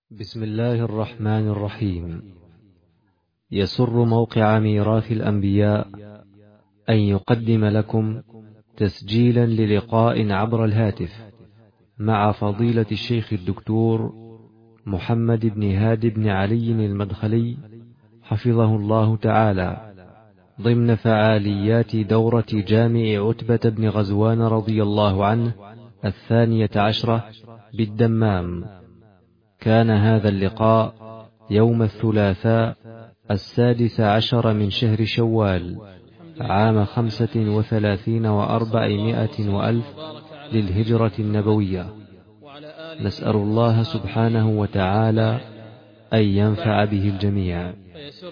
بسم الله الرحمن الرحيم. يسر موقع ميراث الأنبياء أن يقدم لكم تسجيلا للقاء عبر الهاتف مع فضيلة الشيخ الدكتور محمد بن هادي بن علي المدخلي حفظه الله تعالى، ضمن فعاليات دورة جامع عتبة بن غزوان رضي الله عنه 12 بالدمام. كان هذا اللقاء يوم الثلاثاء 16 من شهر شوال عام 35 و400 وألف للهجرة النبوية. نسأل الله سبحانه وتعالى أن ينفع به الجميع. فيسر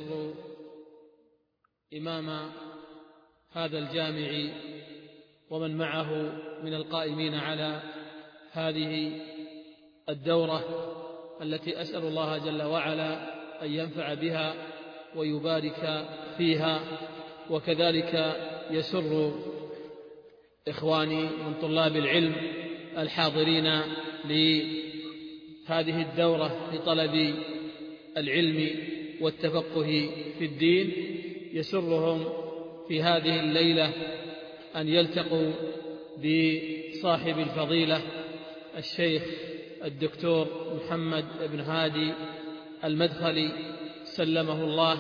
إمام هذا الجامع ومن معه من القائمين على هذه الدورة التي أسأل الله جل وعلا أن ينفع بها ويبارك فيها، وكذلك يسر إخواني من طلاب العلم الحاضرين لهذه الدورة لطلب العلم والتفقه في الدين، يسرهم في هذه الليلة أن يلتقوا بصاحب الفضيلة الشيخ الدكتور محمد بن هادي المدخلي سلمه الله،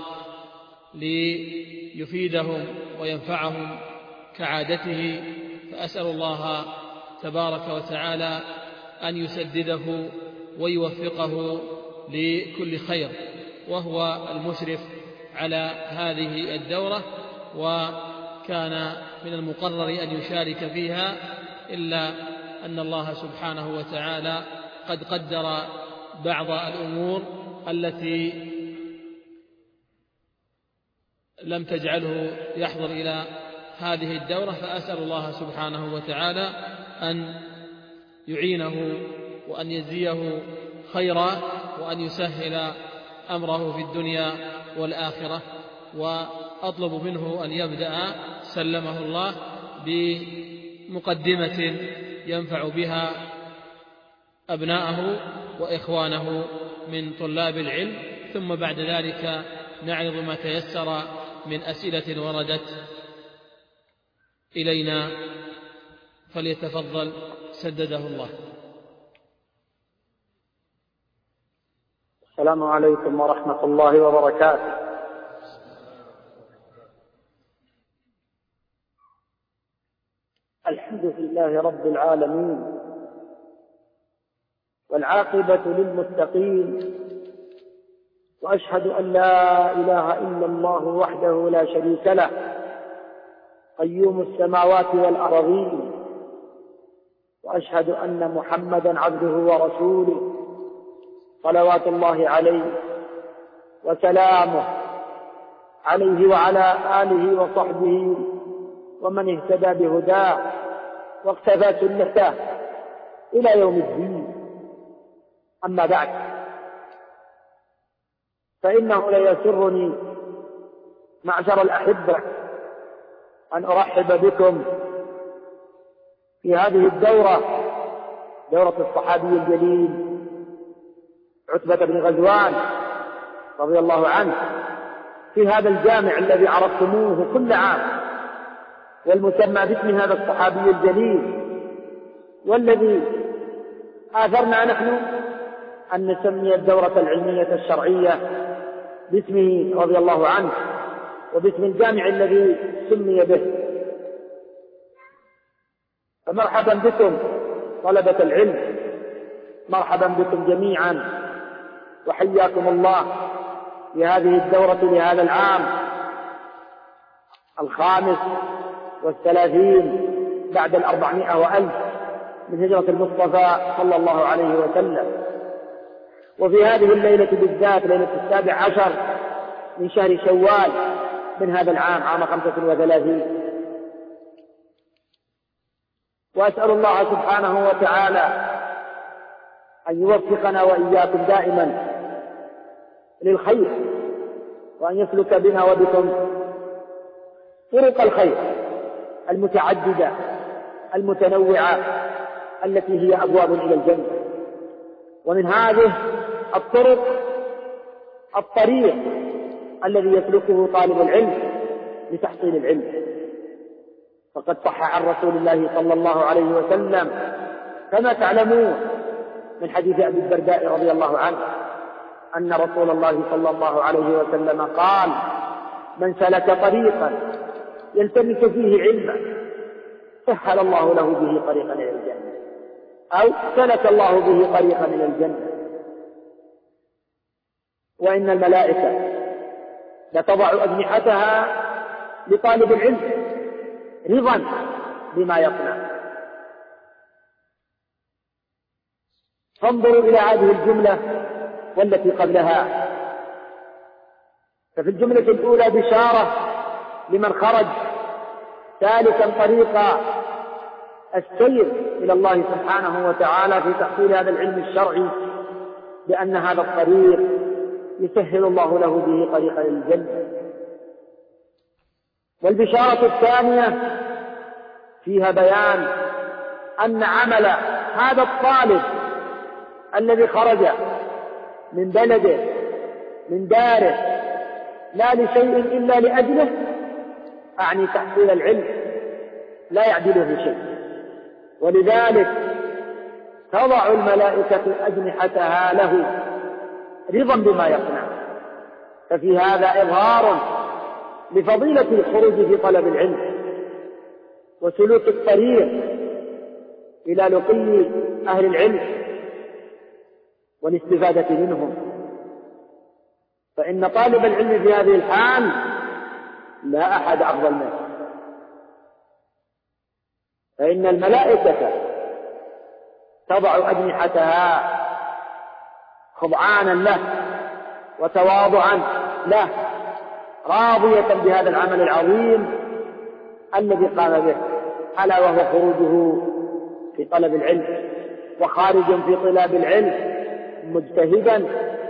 ليفيدهم وينفعهم كعادته. فأسأل الله تبارك وتعالى أن يسدده ويوفقه لكل خير، وهو المشرف على هذه الدورة، وكان من المقرر أن يشارك فيها، إلا أن الله سبحانه وتعالى قد قدر بعض الأمور التي لم تجعله يحضر إلى هذه الدورة. فأسأل الله سبحانه وتعالى أن يعينه وأن يجزيه خيرا وأن يسهل أمره في الدنيا والآخرة. وأطلب منه أن يبدأ سلمه الله بمقدمة ينفع بها أبناءه وإخوانه من طلاب العلم، ثم بعد ذلك نعرض ما تيسر من أسئلة وردت إلينا، فليتفضل سدده الله. السلام عليكم ورحمة الله وبركاته. الحمد لله رب العالمين، والعاقبة للمتقين، وأشهد أن لا إله إلا الله وحده لا شريك له، قيوم السماوات والأرضين، وأشهد أن محمدا عبده ورسوله صلوات الله عليه وسلامه عليه وعلى آله وصحبه ومن اهتدى بهداه واقتفى سنته إلى يوم الدين. أما بعد، فإنه ليسرني معشر الأحبة أن أرحب بكم في هذه الدورة، دورة الصحابي الجليل عتبة بن غزوان رضي الله عنه، في هذا الجامع الذي عرفتموه كل عام، والمسمى باسم هذا الصحابي الجليل، والذي آثرنا نحن أن نسمي الدورة العلمية الشرعية باسمه رضي الله عنه وباسم الجامع الذي سمي به. فمرحبا بكم طلبة العلم، مرحبا بكم جميعا، وحياكم الله لهذه الدورة لهذا العام 35 بعد 400 وألف من هجرة المصطفى صلى الله عليه وسلم. وفي هذه الليلة بالذات، ليلة 17 من شهر شوال من هذا العام، عام 35. وأسأل الله سبحانه وتعالى أن يوفقنا وإياكم دائما للخير، وأن يسلك بنا وبكم طرق الخير المتعددة المتنوعة التي هي أبواب إلى الجنة. ومن هذه الطريق الذي يسلكه طالب العلم لتحصيل العلم. فقد صح عن رسول الله صلى الله عليه وسلم كما تعلمون من حديث أبي الدرداء رضي الله عنه أن رسول الله صلى الله عليه وسلم قال: من سلك طريقا يلتمس فيه علما سهل الله له به طريقا إلى الجنة، أو سلك الله به طريقا إلى الجنة. وإن الملائكة لتضع أجنحتها لطالب العلم رضا بما يصنع. فانظروا إلى هذه الجملة والتي قبلها. ففي الجملة الأولى بشارة لمن خرج سالكا طريق السير إلى الله سبحانه وتعالى في تحصيل هذا العلم الشرعي، بأن هذا الطريق يسهل الله له به طريقا للجنة. والبشارة الثانية فيها بيان أن عمل هذا الطالب الذي خرج من بلده من داره لا لشيء إلا لأجله، أعني تحصيل العلم، لا يعدله شيء. ولذلك تضع الملائكة أجنحتها له رضا بما يصنع. ففي هذا إظهار لفضيلة الخروج في طلب العلم وسلوك الطريق إلى لقي أهل العلم والاستفادة منهم. فإن طالب العلم في هذه الحال لا أحد أفضل منه، فإن الملائكة تضع أجنحتها خضعانا له وتواضعا له، راضية بهذا العمل العظيم الذي قام به، ألا وهو خروجه في طلب العلم، وخارج في طلاب العلم مجتهدا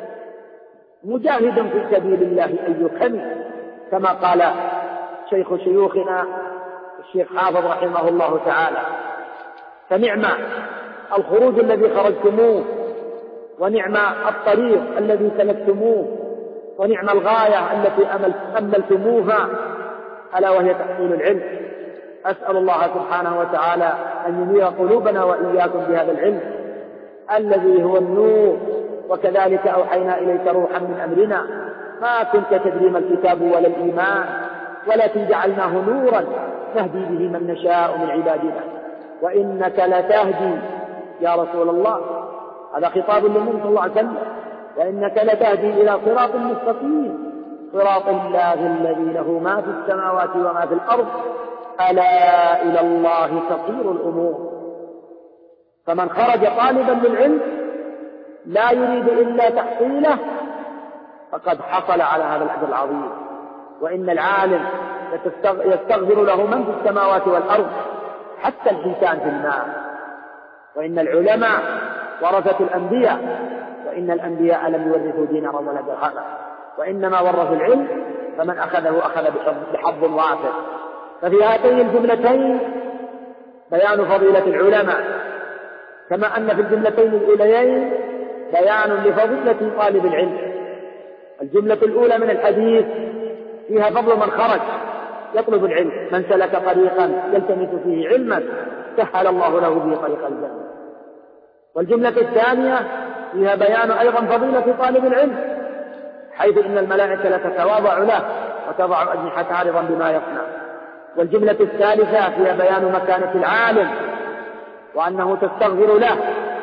مجاهدا في سبيل الله أي كم، كما قال شيخ شيوخنا الشيخ حافظ رحمه الله تعالى: فنعم الخروج الذي خرجتموه، ونعم الطريق الذي سلكتموه، ونعم الغاية التي أملتموها، ألا وهي تحصيل العلم. أسأل الله سبحانه وتعالى أن ينير قلوبنا وإياكم بهذا العلم الذي هو النور، وكذلك أوحينا إليك روحا من أمرنا ما كنت تدري ما الكتاب ولا الإيمان ولكن جعلناه نورا نهدي به من نشاء من عبادنا وإنك لتهدي يا رسول الله. هذا خطاب للنبي صلى الله عليه وسلم: وإنك لتهدي إلى صراط مستقيم صراط الله الذي له ما في السماوات وما في الأرض ألا إلى الله تصير الأمور. فمن خرج طالبا للعلم لا يريد إلا تحصيله فقد حصل على هذا الأجر العظيم. وإن العالم يستغفر له من في السماوات والأرض حتى الحيتان في الماء. وإن العلماء ورثة الأنبياء، وإن الأنبياء لم يورثوا دينارا ولا درهما، وإنما ورثوا العلم، فمن أخذه أخذ بحظ وافر. ففي هاتين الجملتين بيان فضيلة العلماء، كما أن في الجملتين الأوليين بيان لفضيلة طالب العلم. الجملة الأولى من الحديث فيها فضل من خرج يطلب العلم: من سلك طريقا يلتمس فيه علما سهل الله له به طريق الجنة. والجملة الثانية فيها بيان أيضا فضيلة طالب العلم، حيث إن الملائكة لتتواضع له وتضع أجنحتها رضا بما يصنع. والجملة الثالثة فيها بيان مكانة العالم، وأنه تستغفر له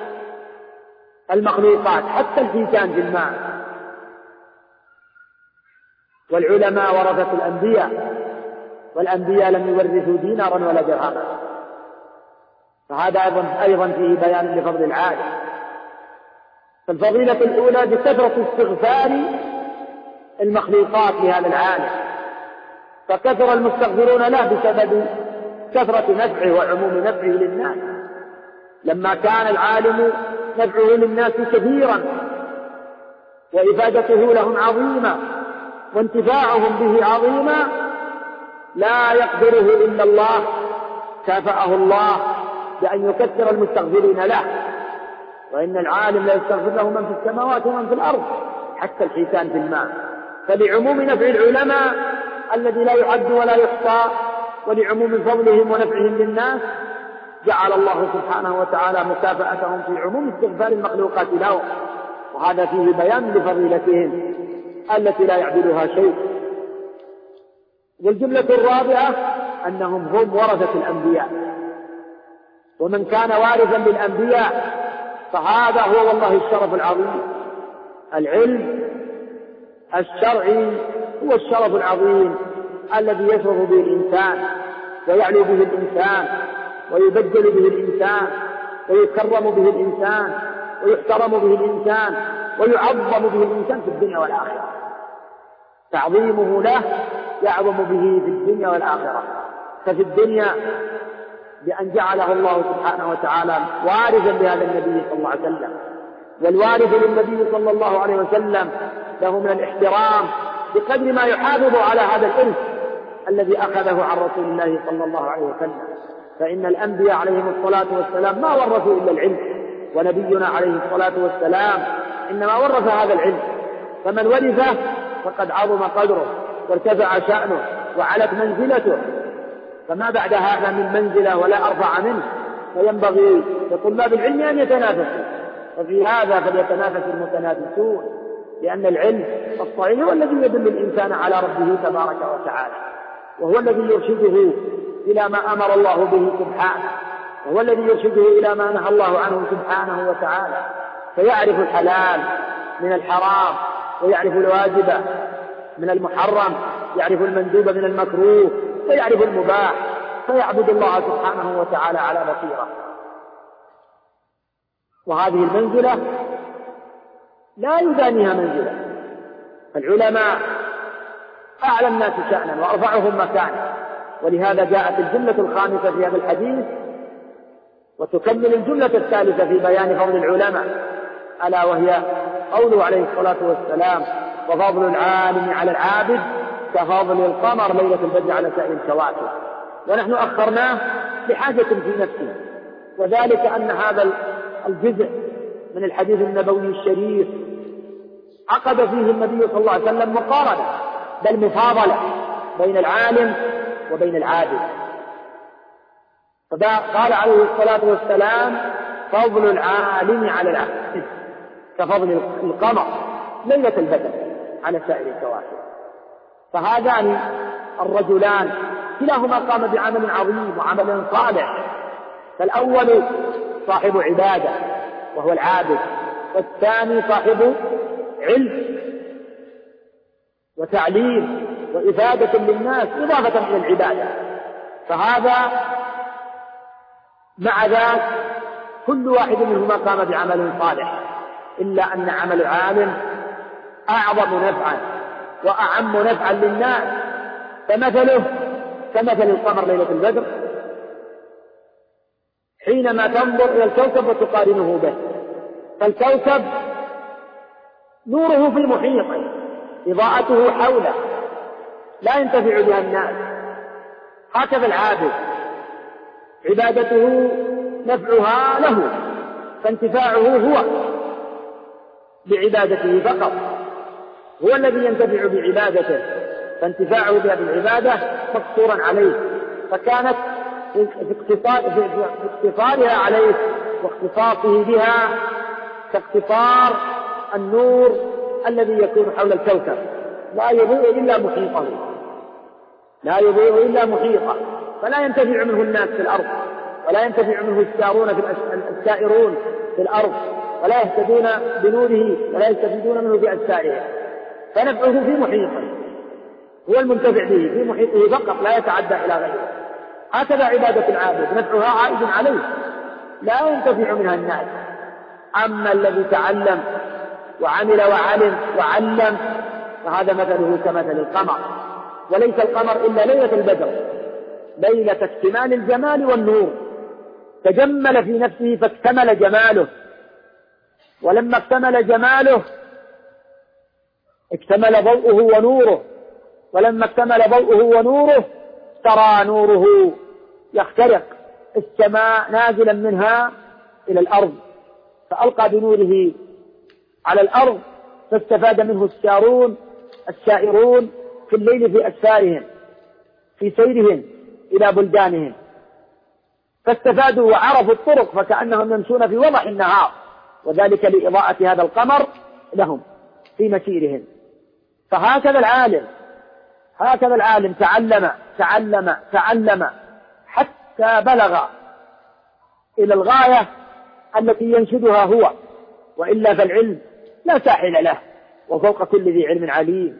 المخلوقات حتى الحيتان في الماء. والعلماء ورثة الأنبياء، والأنبياء لم يورثوا دينارا ولا درهما، فهذا أيضا فيه بيان لفضل العالم. فالفضيلة الأولى بكثرة استغفار المخلوقات لهذا العالم، فكثر المستغفرون له بسبب كثرة نفعه وعموم نفعه للناس. لما كان العالم نفعه للناس كثيرا وإفادته لهم عظيمة وانتفاعهم به عظيما لا يقدره إلا الله، كافأه الله بأن يكثر المستغفرين له. وإن العالم لا يستغفر له من في السماوات ومن في الأرض حتى الحيتان في الماء. فلعموم نفع العلماء الذي لا يعد ولا يحصى ولعموم فضلهم ونفعهم للناس جعل الله سبحانه وتعالى مكافأتهم في عموم استغفار المخلوقات لهم، وهذا فيه بيان لفضيلتهم التي لا يعدلها شيء. والجملة الرابعة أنهم هم ورثة الأنبياء، ومن كان وارثا للأنبياء فهذا هو والله الشرف العظيم. العلم الشرعي هو الشرف العظيم الذي يشرف به الإنسان ويعلو به الإنسان ويبجل به الإنسان ويكرم به الإنسان ويحترم به الإنسان ويعظم به الإنسان في الدنيا والآخرة. تعظيمه له يعظم به في الدنيا والآخرة. ففي الدنيا بأن جعله الله سبحانه وتعالى وارثا لهذا النبي صلى الله عليه وسلم، والوارث للنبي صلى الله عليه وسلم له من الاحترام بقدر ما يحافظ على هذا الإرث الذي أخذه عن رسول الله صلى الله عليه وسلم. فإن الأنبياء عليهم الصلاة والسلام ما ورثوا إلا العلم، ونبينا عليه الصلاة والسلام إنما ورث هذا العلم، فمن ورثه فقد عظم قدره وارتفع شأنه وعلت منزلته، فما بعد هذا من منزلة ولا أرفع منه، فينبغي لطلاب العلم أن يتنافسوا، وفي هذا فليتنافس المتنافسون، لأن العلم الصحيح هو الذي يدل الإنسان على ربه تبارك وتعالى، وهو الذي يرشده إلى ما أمر الله به سبحانه، وهو الذي يرشده إلى ما نهى الله عنه سبحانه وتعالى، فيعرف الحلال من الحرام ويعرف الواجب من المحرم، يعرف المندوب من المكروه ويعرف المباح، فيعبد الله سبحانه وتعالى على بصيرة. وهذه المنزلة لا يدانيها منزلة. العلماء أعلى الناس شأنا وأرفعهم مكانا، ولهذا جاءت الجملة الخامسة في هذا الحديث وتكمل الجملة الثالثة في بيان فضل العلماء، ألا وهي قوله عليه الصلاة والسلام: وفضل العالم على العابد كفضل القمر ليلة البدر على سائر الكواكب. ونحن أخرناه لحاجة في نفسه، وذلك أن هذا الجزء من الحديث النبوي الشريف عقد فيه النبي صلى الله عليه وسلم مقارنة بل مفاضلة بين العالم وبين العابد، فقال عليه الصلاة والسلام: فضل العالم على العابد كفضل القمر ليلة البدر على سائر الكواكب. فهذان الرجلان كلاهما قام بعمل عظيم وعمل صالح، فالأول صاحب عبادة وهو العابد، والثاني صاحب علم وتعليم وإفادة للناس إضافة إلى العبادة. فهذا مع ذلك كل واحد منهما قام بعمل صالح، إلا أن عمل العالم أعظم نفعا وأعم نفعا للناس، فمثله كمثل القمر ليلة البدر حينما تنظر إلى الكوكب وتقارنه به، فالكوكب نوره في المحيط، إضاءته حوله لا ينتفع بها الناس. هكذا العابد عبادته نفعها له، فانتفاعه هو بعبادته فقط، هو الذي ينتفع بعبادته، فانتفاعه بها بالعبادة مقصورا عليه، فكانت في اقتصارها عليه واختصاصه بها كاقتصار النور الذي يكون حول الكوكب، لا يضيء إلا محيطه، لا يضيء إلا محيطه، فلا ينتفع منه الناس في الأرض، ولا ينتفع منه السائرون في الأرض، ولا يهتدون بنوره ولا يستفيدون منه بأجسائهم، فنفعه في محيطه، هو المنتفع به في محيطه فقط، لا يتعدى إلى غيره. هكذا عبادة العابد نفعها عائد عليه، لا ينتفع منها الناس. أما الذي تعلم وعمل وعلم فهذا مثله كمثل القمر، وليس القمر إلا ليلة البدر، ليلة اكتمال الجمال والنور، تجمل في نفسه فاكتمل جماله، ولما اكتمل جماله اكتمل ضوءه ونوره، ولما اكتمل ضوءه ونوره ترى نوره يخترق السماء نازلا منها إلى الأرض، فألقى بنوره على الأرض فاستفاد منه السائرون في الليل في أسفارهم في سيرهم إلى بلدانهم، فاستفادوا وعرفوا الطرق فكأنهم يمشون في وضح النهار، وذلك لإضاءة هذا القمر لهم في مسيرهم. فهكذا العالم تعلم حتى بلغ إلى الغاية التي ينشدها هو، وإلا فالعلم لا ساحل له، وفوق كل ذي علم عليم.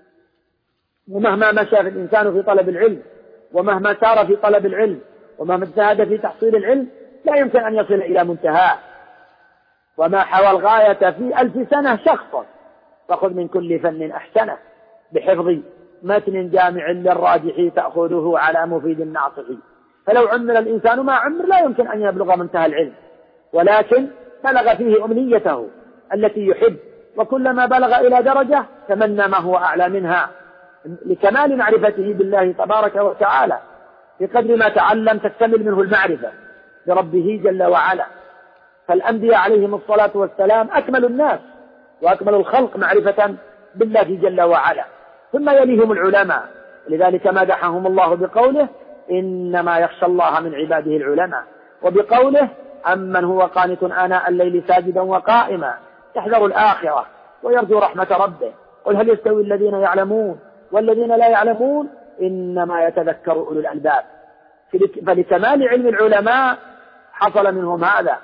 ومهما مشى الإنسان في طلب العلم، ومهما سار في طلب العلم، ومهما اجتهد في تحصيل العلم، لا يمكن أن يصل إلى منتهاه. وما حوى الغاية في 1000 سنة شخص، فخذ من كل فن أحسنه، بحفظ متن جامع للراجح تأخذه على مفيد ناصح. فلو عمر الإنسان ما عمر لا يمكن أن يبلغ منتهى العلم، ولكن بلغ فيه أمنيته التي يحب، وكلما بلغ إلى درجة تمنى ما هو أعلى منها لكمال معرفته بالله تبارك وتعالى. بقدر ما تعلم تكتمل منه المعرفة بربه جل وعلا. فالأنبياء عليهم الصلاة والسلام أكمل الناس وأكمل الخلق معرفة بالله جل وعلا، ثم يليهم العلماء، لذلك مدحهم الله بقوله إنما يخشى الله من عباده العلماء، وبقوله أمن هو قانت آناء الليل ساجدا وقائما يحذر الآخرة ويرجو رحمة ربه، قل هل يستوي الذين يعلمون والذين لا يعلمون إنما يتذكر أولو الألباب. فلكمال علم العلماء حصل منهم هذا،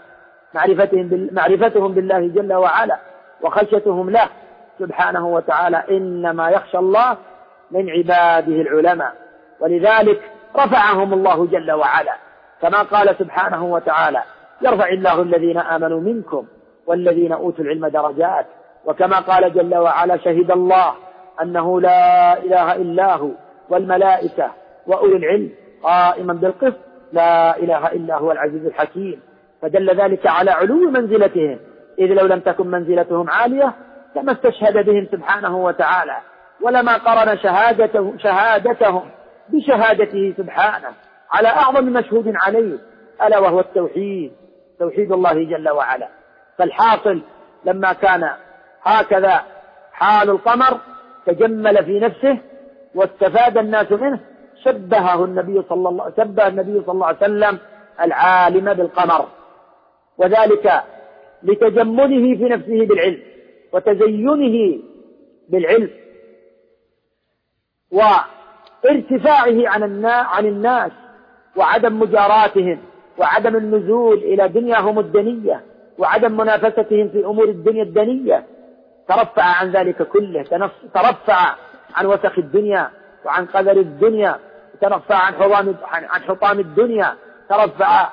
معرفتهم بالله جل وعلا وخشيتهم له سبحانه وتعالى. إنما يخشى الله من عباده العلماء، ولذلك رفعهم الله جل وعلا، كما قال سبحانه وتعالى يرفع الله الذين آمنوا منكم والذين أوتوا العلم درجات، وكما قال جل وعلا شهد الله أنه لا إله إلا هو والملائكة وأولي العلم قائما بالقسط لا إله إلا هو العزيز الحكيم. فدل ذلك على علو منزلتهم، إذ لو لم تكن منزلتهم عالية لما استشهد بهم سبحانه وتعالى، ولما قرن شهادتهم بشهادته سبحانه على أعظم مشهود عليه، ألا وهو التوحيد، توحيد الله جل وعلا. فالحاصل لما كان هكذا حال القمر تجمل في نفسه واستفاد الناس منه، شبه النبي صلى الله عليه وسلم العالم بالقمر، وذلك لتجمله في نفسه بالعلم وتزينه بالعلم وارتفاعه عن الناس وعدم مجاراتهم وعدم النزول إلى دنياهم الدنية وعدم منافستهم في أمور الدنيا الدنية. ترفع عن ذلك كله، ترفع عن وسخ الدنيا وعن قدر الدنيا، ترفع عن حطام الدنيا، ترفع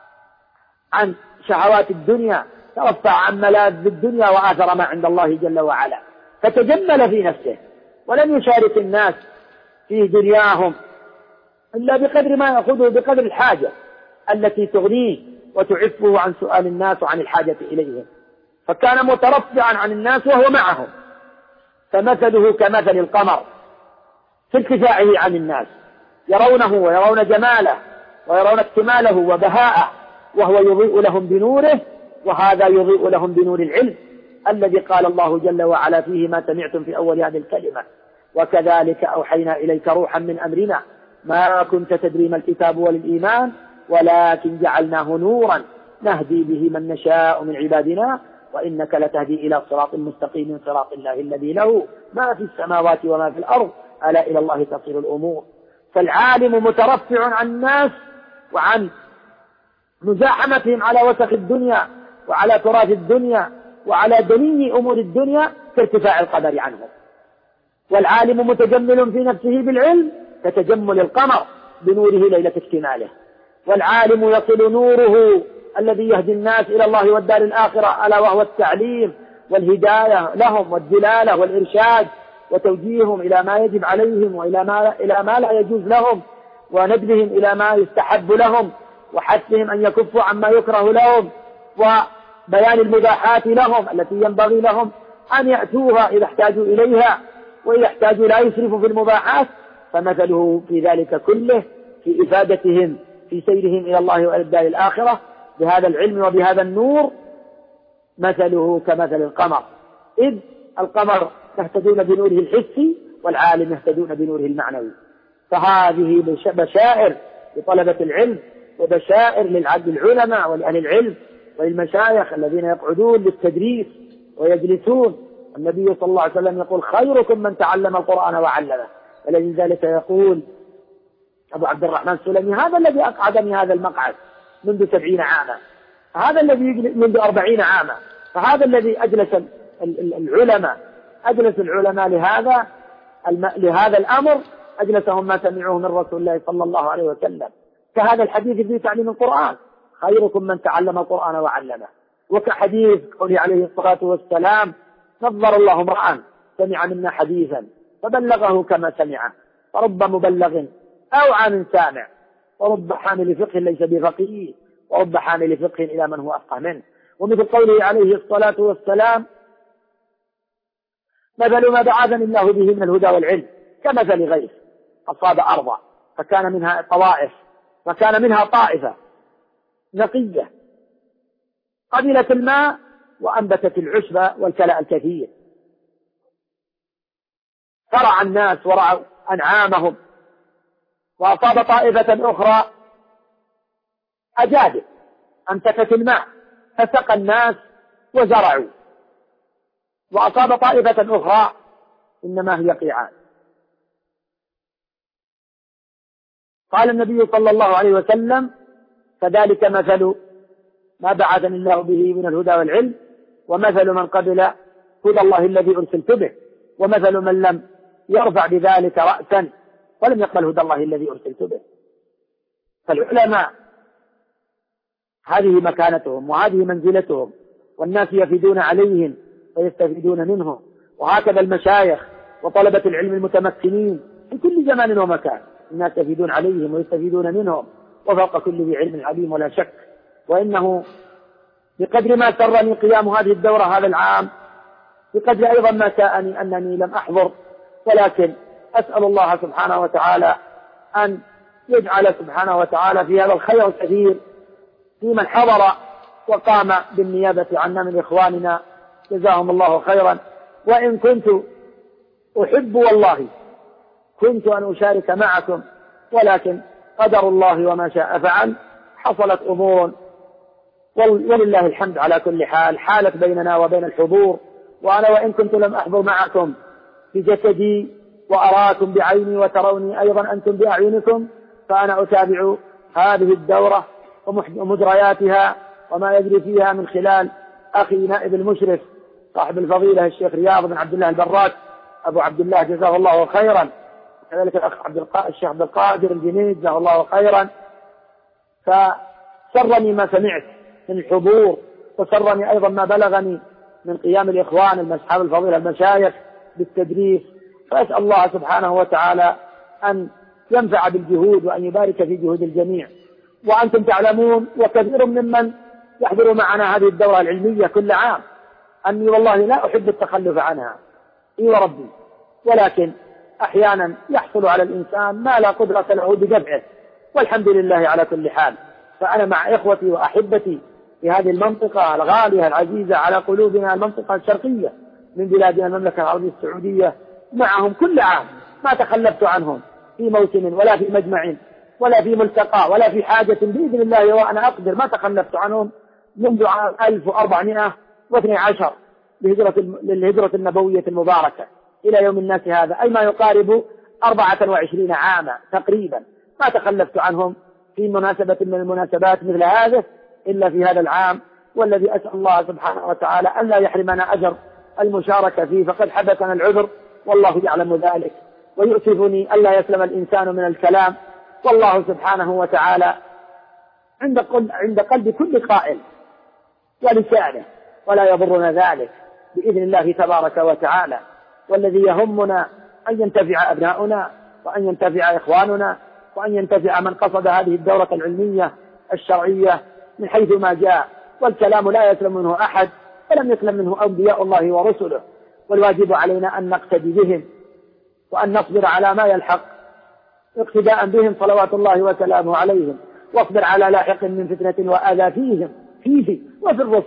عن شهوات الدنيا، ترفع عن ملاذ الدنيا، وآثر ما عند الله جل وعلا، فتجمل في نفسه ولم يشارك الناس في دنياهم إلا بقدر ما يأخذه بقدر الحاجة التي تغنيه وتعفه عن سؤال الناس وعن الحاجة إليهم، فكان مترفعا عن الناس وهو معهم. فمثله كمثل القمر في ارتفاعه عن الناس، يرونه ويرون جماله ويرون اكتماله وبهاءه، وهو يضيء لهم بنوره، وهذا يضيء لهم بنور العلم الذي قال الله جل وعلا فيه ما سمعتم في أول هذه الكلمة وكذلك أوحينا إليك روحا من أمرنا ما كنت تدري ما الكتاب ولا الإيمان ولكن جعلناه نورا نهدي به من نشاء من عبادنا وإنك لتهدي إلى صراط مستقيم صراط الله الذي له ما في السماوات وما في الأرض ألا إلى الله تصير الأمور. فالعالم مترفع عن الناس وعن مزاحمتهم على وسخ الدنيا وعلى تراث الدنيا وعلى دني أمور الدنيا كارتفاع القدر عنهم. والعالم متجمل في نفسه بالعلم كتجمل القمر بنوره ليلة اكتماله. والعالم يصل نوره الذي يهدي الناس إلى الله والدار الآخرة ألا وهو التعليم والهداية لهم والدلالة والإرشاد وتوجيههم إلى ما يجب عليهم وإلى ما لا يجوز لهم وندبهم إلى ما يستحب لهم وحثهم أن يكفوا عما يكره لهم وبيان المباحات لهم التي ينبغي لهم أن يأتوها إذا احتاجوا إليها، وإذا احتاجوا لا يسرفوا في المباحات. فمثله في ذلك كله في إفادتهم في سيرهم إلى الله وإلى الدار الآخرة بهذا العلم وبهذا النور مثله كمثل القمر، إذ القمر يهتدون بنوره الحسي والعالم يهتدون بنوره المعنوي. فهذه بشائر لطلبة العلم وبشائر للعلماء ولأهل العلم وللمشايخ الذين يقعدون للتدريس ويجلسون. النبي صلى الله عليه وسلم يقول: خيركم من تعلم القرآن وعلمه. ولذلك ذلك يقول أبو عبد الرحمن السلمي: هذا الذي أقعدني هذا المقعد منذ 70 عاما، هذا الذي منذ 40 عاما، فهذا الذي أجلس العلماء لهذا الأمر، أجلسهم ما سمعوه من رسول الله صلى الله عليه وسلم، كهذا الحديث في تعليم القرآن: خيركم من تعلم القرآن وعلمه. وكحديث قوله عليه الصلاة والسلام: نظر الله امرأ سمع منا حديثا فبلغه كما سمعه، فرب مبلغ أوعى من سامع، ورب حامل فقه ليس بفقيه، ورب حامل فقه إلى من هو أفقه منه. ومثل قوله عليه الصلاة والسلام: مثل ما بعثني الله به من الهدى والعلم كمثل غيث أصاب أرضا فكان منها طائفة نقية قبلت الماء وأنبتت العشب والكلاء الكثير، فرع الناس ورعوا أنعامهم، وأصاب طائفة أخرى أجادب أنبتت الماء فسقى الناس وزرعوا، وأصاب طائفة أخرى إنما هي قيعان. قال النبي صلى الله عليه وسلم: فذلك مثل ما بعثني الله به من الهدى والعلم، ومثل من قبل هدى الله الذي أرسلت به، ومثل من لم يرفع بذلك رأسا ولم يقبل هدى الله الذي أرسلت به. فالعلماء هذه مكانتهم وهذه منزلتهم، والناس يفيدون عليهم ويستفيدون منهم، وهكذا المشايخ وطلبة العلم المتمكنين في كل زمان ومكان، الناس يفيدون عليهم ويستفيدون منهم، وفوق كل ذي علم عليم ولا شك. وإنه بقدر ما سرني قيام هذه الدورة هذا العام، بقدر أيضا ما ساءني أنني لم أحضر، ولكن أسأل الله سبحانه وتعالى أن يجعل سبحانه وتعالى في هذا الخير الكثير في من حضر وقام بالنيابة عنا من إخواننا، جزاهم الله خيرا. وإن كنت أحب والله كنت أن أشارك معكم، ولكن قدر الله وما شاء فعل، حصلت أمور ولله الحمد على كل حال حالت بيننا وبين الحضور. وأنا وإن كنت لم أحضر معكم بجسدي وأراكم بعيني وتروني أيضا أنتم بأعينكم، فأنا أتابع هذه الدورة ومجرياتها وما يجري فيها من خلال أخي نائب المشرف صاحب الفضيلة الشيخ رياض بن عبد الله البراك أبو عبد الله جزاه الله خيرا، كذلك الأخ الشيخ عبد القادر الجنيد جزاه الله خيرا. فسرني ما سمعت من الحضور، وسرني أيضا ما بلغني من قيام الإخوان أصحاب الفضيلة المشايخ بالتدريس. فأسأل الله سبحانه وتعالى أن ينفع بالجهود وأن يبارك في جهود الجميع. وأنتم تعلمون وكثير ممن يحضر معنا هذه الدورة العلمية كل عام أني والله لا أحب التخلف عنها، إي وربي، ولكن أحيانا يحصل على الإنسان ما لا قدرة له بدفعه، والحمد لله على كل حال. فأنا مع إخوتي وأحبتي في هذه المنطقة الغالية العزيزة على قلوبنا، المنطقة الشرقية من بلادنا المملكة العربية السعودية، معهم كل عام، ما تخلفت عنهم في موسم ولا في مجمع ولا في ملتقى ولا في حاجة بإذن الله وأنا أقدر، ما تخلفت عنهم منذ عام 1412 للهجرة النبوية المباركة إلى يوم الناس هذا، أي ما يقارب 24 عاما تقريبا، ما تخلفت عنهم في مناسبة من المناسبات مثل هذه إلا في هذا العام، والذي أسأل الله سبحانه وتعالى أن لا يحرمنا أجر المشاركة فيه، فقد حدثنا العذر والله يعلم ذلك. ويؤسفني ألا يسلم الإنسان من الكلام، والله سبحانه وتعالى عند قلب كل قائل ولسانه، ولا يضرنا ذلك بإذن الله تبارك وتعالى. والذي يهمنا أن ينتفع أبناؤنا وأن ينتفع إخواننا وأن ينتفع من قصد هذه الدورة العلمية الشرعية من حيث ما جاء، والكلام لا يسلم منه أحد ولم يسلم منه أنبياء الله ورسله، والواجب علينا أن نقتدي بهم وأن نصبر على ما يلحق اقتداء بهم صلوات الله وسلامه عليهم، واصبر على لاحق من فتنة وآذى فيه وفي الرسل،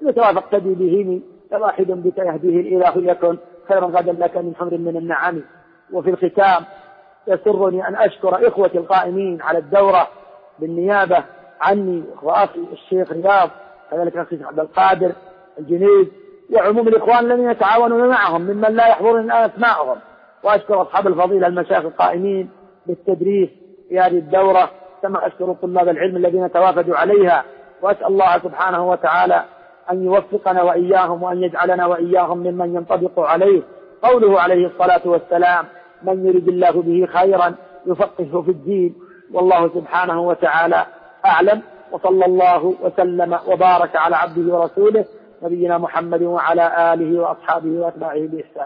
يتوافق تدي بهم واحد بك يهديه الإله يكن خيرا غدا لك من حمر من النعم. وفي الختام يسرني أن أشكر إخوتي القائمين على الدورة بالنيابة عني وأخي الشيخ رياض، كذلك أخي عبد القادر الجنيد، وعموم الإخوان الذين يتعاونون معهم ممن لا يحضرون الآن أسماءهم. وأشكر أصحاب الفضيلة المشايخ القائمين بالتدريس في هذه الدورة، كما أشكر طلاب العلم الذين توافدوا عليها. وأسأل الله سبحانه وتعالى أن يوفقنا وإياهم وأن يجعلنا وإياهم ممن ينطبق عليه قوله عليه الصلاة والسلام: من يريد الله به خيرا يفقهه في الدين. والله سبحانه وتعالى أعلم، وصلى الله وسلم وبارك على عبده ورسوله نبينا محمد وعلى آله وأصحابه وأتباعه بإحسان.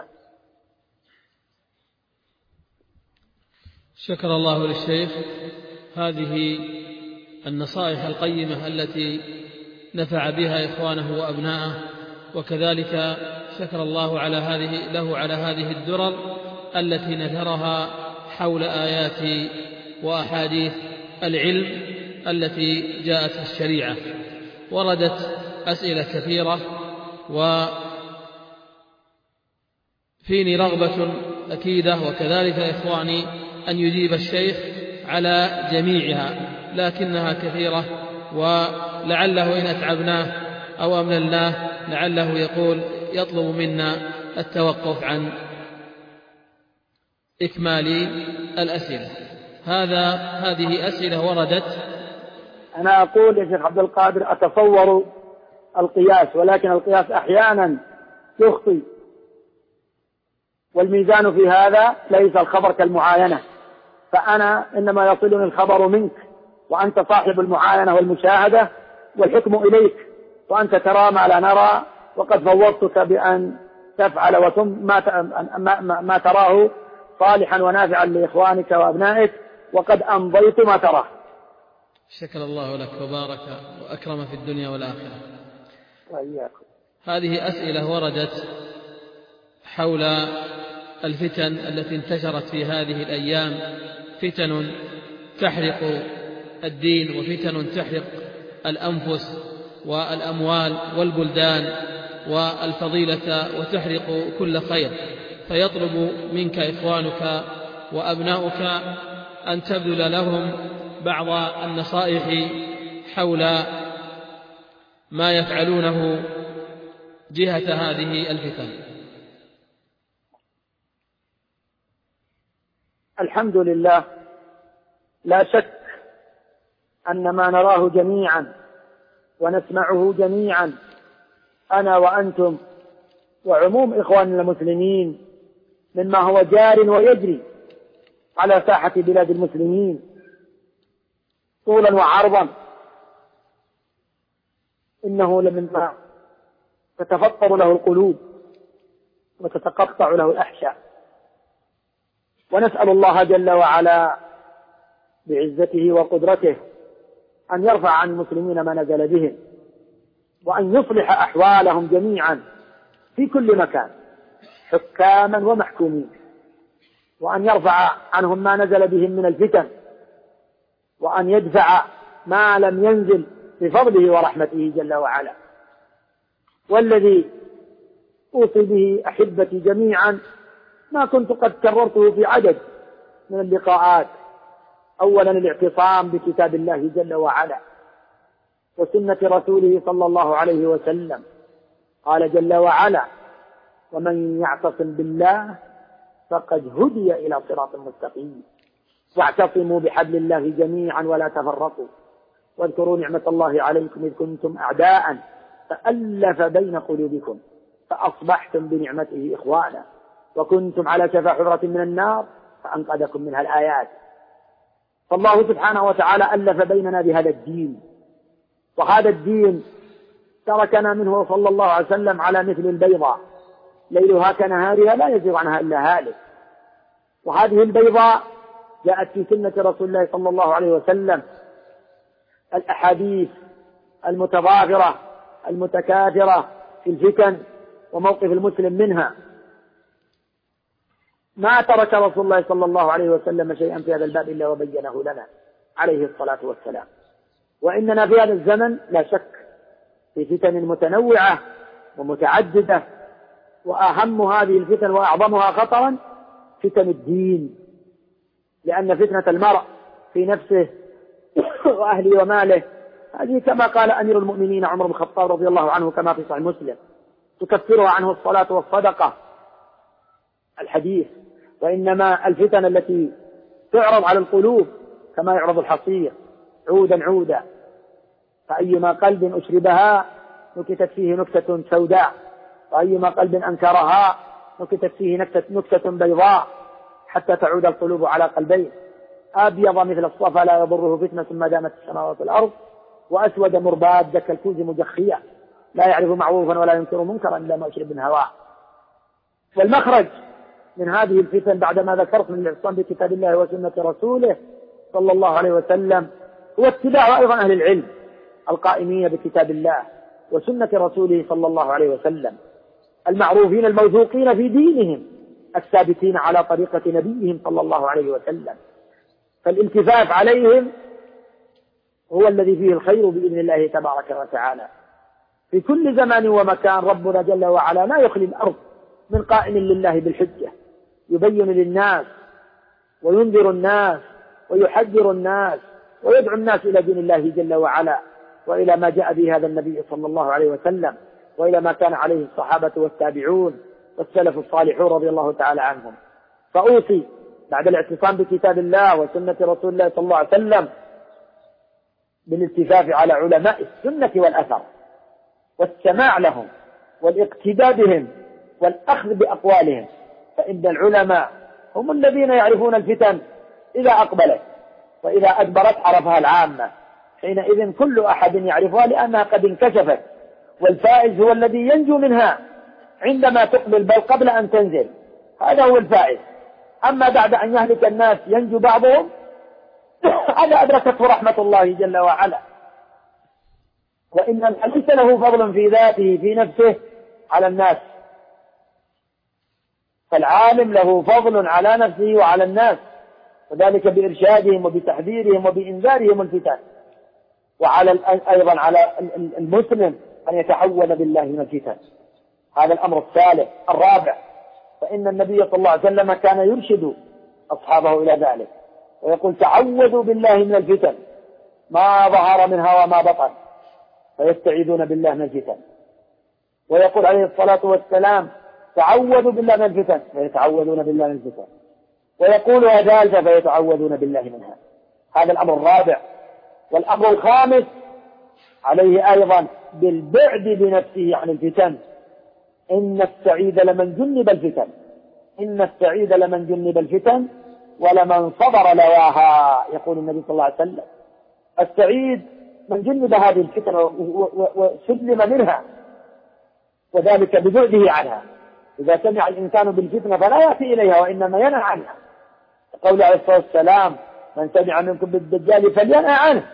شكر الله للشيخ هذه النصائح القيمة التي نفع بها إخوانه وأبناءه، وكذلك شكر الله له على هذه الدرر التي نثرها حول آيات وأحاديث العلم التي جاءت في الشريعة. وردت أسئلة كثيرة، وفيني رغبة أكيدة وكذلك إخواني أن يجيب الشيخ على جميعها، لكنها كثيرة، ولعله إن أتعبناه أو أمللناه لعله يطلب منا التوقف عن إكمال الأسئلة. هذه أسئلة وردت. أنا أقول يا شيخ عبد القادر أتصور القياس، ولكن القياس أحيانا يخطي، والميزان في هذا ليس الخبر كالمعاينة، فأنا إنما يصلني الخبر منك وأنت صاحب المعاينة والمشاهدة، والحكم إليك، وأنت ترى ما لا نرى، وقد فوضتك بأن تفعل ما تراه صالحا ونافعا لإخوانك وأبنائك، وقد أمضيت ما تراه. شكر الله لك وبارك وأكرم في الدنيا والآخرة. وإياكم. هذه أسئلة وردت حول الفتن التي انتشرت في هذه الأيام، فتن تحرق الدين، وفتن تحرق الأنفس والأموال والبلدان والفضيلة، وتحرق كل خير. فيطلب منك إخوانك وأبناؤك أن تبذل لهم بعض النصائح حول ما يفعلونه جهة هذه الفتن. الحمد لله، لا شك أن ما نراه جميعا ونسمعه جميعا أنا وأنتم وعموم إخواننا المسلمين مما هو جار ويجري على ساحة بلاد المسلمين طولا وعرضا، إنه لمما تتفطر له القلوب وتتقطع له الأحشاء. ونسأل الله جل وعلا بعزته وقدرته أن يرفع عن المسلمين ما نزل بهم، وأن يصلح أحوالهم جميعا في كل مكان حكاما ومحكومين، وأن يرفع عنهم ما نزل بهم من الفتن، وأن يدفع ما لم ينزل بفضله ورحمته جل وعلا. والذي أوصي به أحبتي جميعا ما كنت قد كررته في عدد من اللقاءات: أولا الاعتصام بكتاب الله جل وعلا وسنة رسوله صلى الله عليه وسلم. قال جل وعلا: ومن يعتصم بالله فقد هدي إلى صراط مستقيم، واعتصموا بحبل الله جميعا ولا تفرقوا، واذكروا نعمة الله عليكم إذ كنتم أعداء فألف بين قلوبكم فأصبحتم بنعمته إخوانا وكنتم على شفا حفرة من النار فأنقذكم منها الآيات. فالله سبحانه وتعالى ألف بيننا بهذا الدين، وهذا الدين تركنا منه صلى الله عليه وسلم على مثل البيضاء ليلها كنهارها لا يزيغ عنها إلا هالك. وهذه البيضاء جاءت في سنة رسول الله صلى الله عليه وسلم الأحاديث المتضافرة المتكاثرة في الفتن وموقف المسلم منها. ما ترك رسول الله صلى الله عليه وسلم شيئا في هذا الباب إلا وبينه لنا عليه الصلاة والسلام. وإننا في هذا الزمن لا شك في فتن متنوعة ومتعددة، وأهم هذه الفتن وأعظمها خطرا فتن الدين، لأن فتنة المرء في نفسه وأهله وماله هذه كما قال أمير المؤمنين عمر بن الخطاب رضي الله عنه كما في صحيح مسلم: تكفرها عنه الصلاة والصدقة، الحديث. وإنما الفتن التي تعرض على القلوب كما يعرض الحصير عودا عودا، فأيما قلب أشربها نكتت فيه نكتة سوداء، وأيما قلب أنكرها نكتت فيه نكتة بيضاء، حتى تعود القلوب على قلبين: أبيض مثل الصفا لا يضره فتنة ما دامت السماوات والأرض، وأسود مرباد كالكوز مجخيا لا يعرف معروفا ولا ينكر منكرا إلا ما أشرب من هواه. والمخرج من هذه الفتن بعدما ذكرت من الاعتصام بكتاب الله وسنة رسوله صلى الله عليه وسلم هو اتباع أيضا أهل العلم القائمين بكتاب الله وسنة رسوله صلى الله عليه وسلم، المعروفين الموثوقين في دينهم، الثابتين على طريقة نبيهم صلى الله عليه وسلم. فالالتفاف عليهم هو الذي فيه الخير بإذن الله تبارك وتعالى. في كل زمان ومكان ربنا جل وعلا لا يخلي الأرض من قائم لله بالحجة، يبين للناس وينذر الناس ويحذر الناس ويدعو الناس إلى دين الله جل وعلا، وإلى ما جاء به هذا النبي صلى الله عليه وسلم، وإلى ما كان عليه الصحابة والتابعون والسلف الصالحون رضي الله تعالى عنهم. فأوصي بعد الاعتصام بكتاب الله وسنة رسول الله صلى الله عليه وسلم بالالتفاف على علماء السنة والأثر، والسماع لهم والاقتداء بهم والأخذ بأقوالهم، فإن العلماء هم الذين يعرفون الفتن إذا أقبلت، وإذا أدبرت عرفها العامة، حينئذ كل أحد يعرفها لأنها قد انكشفت، والفائز هو الذي ينجو منها عندما تقبل بل قبل أن تنزل، هذا هو الفائز. أما بعد أن يهلك الناس ينجو بعضهم، هذا أدركته رحمة الله جل وعلا. وإن ليس له فضل في ذاته في نفسه على الناس، فالعالم له فضل على نفسه وعلى الناس، وذلك بإرشادهم وبتحذيرهم وبإنذارهم الفتن. وعلى أيضا على المسلم أن يتعوذ بالله من الفتن، هذا الأمر الثالث. الرابع: فإن النبي صلى الله عليه وسلم كان يرشد أصحابه إلى ذلك ويقول: تعوذوا بالله من الفتن ما ظهر منها وما بطن، فيستعيذون بالله من الفتن. ويقول عليه الصلاة والسلام: تعوذوا بالله من الفتن، فيتعوذون بالله من الفتن. ويقول ذلك فيتعوذون بالله منها. هذا الأمر الرابع. والأمر الخامس عليه أيضا بالبعد بنفسه عن الفتن. إن السعيد لمن جنب الفتن، إن السعيد لمن جنب الفتن ولمن صبر لواها، يقول النبي صلى الله عليه وسلم. السعيد من جنب هذه الفتن وسلم منها، وذلك ببعده عنها. إذا سمع الإنسان بالفتنة فلا يأتي إليها وإنما ينهى عنها، قول عليه الصلاة والسلام: من سمع منكم بالدجال فلينهى عنه.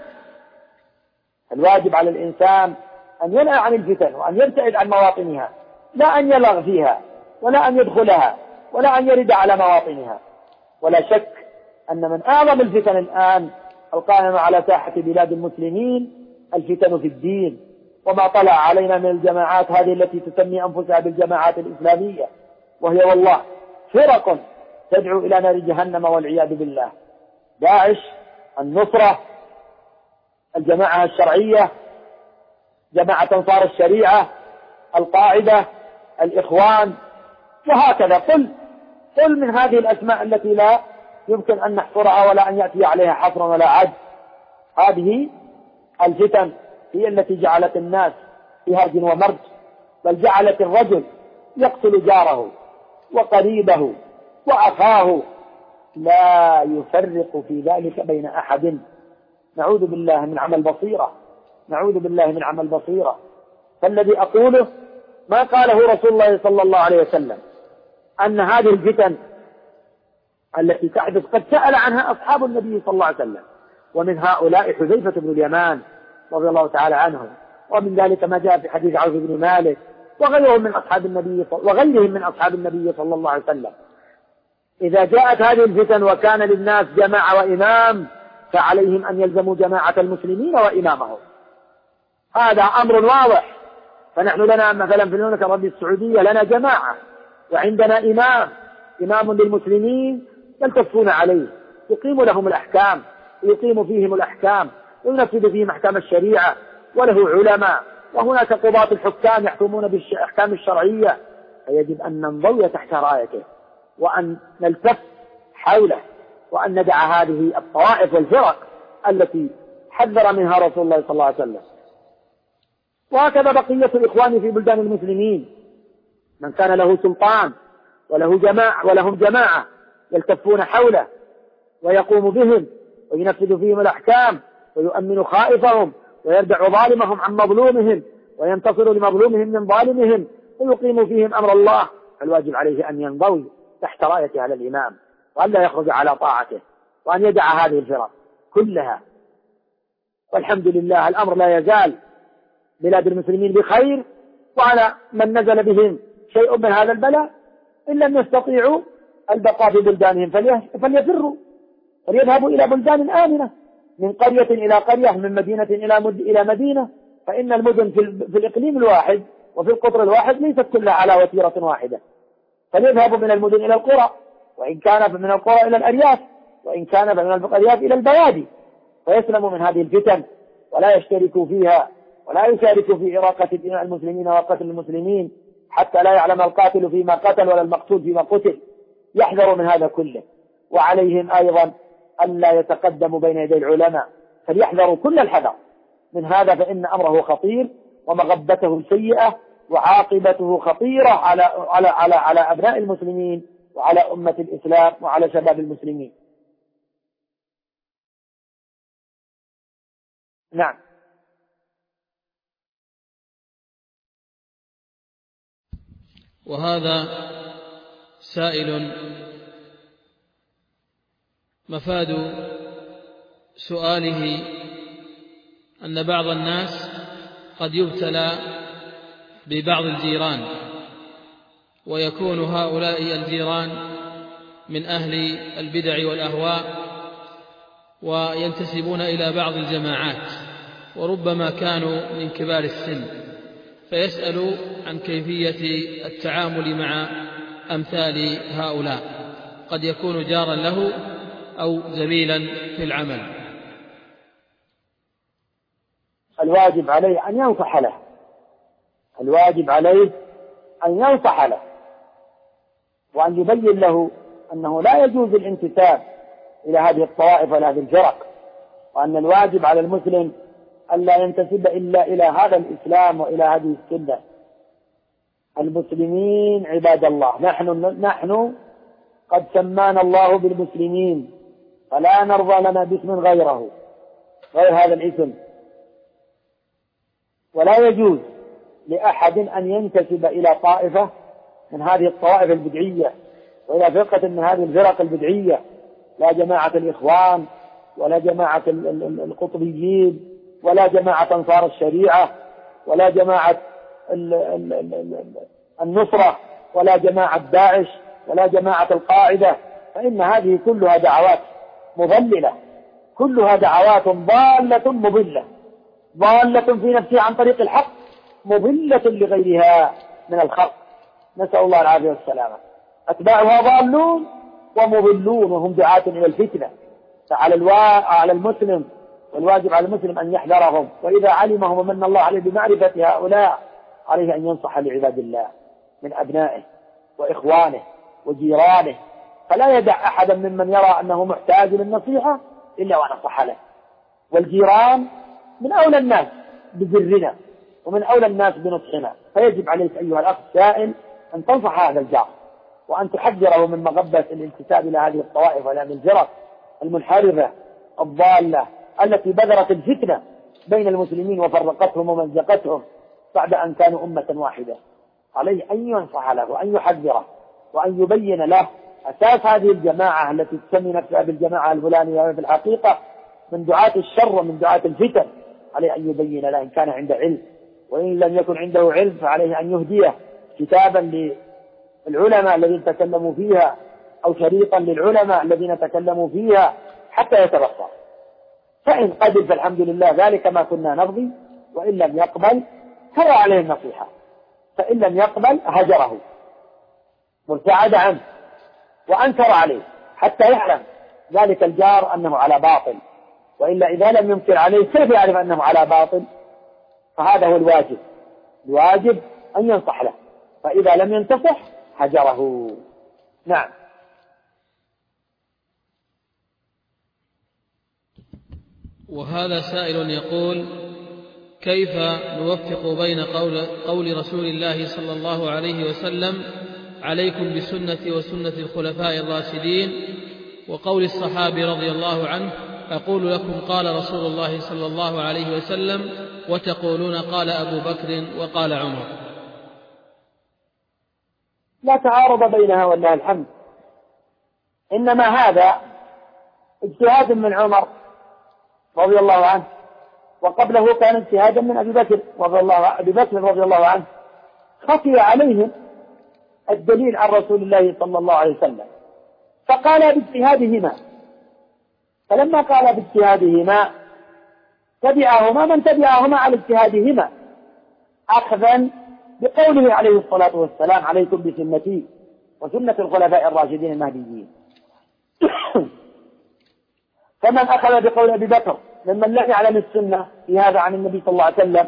الواجب على الإنسان أن ينهى عن الفتن وأن يبتعد عن مواطنها، لا أن يلغ فيها ولا أن يدخلها ولا أن يرد على مواطنها. ولا شك أن من أعظم الفتن الآن القائمة على ساحة بلاد المسلمين الفتن في الدين، وما طلع علينا من الجماعات هذه التي تسمي أنفسها بالجماعات الإسلامية، وهي والله فرق تدعو إلى نار جهنم والعياذ بالله: داعش، النصرة، الجماعة الشرعية، جماعة أنصار الشريعة، القاعدة، الإخوان، وهكذا. قل من هذه الأسماء التي لا يمكن أن نحصرها ولا أن يأتي عليها حصر ولا عد. هذه الفتن هي التي جعلت الناس في هرج ومرج، بل جعلت الرجل يقتل جاره وقريبه وأخاه، لا يفرق في ذلك بين أحد. نعوذ بالله من عمل بصيرة، نعوذ بالله من عمل بصيرة. فالذي أقوله ما قاله رسول الله صلى الله عليه وسلم، أن هذه الفتن التي تحدث قد سأل عنها أصحاب النبي صلى الله عليه وسلم، ومن هؤلاء حذيفة بن اليمان رضي الله تعالى عنه، ومن ذلك ما جاء في حديث عوف بن مالك وغيرهم من أصحاب النبي صلى الله عليه وسلم. إذا جاءت هذه الفتن وكان للناس جماعة وإمام، فعليهم أن يلزموا جماعة المسلمين وإمامهم، هذا أمر واضح. فنحن لنا مثلا في المملكة العربية السعودية لنا جماعة وعندنا إمام للمسلمين يلتفون عليه، يقيم لهم الأحكام، يقيم فيهم الأحكام وينفذ فيهم أحكام الشريعة، وله علماء، وهناك قضاة الحكام يحكمون بالأحكام الشرعية. فيجب أن ننضوي تحت رايته وأن نلتف حوله وأن ندع هذه الطوائف والفرق التي حذر منها رسول الله صلى الله عليه وسلم. وهكذا بقية الإخوان في بلدان المسلمين، من كان له سلطان ولهم جماعة يلتفون حوله ويقوم بهم وينفذ فيهم الأحكام ويؤمن خائفهم ويردع ظالمهم عن مظلومهم وينتصر لمظلومهم من ظالمهم ويقيم فيهم أمر الله، فالواجب عليه أن ينضوي تحت راية هذا الإمام وأن لا يخرج على طاعته وأن يدع هذه الفرق كلها. والحمد لله الأمر لا يزال بلاد المسلمين بخير، وعلى من نزل بهم شيء من هذا البلاء إن لم يستطيعوا البقاء في بلدانهم فليفروا فليذهبوا إلى بلدان آمنة، من قرية إلى قرية، من مدينة إلى مدينة، فإن المدن في الإقليم الواحد وفي القطر الواحد ليست كلها على وتيرة واحدة، فليذهبوا من المدن إلى القرى، وإن كان من القرى إلى الأرياف، وإن كان من الأرياف إلى البوادي، فيسلموا من هذه الفتن ولا يشتركوا فيها ولا يشاركوا في إراقة دماء المسلمين وقتل المسلمين، حتى لا يعلم القاتل فيما قتل ولا المقتول فيما قتل. يحذروا من هذا كله، وعليهم أيضا ألا يتقدموا بين يدي العلماء، فليحذروا كل الحذر من هذا، فإن أمره خطير ومغبته سيئة وعاقبته خطيرة على أبناء المسلمين وعلى أمة الإسلام وعلى شباب المسلمين. نعم. وهذا سائل مفاد سؤاله أن بعض الناس قد يبتلى ببعض الجيران، ويكون هؤلاء الجيران من أهل البدع والأهواء وينتسبون إلى بعض الجماعات، وربما كانوا من كبار السن، فيسأل عن كيفية التعامل مع أمثال هؤلاء، قد يكون جارا له أو زميلا في العمل. الواجب عليه أن ينصح له، الواجب عليه أن ينصح له وأن يبين له أنه لا يجوز الانتساب إلى هذه الطوائف ولا هذه الفرق، وأن الواجب على المسلم ألا ينتسب إلا إلى هذا الإسلام وإلى هذه السنة. المسلمين عباد الله، نحن قد سمانا الله بالمسلمين، فلا نرضى لنا باسم غير هذا الاسم، ولا يجوز لأحد أن ينتسب إلى طائفة من هذه الطوائف البدعية وإلى فرقة من هذه الفرق البدعية، لا جماعة الإخوان ولا جماعة القطبيين ولا جماعة أنصار الشريعة ولا جماعة النصرة ولا جماعة داعش ولا جماعة القاعدة، فإن هذه كلها دعوات مضللة، كلها دعوات ضالة مضلة، ضالة في نفسها عن طريق الحق، مضلة لغيرها من الخلق، نسأل الله العافية والسلامة. أتباعها ضالون ومضلون وهم دعاة إلى الفتنة، فعلى المسلم والواجب على المسلم أن يحذرهم، وإذا علمهم ومن الله عليه بمعرفة هؤلاء عليه أن ينصح لعباد الله من أبنائه وإخوانه وجيرانه، فلا يدع أحدا ممن يرى أنه محتاج للنصيحة إلا ونصح له. والجيران من أولى الناس ببرنا ومن أولى الناس بنصحنا، فيجب عليك أيها الأخ السائل أن تنصح هذا الجار وأن تحذره من مغبة الانتساب إلى هذه الطوائف وإلى هذه الفرق المنحرفة الضالة التي بذرت الفتنة بين المسلمين وفرقتهم ومزقتهم بعد أن كانوا أمة واحدة. عليه أن ينصح له وأن يحذره وأن يبين له أساس هذه الجماعة التي تسمي نفسها بالجماعة الفلانية، وفي الحقيقة من دعاة الشر ومن دعاة الفتن. عليه أن يبين له إن كان عنده علم، وإن لم يكن عنده علم فعليه أن يهديه كتابا للعلماء الذين تكلموا فيها أو شريطا للعلماء الذين تكلموا فيها حتى يتبصر. فإن قبل فالحمد لله ذلك ما كنا نرضي، وإن لم يقبل ترى عليه النصيحة، فإن لم يقبل هجره وابتعد عنه وأنكر عليه حتى يعلم ذلك الجار أنه على باطل، وإلا إذا لم ينكر عليه كيف يعرف أنه على باطل؟ فهذا هو الواجب، الواجب أن ينصح له، فإذا لم ينتصح هجره. نعم. وهذا سائل يقول: كيف نوفق بين قول رسول الله صلى الله عليه وسلم عليكم بسنتي وسنة الخلفاء الراشدين وقول الصحابي رضي الله عنه أقول لكم قال رسول الله صلى الله عليه وسلم وتقولون قال أبو بكر وقال عمر؟ لا تعارض بينها ولله الحمد، إنما هذا اجتهاد من عمر رضي الله عنه، وقبله كان اجتهادا من أبي بكر رضي الله عنه، خفي عليهم الدليل عن رسول الله صلى الله عليه وسلم فقال باجتهادهما، فلما قال باجتهادهما تبعهما من تبعهما على اجتهادهما أخذا بقوله عليه الصلاة والسلام عليكم بسنتي وسنة الخلفاء الراشدين المهديين. فمن أخذ بقول أبي بكر ممن لم يعلم السنة في هذا عن النبي صلى الله عليه وسلم،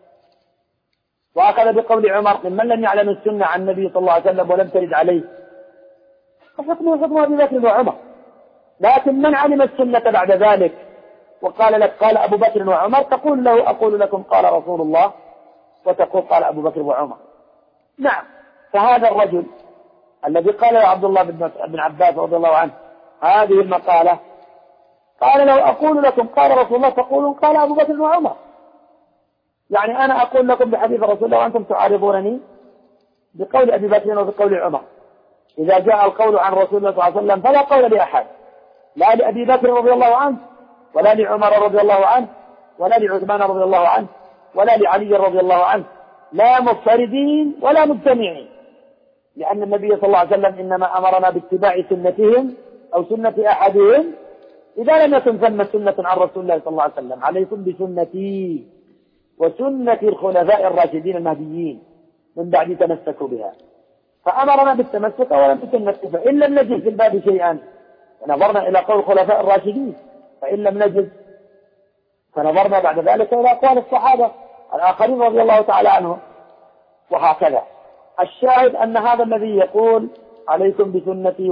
وأخذ بقول عمر ممن لم يعلم السنة عن النبي صلى الله عليه وسلم ولم ترد عليه، فحكمه حكم أبي بكر وعمر. لكن من علم السنة بعد ذلك وقال لك قال أبو بكر وعمر تقول له أقول لكم قال رسول الله وتقول قال أبو بكر وعمر. نعم. فهذا الرجل الذي قال له عبد الله بن عباس رضي الله عنه هذه المقالة قال له أقول لكم قال رسول الله تقولون قال أبو بكر وعمر، يعني أنا أقول لكم بحديث رسول الله وأنتم تعارضونني بقول أبي بكر وبقول عمر. إذا جاء القول عن رسول الله صلى الله عليه وسلم فلا قول لأحد، لا لأبي بكر رضي الله عنه ولا لعمر رضي الله عنه ولا لعثمان رضي الله عنه ولا لعلي رضي الله عنه، لا مضطردين ولا مجتمعين، لأن النبي صلى الله عليه وسلم إنما أمرنا باتباع سنتهم أو سنة أحدهم إذا لم يكن ثم سنة عن رسول الله صلى الله عليه وسلم. عليكم بسنتي وسنة الخلفاء الراشدين المهديين من بعد تمسكوا بها، فأمرنا بالتمسك ولم بسنته. فإن لم نجد في الباب شيئا فنظرنا إلى قول الخلفاء الراشدين، فإن لم نجد فنظرنا بعد ذلك إلى أقوال الصحابة الآخرين رضي الله تعالى عنهم، وهكذا. الشاهد أن هذا الذي يقول عليكم بسنتي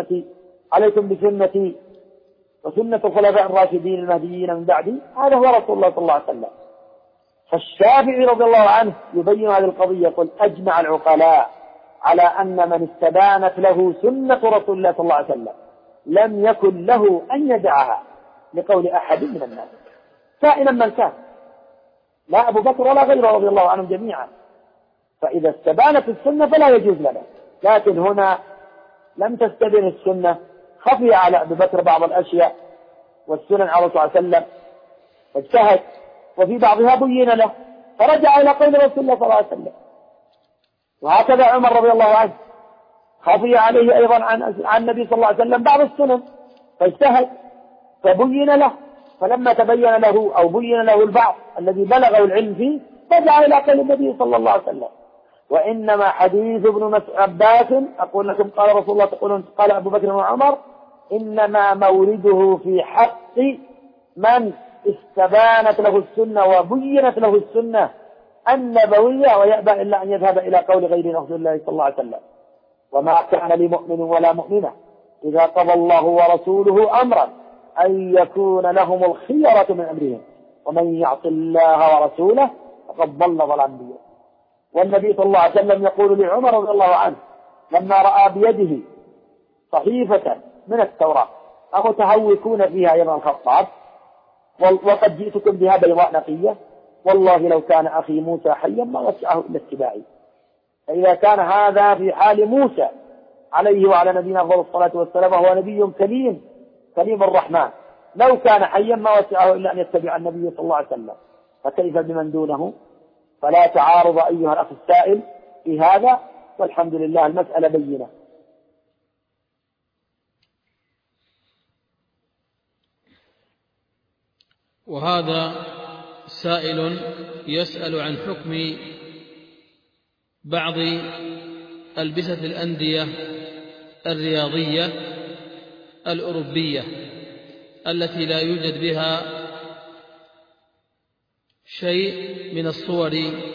وسنة الخلفاء الراشدين المهديين من بعدي، هذا هو رسول الله صلى الله عليه وسلم. فالشافعي رضي الله عنه يبين هذه القضية يقول أجمع العقلاء على أن من استبانت له سنة رسول الله صلى الله عليه وسلم لم يكن له أن يدعها لقول أحد من الناس كائنا من كان، لا أبو بكر ولا غيره رضي الله عنهم جميعا. فإذا استبانت السنة فلا يجوز لنا، لكن هنا لم تستبين السنة، خفي على أبي بكر بعض الأشياء والسنن على صلى الله عليه وسلم واجتهد، وفي بعضها بين له فرجع إلى قول رسول الله صلى الله عليه وسلم. وهكذا عمر رضي الله عنه خفي عليه أيضا عن النبي صلى الله عليه وسلم بعض السنن فاجتهد فبين له، فلما تبين له أو بين له البعض الذي بلغه العلم فيه رجع إلى قول النبي صلى الله عليه وسلم. وإنما حديث ابن عباس أقول لكم قال رسول الله تقولون قال أبو بكر وعمر إنما مورده في حق من استبانت له السنة وبينت له السنة النبوية ويأبى إلا أن يذهب إلى قول غير رسول الله صلى الله عليه وسلم. وما كان لمؤمن ولا مؤمنة إذا قضى الله ورسوله أمرا أن يكون لهم الخيرة من أمرهم ومن يعص الله ورسوله فقد ضل ضلالا مبينا. والنبي صلى الله عليه وسلم يقول لعمر رضي الله عنه لما رأى بيده صحيفة من التوراة أمتهوكون فيها يا ابن الخطاب وقد جئتكم بها بيضاء نقية والله لو كان أخي موسى حيا ما وسعه إلا اتباعي. فإذا كان هذا في حال موسى عليه وعلى نبينا أفضل الصلاة والسلام وهو نبي كليم الرحمن، لو كان حيا ما وسعه إلا أن يتبع النبي صلى الله عليه وسلم، فكيف بمن دونه؟ فلا تعارض أيها الأخ السائل في هذا، والحمد لله المسألة بينة. وهذا سائل يسأل عن حكم بعض ألبسة الأندية الرياضية الأوروبية التي لا يوجد بها شيء من الصور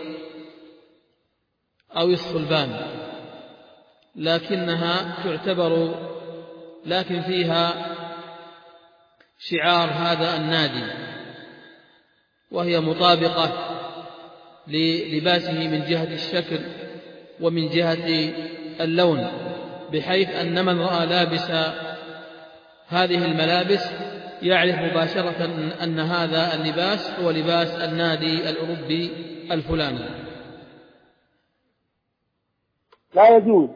أو الصلبان، لكن فيها شعار هذا النادي، وهي مطابقة للباسه من جهة الشكل ومن جهة اللون، بحيث أن من رأى لابس هذه الملابس يعرف مباشرة أن هذا اللباس هو لباس النادي الأوروبي الفلاني. لا يجوز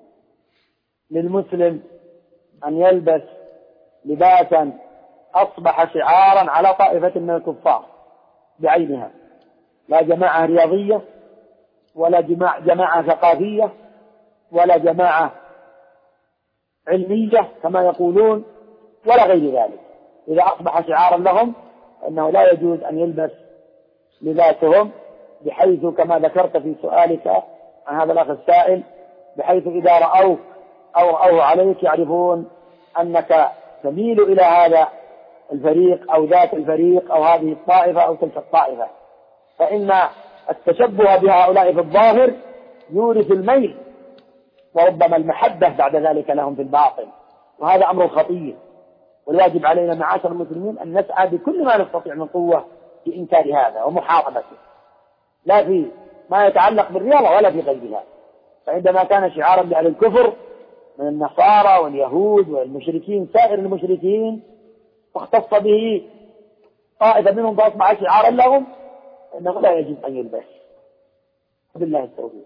للمسلم أن يلبس لباسا أصبح شعارا على طائفة من الكفار بعينها، لا جماعة رياضية ولا جماعة ثقافية ولا جماعة علمية كما يقولون ولا غير ذلك. إذا أصبح شعارا لهم أنه لا يجوز أن يلبس لباسهم، بحيث كما ذكرت في سؤالك عن هذا الأخ السائل، بحيث إذا رأوك أو رأوه عليك يعرفون أنك تميل إلى هذا الفريق أو ذات الفريق أو هذه الطائفة أو تلك الطائفة، فإن التشبه بهؤلاء في الظاهر يورث الميل وربما المحبة بعد ذلك لهم في الباطن، وهذا أمر خطير. والواجب علينا معاشر المسلمين أن نسعى بكل ما نستطيع من قوة في إنكار هذا ومحاربته، لا في ما يتعلق بالرياضة ولا في غيرها. فعندما كان شعارا لأهل الكفر من النصارى واليهود والمشركين سائر المشركين واختص به طائفة منهم فأصبح شعارا لهم، إنه لا يجب أن يلبس. بالله التوفيق.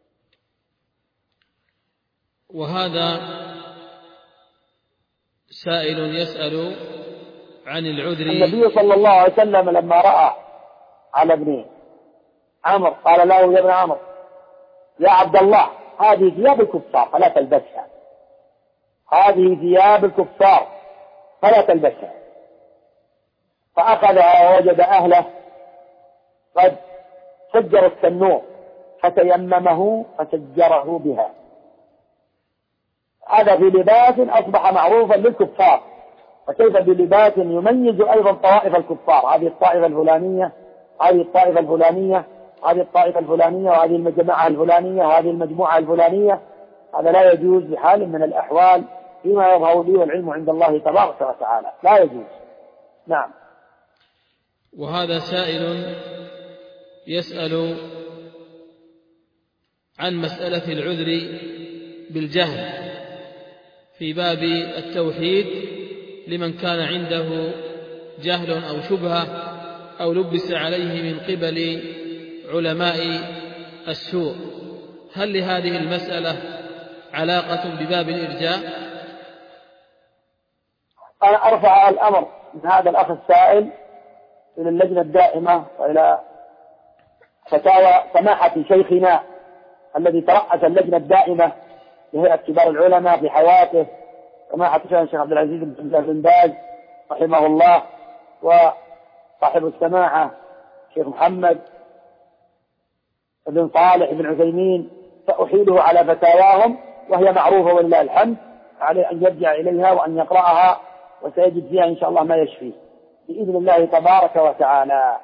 وهذا سائل يسأل عن العذر. النبي صلى الله عليه وسلم لما رأى على ابن عمرو قال له يا ابن عمرو يا عبد الله هذه ثياب الكفار فلا تلبسها، هذه ثياب الكفار فلا تلبسها. فأخذها ووجد أهله قد سجروا التنور فتيممه فسجره بها. هذا في لباس أصبح معروفا للكفار، فكيف بلباس يميز أيضا طوائف الكفار، هذه الطائفة الفلانية هذه الطائفة الفلانية هذه الطائفة الفلانية وهذه الجماعة الفلانية وهذه المجموعة الفلانية. هذا لا يجوز بحال من الأحوال فيما يظهر لي والعلم عند الله تبارك وتعالى، لا يجوز. نعم. وهذا سائل يسأل عن مسألة العذر بالجهل في باب التوحيد لمن كان عنده جهل أو شبهة أو لبس عليه من قبل علماء السوء. هل لهذه المسألة علاقة بباب الإرجاء؟ أنا أرفع الأمر من هذا الأخ السائل إلى اللجنة الدائمة وإلى فتاوى سماحة شيخنا الذي ترأس اللجنة الدائمة لهيئة كبار العلماء في حياته، سماحة الشيخ عبد العزيز بن باز رحمه الله، وصاحب السماحة الشيخ محمد بن صالح بن عثيمين، فأحيله على فتاواهم وهي معروفة ولله الحمد، عليه أن يرجع إليها وأن يقرأها وسيجد فيها إن شاء الله ما يشفيه بإذن الله تبارك وتعالى.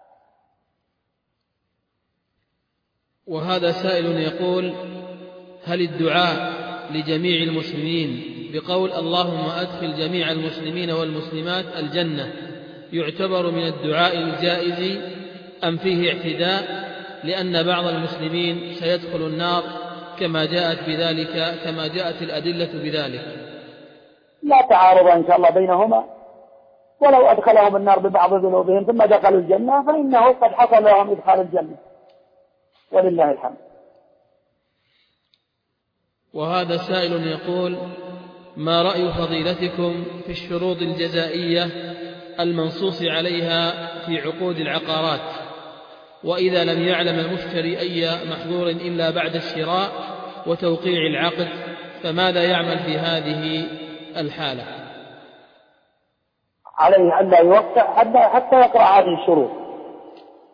وهذا سائل يقول: هل الدعاء لجميع المسلمين بقول اللهم أدخل جميع المسلمين والمسلمات الجنة يعتبر من الدعاء الجائز أم فيه اعتداء لأن بعض المسلمين سيدخل النار كما جاءت الأدلة بذلك؟ لا تعارض إن شاء الله بينهما، ولو أدخلهم النار ببعض ذنوبهم ثم دخلوا الجنة فإنه قد حصل لهم إدخال الجنة ولله الحمد. وهذا سائل يقول: ما رأي فضيلتكم في الشروط الجزائية المنصوص عليها في عقود العقارات، وإذا لم يعلم المشتري أي محظور إلا بعد الشراء وتوقيع العقد فماذا يعمل في هذه الحالة؟ عليه أن لا يوقع حتى يقرأ هذه الشروط،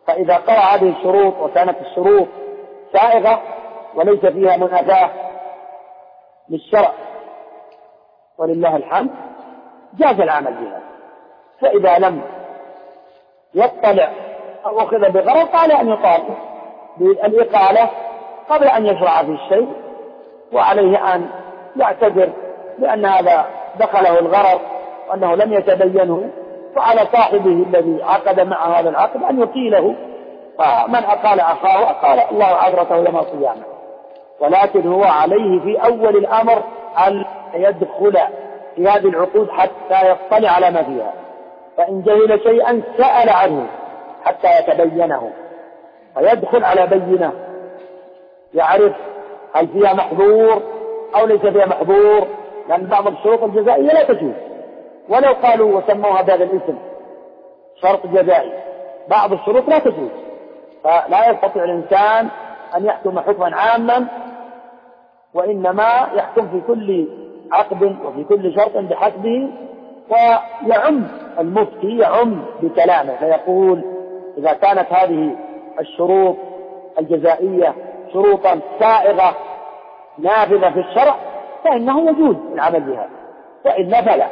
فإذا قرأ هذه الشروط وكانت الشروط سائغة وليس فيها منافاة للشرع ولله الحمد جاز العمل بها. فإذا لم يطلع أو أخذ بغرض قال أن يطالب بالإقالة قبل أن يشرع في الشيء، وعليه أن يعتذر لأن هذا دخله الغرض وأنه لم يتبينه، وعلى صاحبه الذي عقد مع هذا العقد أن يقيله، فمن أقال أخاه أقال الله عذرته يوم القيامة. ولكن هو عليه في أول الأمر أن يدخل في هذه العقود حتى يطلع على ما فيها، فإن جهل شيئا سأل عنه حتى يتبينه، فيدخل على بينة يعرف هل فيها محظور أو ليس فيها محظور، لأن بعض الشروط الجزائية لا تجوز ولو قالوا وسموها بهذا الاسم شرط جزائي، بعض الشروط لا تجوز، فلا يستطيع الإنسان أن يحكم حكما عاما، وإنما يحكم في كل عقد وفي كل شرط بحسبه، ويعم المفتي يعم بكلامه فيقول إذا كانت هذه الشروط الجزائية شروطا سائغة نافذة في الشرع فإنه يجوز العمل بها، وإلا فلا.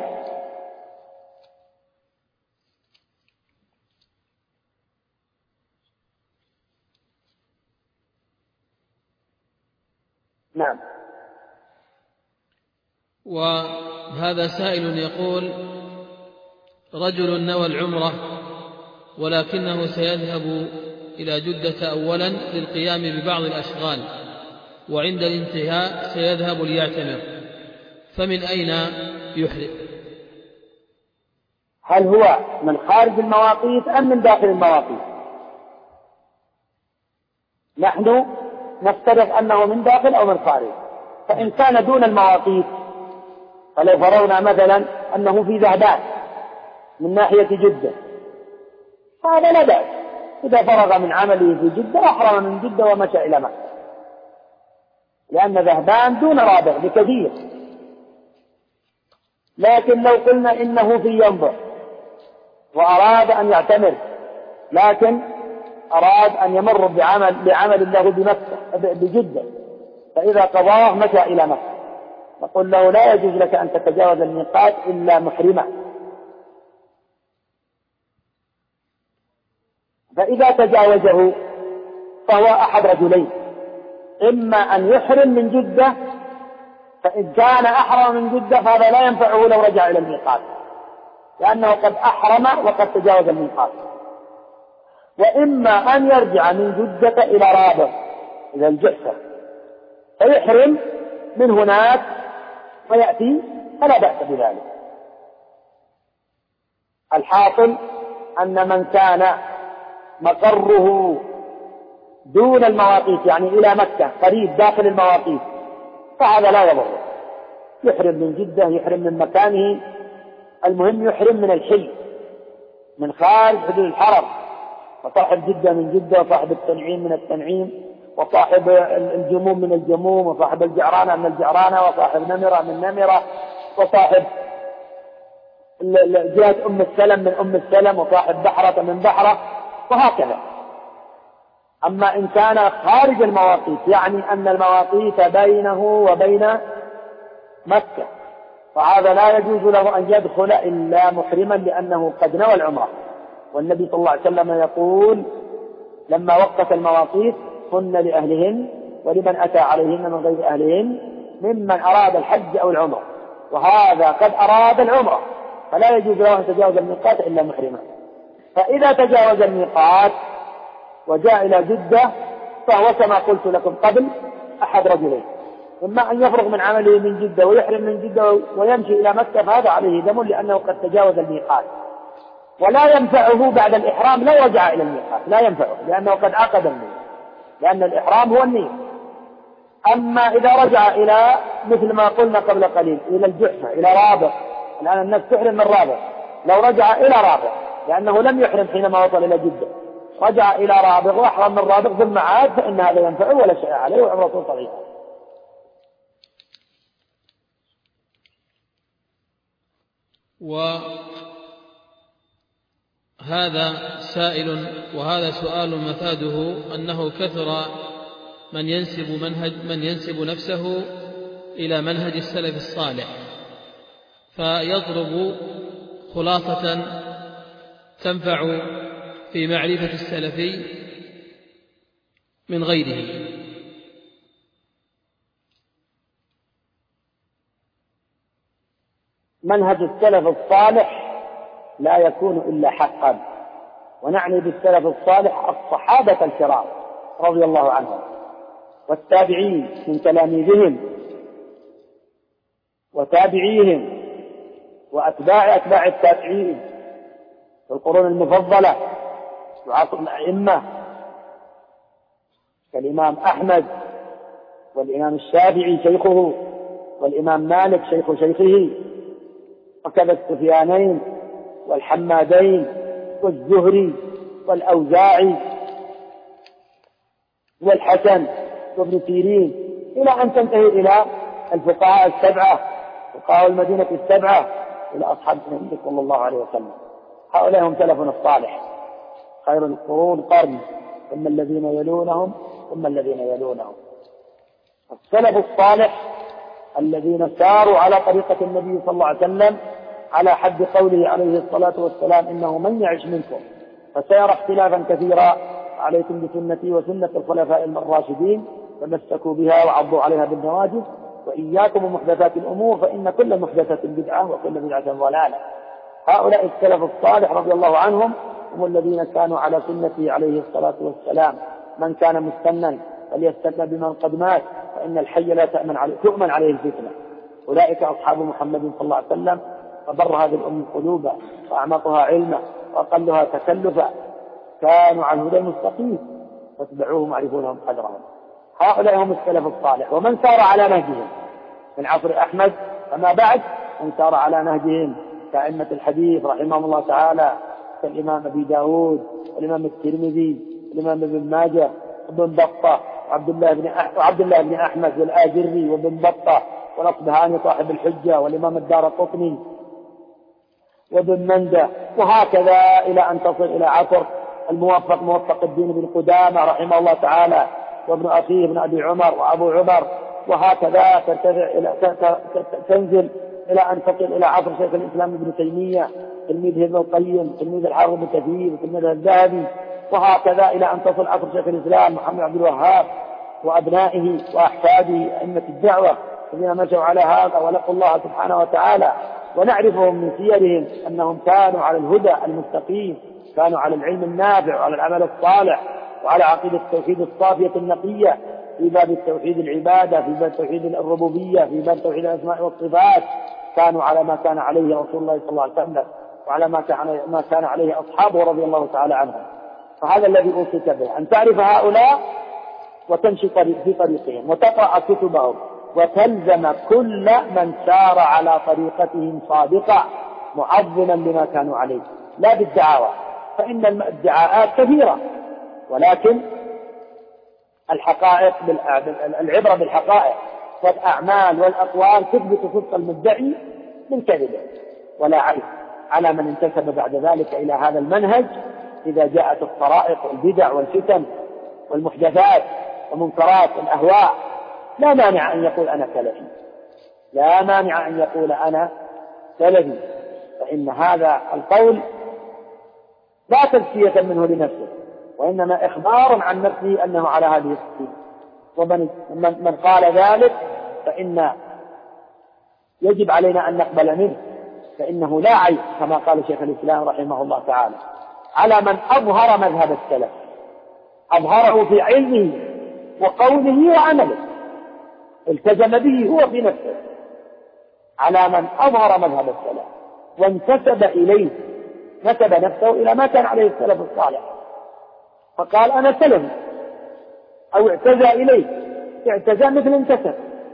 نعم. وهذا سائل يقول: رجل نوى العمرة ولكنه سيذهب إلى جدة أولا للقيام ببعض الأشغال، وعند الانتهاء سيذهب ليعتمر، فمن أين يحرم؟ هل هو من خارج المواقيت أم من داخل المواقيت؟ نحن نفترض أنه من داخل أو من خارج، فإن كان دون المواقيت فلو فرضنا مثلا أنه في ذهبان من ناحية جدة فهذا لا بأس، إذا فرغ من عمله في جدة أحرم من جدة ومشى إلى مكة، لأن ذهبان دون رابع بكثير. لكن لو قلنا إنه في ينظر وأراد أن يعتمر لكن أراد أن يمر بعمل له بجدة، فإذا قضاه مشى إلى مكة، نقول له لا يجوز لك أن تتجاوز الميقات إلا محرما. فإذا تجاوزه فهو أحد رجلين، إما أن يحرم من جدة، فإن كان أحرم من جدة فهذا لا ينفعه لو رجع إلى الميقات لأنه قد أحرم وقد تجاوز الميقات، وإما أن يرجع من جدة إلى رابغ إلى الجحفة فيحرم من هناك ويأتي فلا بأس بذلك. الحاصل أن من كان مقره دون المواقيت يعني إلى مكة قريب داخل المواقيت فهذا لا يضر، يحرم من جدة يحرم من مكانه، المهم يحرم من الحل من خارج حدود الحرم، وصاحب جدة من جدة، وصاحب التنعيم من التنعيم، وصاحب الجموم من الجموم، وصاحب الجعرانة من الجعرانة، وصاحب نمرة من نمرة، وصاحب جهة أم السلم من أم السلم، وصاحب بحرة من بحرة، وهكذا. أما إن كان خارج المواقيت يعني أن المواقيت بينه وبين مكة فهذا لا يجوز له أن يدخل إلا محرما لأنه قد نوى العمرة، والنبي صلى الله عليه وسلم يقول لما وقت المواقيت كن لأهلهن ولمن أتى عليهن من غير أهلهن ممن أراد الحج أو العمرة، وهذا قد أراد العمرة فلا يجوز له أن يتجاوز الميقات إلا محرما. فإذا تجاوز الميقات وجاء إلى جدة فهو كما قلت لكم قبل أحد رجلين، إما أن يفرغ من عمله من جدة ويحرم من جدة ويمشي إلى مكة فهذا عليه دم لأنه قد تجاوز الميقات، ولا ينفعه بعد الإحرام لو رجع إلى الميقات، لا ينفعه لأنه قد عقد النية، لأن الإحرام هو النية. أما إذا رجع إلى مثل ما قلنا قبل قليل إلى الجحفة إلى رابغ، الآن الناس تحرم من رابغ، لو رجع إلى رابغ لأنه لم يحرم حينما وصل إلى جدة، رجع إلى رابغ وأحرم من رابغ ثم عاد فإن هذا ينفعه ولا شيء عليه وعمرته صغيرة. وهل هذا سائل، وهذا سؤال مفاده أنه كثر من ينسب نفسه إلى منهج السلف الصالح، فيضرب خلاصة تنفع في معرفة السلفي من غيره. منهج السلف الصالح لا يكون إلا حقا، ونعني بالسلف الصالح الصحابة الكرام رضي الله عنهم والتابعين من تلاميذهم وتابعيهم وأتباع التابعين في القرون المفضلة وعصر الأئمة كالإمام أحمد والإمام الشافعي شيخه والإمام مالك شيخ شيخه، وكذا السفيانين والحمادين والزهري والأوزاعي والحسن وابن سيرين، إلى أن تنتهي إلى الفقهاء السبعة، فقهاء المدينة السبعة، إلى أصحاب النبي صلى الله عليه وسلم. هؤلاء هم سلفنا الصالح، خير القرون قرن ثم الذين يلونهم ثم الذين يلونهم. السلف الصالح الذين ساروا على طريقة النبي صلى الله عليه وسلم على حد قوله عليه الصلاة والسلام: إنه من يعش منكم فسيرى اختلافا كثيرا، عليكم بسنتي وسنة الخلفاء الراشدين فمسكوا بها وعضوا عليها بالنواجذ، وإياكم ومحدثات الأمور فإن كل محدثة بدعة وكل بدعة ضلالة. هؤلاء السلف الصالح رضي الله عنهم هم الذين كانوا على سنته عليه الصلاة والسلام. من كان مستنا فليستنى بمن قد مات، فإن الحي لا تؤمن عليه الفتنة. أولئك أصحاب محمد صلى الله عليه وسلم، فبر هذه الأمة قلوبا وأعمقها علما وأقلها تكلفا، كانوا على الهدى المستقيم فاتبعوهم وعرفونهم قدرهم. هؤلاء هم السلف الصالح، ومن سار على نهجهم من عصر أحمد فما بعد، من سار على نهجهم كأئمة الحديث رحمهم الله تعالى، كالإمام أبي داود والإمام الترمذي والإمام ابن ماجه وابن بطة وعبد الله بن أحمد والآجري وابن بطة والأصبهاني صاحب الحجة والإمام الدارقطني وابن مندة، وهكذا إلى أن تصل إلى عصر موفق الدين بن قدامة رحمه الله تعالى، وابن أخيه ابن أبي عمر وأبو عمر، وهكذا تنزل إلى أن تصل إلى عصر شيخ الإسلام ابن تيمية، تلميذ ابن القيم، تلميذ الحافظ ابن كثير، وتلميذ الذهبي، وهكذا إلى أن تصل عصر شيخ الإسلام محمد عبد الوهاب وأبنائه وأحفاده أئمة الدعوة الذين مشوا على هذا ولقوا الله سبحانه وتعالى. ونعرفهم من سيرهم أنهم كانوا على الهدى المستقيم، كانوا على العلم النافع وعلى العمل الصالح وعلى عقيدة التوحيد الصافية النقية، في باب التوحيد العبادة، في باب توحيد الربوبية، في باب توحيد الأسماء والصفات. كانوا على ما كان عليه رسول الله صلى الله عليه وسلم وعلى ما كان عليه أصحابه رضي الله تعالى عنهم. فهذا الذي أوصيك به، أن تعرف هؤلاء وتمشي في طريقهم وتقرأ كتبهم وتلزم كل من سار على طريقتهم صادقا معظما لما كانوا عليه، لا بالدعاوى، فإن الادعاءات كثيرة، ولكن الحقائق العبرة بالحقائق، والأعمال والأقوال تثبت صدق المدعي من كذبه. ولا عيب على من انتسب بعد ذلك إلى هذا المنهج إذا جاءت الطرائق والبدع والفتن والمحدثات ومنكرات الأهواء، لا مانع أن يقول أنا سلفي، لا مانع أن يقول أنا سلفي، فإن هذا القول لا تزكية منه لنفسه، وإنما إخبار عن نفسه أنه على هذه السبيل. ومن قال ذلك فإن يجب علينا أن نقبل منه، فإنه لا عيب كما قال شيخ الإسلام رحمه الله تعالى على من أظهر مذهب السلف، أظهره في علمه وقوله وعمله، التزم به هو في نفسه، على من أظهر مذهب السلف وانتسب إليه، نسب نفسه إلى ما كان عليه السلف الصالح، فقال أنا سلفي، أو اعتزى إليه، اعتزى مثل انتسب،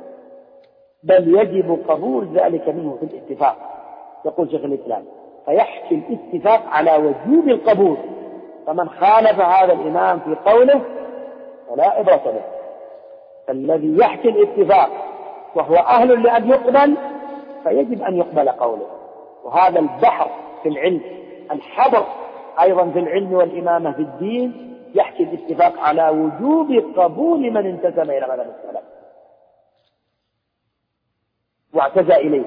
بل يجب قبول ذلك منه في الاتفاق. يقول شيخ الإسلام فيحكي الاتفاق على وجوب القبول، فمن خالف هذا الإمام في قوله فلا عبرة به. فالذي يحكي الاتفاق وهو أهل لأن يقبل فيجب أن يقبل قوله. وهذا البحر في العلم، الحبر أيضا في العلم والإمامة في الدين يحكي الاتفاق على وجوب قبول من انتسب إلى مذهب السلف واعتزى إليه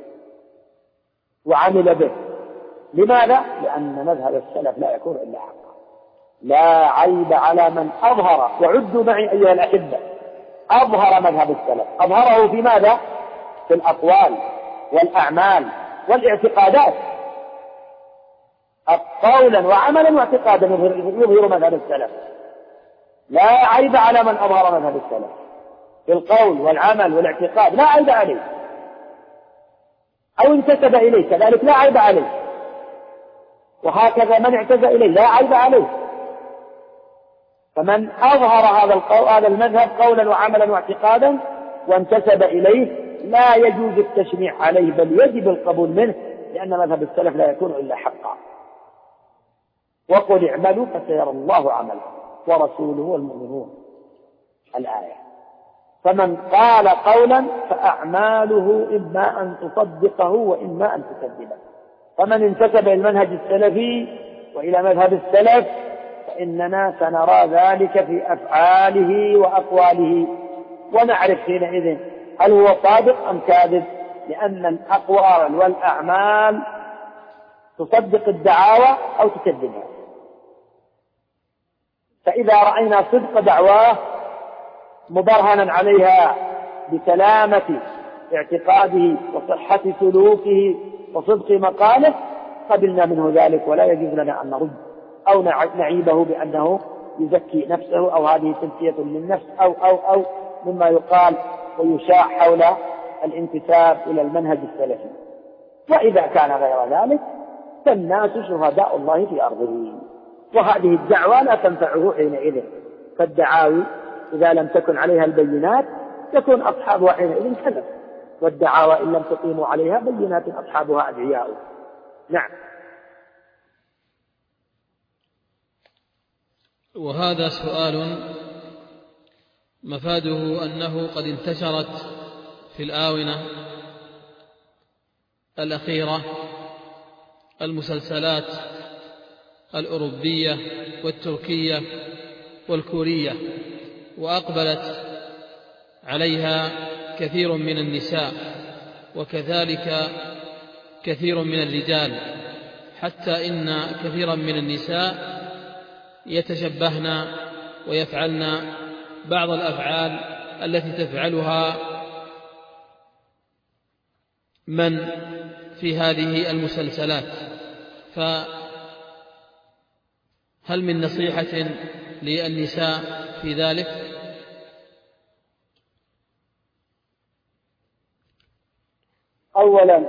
وعمل به. لماذا؟ لأن مذهب السلف لا يكون إلا حقا، لا عيب على من أظهر، وعدوا معي أيها الأحبة، أظهر مذهب السلف. أظهره في ماذا؟ في الأقوال والأعمال والاعتقادات، قولا وعملا واعتقادا يظهر مذهب السلف. لا عيب على من أظهر مذهب السلف في القول والعمل والاعتقاد، لا عيب عليه، أو انتسب إليه كذلك لا عيب عليه، وهكذا من اعتزى إليه لا عيب عليه. فمن أظهر هذا المذهب قولا وعملا واعتقادا وانتسب إليه لا يجوز التشنيع عليه، بل يجب القبول منه، لأن مذهب السلف لا يكون إلا حقا. وقل اعملوا فسيرى الله عملكم ورسوله والمؤمنون، الآية. فمن قال قولا فأعماله إما أن تصدقه وإما أن تكذبه. فمن انتسب إلى المنهج السلفي وإلى مذهب السلف فإننا سنرى ذلك في أفعاله وأقواله، ونعرف حينئذ هل هو صادق أم كاذب، لأن الأقوال والأعمال تصدق الدعاوى أو تكذبها. فإذا رأينا صدق دعواه مبرهنا عليها بسلامة اعتقاده وصحة سلوكه وصدق مقاله قبلنا منه ذلك، ولا يجوز لنا أن نرد أو نعيبه بأنه يزكي نفسه أو هذه تزكية للنفس أو مما يقال ويشاع حول الانتساب إلى المنهج السلفي. وإذا كان غير ذلك فالناس شهداء الله في أرضه، وهذه الدعوة لا تنفعه حينئذ. فالدعاوي إذا لم تكن عليها البينات يكون أصحابها حينئذ كذب، والدعاوى إن لم تقيموا عليها بينات أصحابها أدعياء. نعم. وهذا سؤال مفاده أنه قد انتشرت في الآونة الأخيرة المسلسلات الأوروبية والتركية والكورية، وأقبلت عليها كثير من النساء وكذلك كثير من الرجال، حتى إن كثيرا من النساء يتشبهن ويفعلن بعض الأفعال التي تفعلها من في هذه المسلسلات. فهل من نصيحة للنساء في ذلك؟ أولا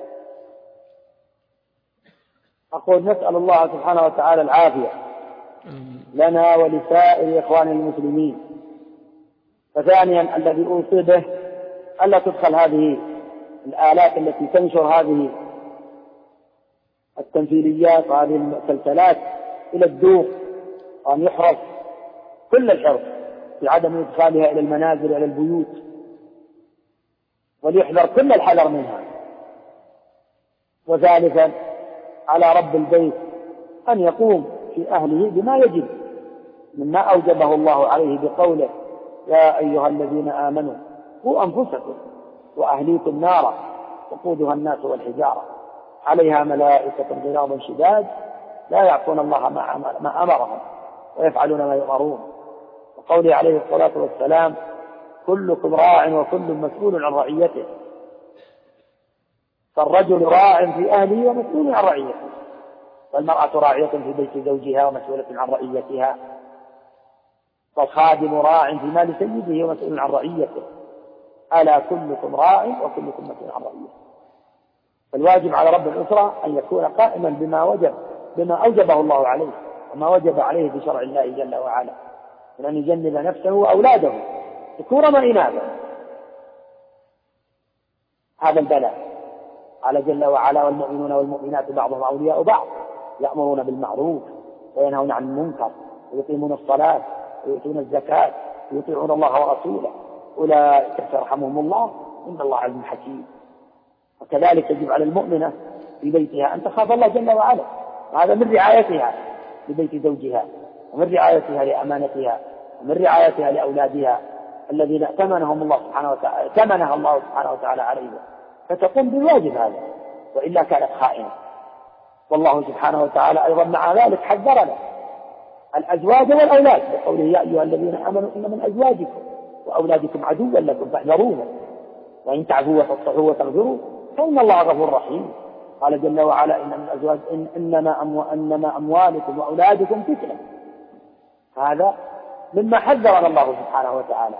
أقول نسأل الله سبحانه وتعالى العافية لنا ولسائر إخوان المسلمين. فثانيا الذي أوصي به ألا تدخل هذه الآلات التي تنشر هذه التمثيليات وهذه المسلسلات إلى الدور، وأن يحرص كل الحرص في عدم إدخالها إلى المنازل وإلى البيوت، وليحذر كل الحذر منها. وثالثا على رب البيت أن يقوم في أهله بما يجب مما أوجبه الله عليه بقوله يا أيها الذين آمنوا قوا أنفسكم وأهليكم نارا وقودها الناس والحجارة عليها ملائكة غلاظ شداد لا يعصون الله ما أمرهم ويفعلون ما يؤمرون. وقوله عليه الصلاة والسلام كلكم راع وكل مسؤول عن رعيته. فالرجل راع في أهله ومسؤول عن رعيته، والمرأة راعية في بيت زوجها ومسؤولة عن رعيتها، والخادم راع في مال سيده ومسؤول عن رعيته. ألا كلكم راع وكلكم مسؤول عن رعيته. فالواجب على رب الأسرة أن يكون قائما بما أوجبه الله عليه وما وجب عليه بشرع الله جل وعلا، وأن يجنب نفسه وأولاده ذكورا وإناثا. هذا البلاء على جل وعلا والمؤمنون والمؤمنات بعضهم أولياء بعض يأمرون بالمعروف وينهون عن المنكر ويقيمون الصلاة ويؤتون الزكاة ويطيعون الله ورسوله أولئك سيرحمهم الله إن الله عزيز حكيم. وكذلك يجب على المؤمنة في بيتها أن تخاف الله جل وعلا وهذا من رعايتها لبيت زوجها، ومن رعايتها لأمانتها، ومن رعايتها لأولادها الذين ائتمنهم الله سبحانه وتعالى، ائتمنها الله سبحانه وتعالى عليهم، فتقوم بالواجب هذا، وإلا كانت خائنة. والله سبحانه وتعالى أيضا مع ذلك حذرنا الأزواج والأولاد بقوله يا أيها الذين آمنوا إن من أزواجكم وأولادكم عدوا لكم فاحذروه وإن تعفوا وتصفحوا وتغفروا فإن الله غفور رحيم. قال جل وعلا إن من الأزواج إنما أموالكم وأولادكم فتنة. هذا مما حذرنا الله سبحانه وتعالى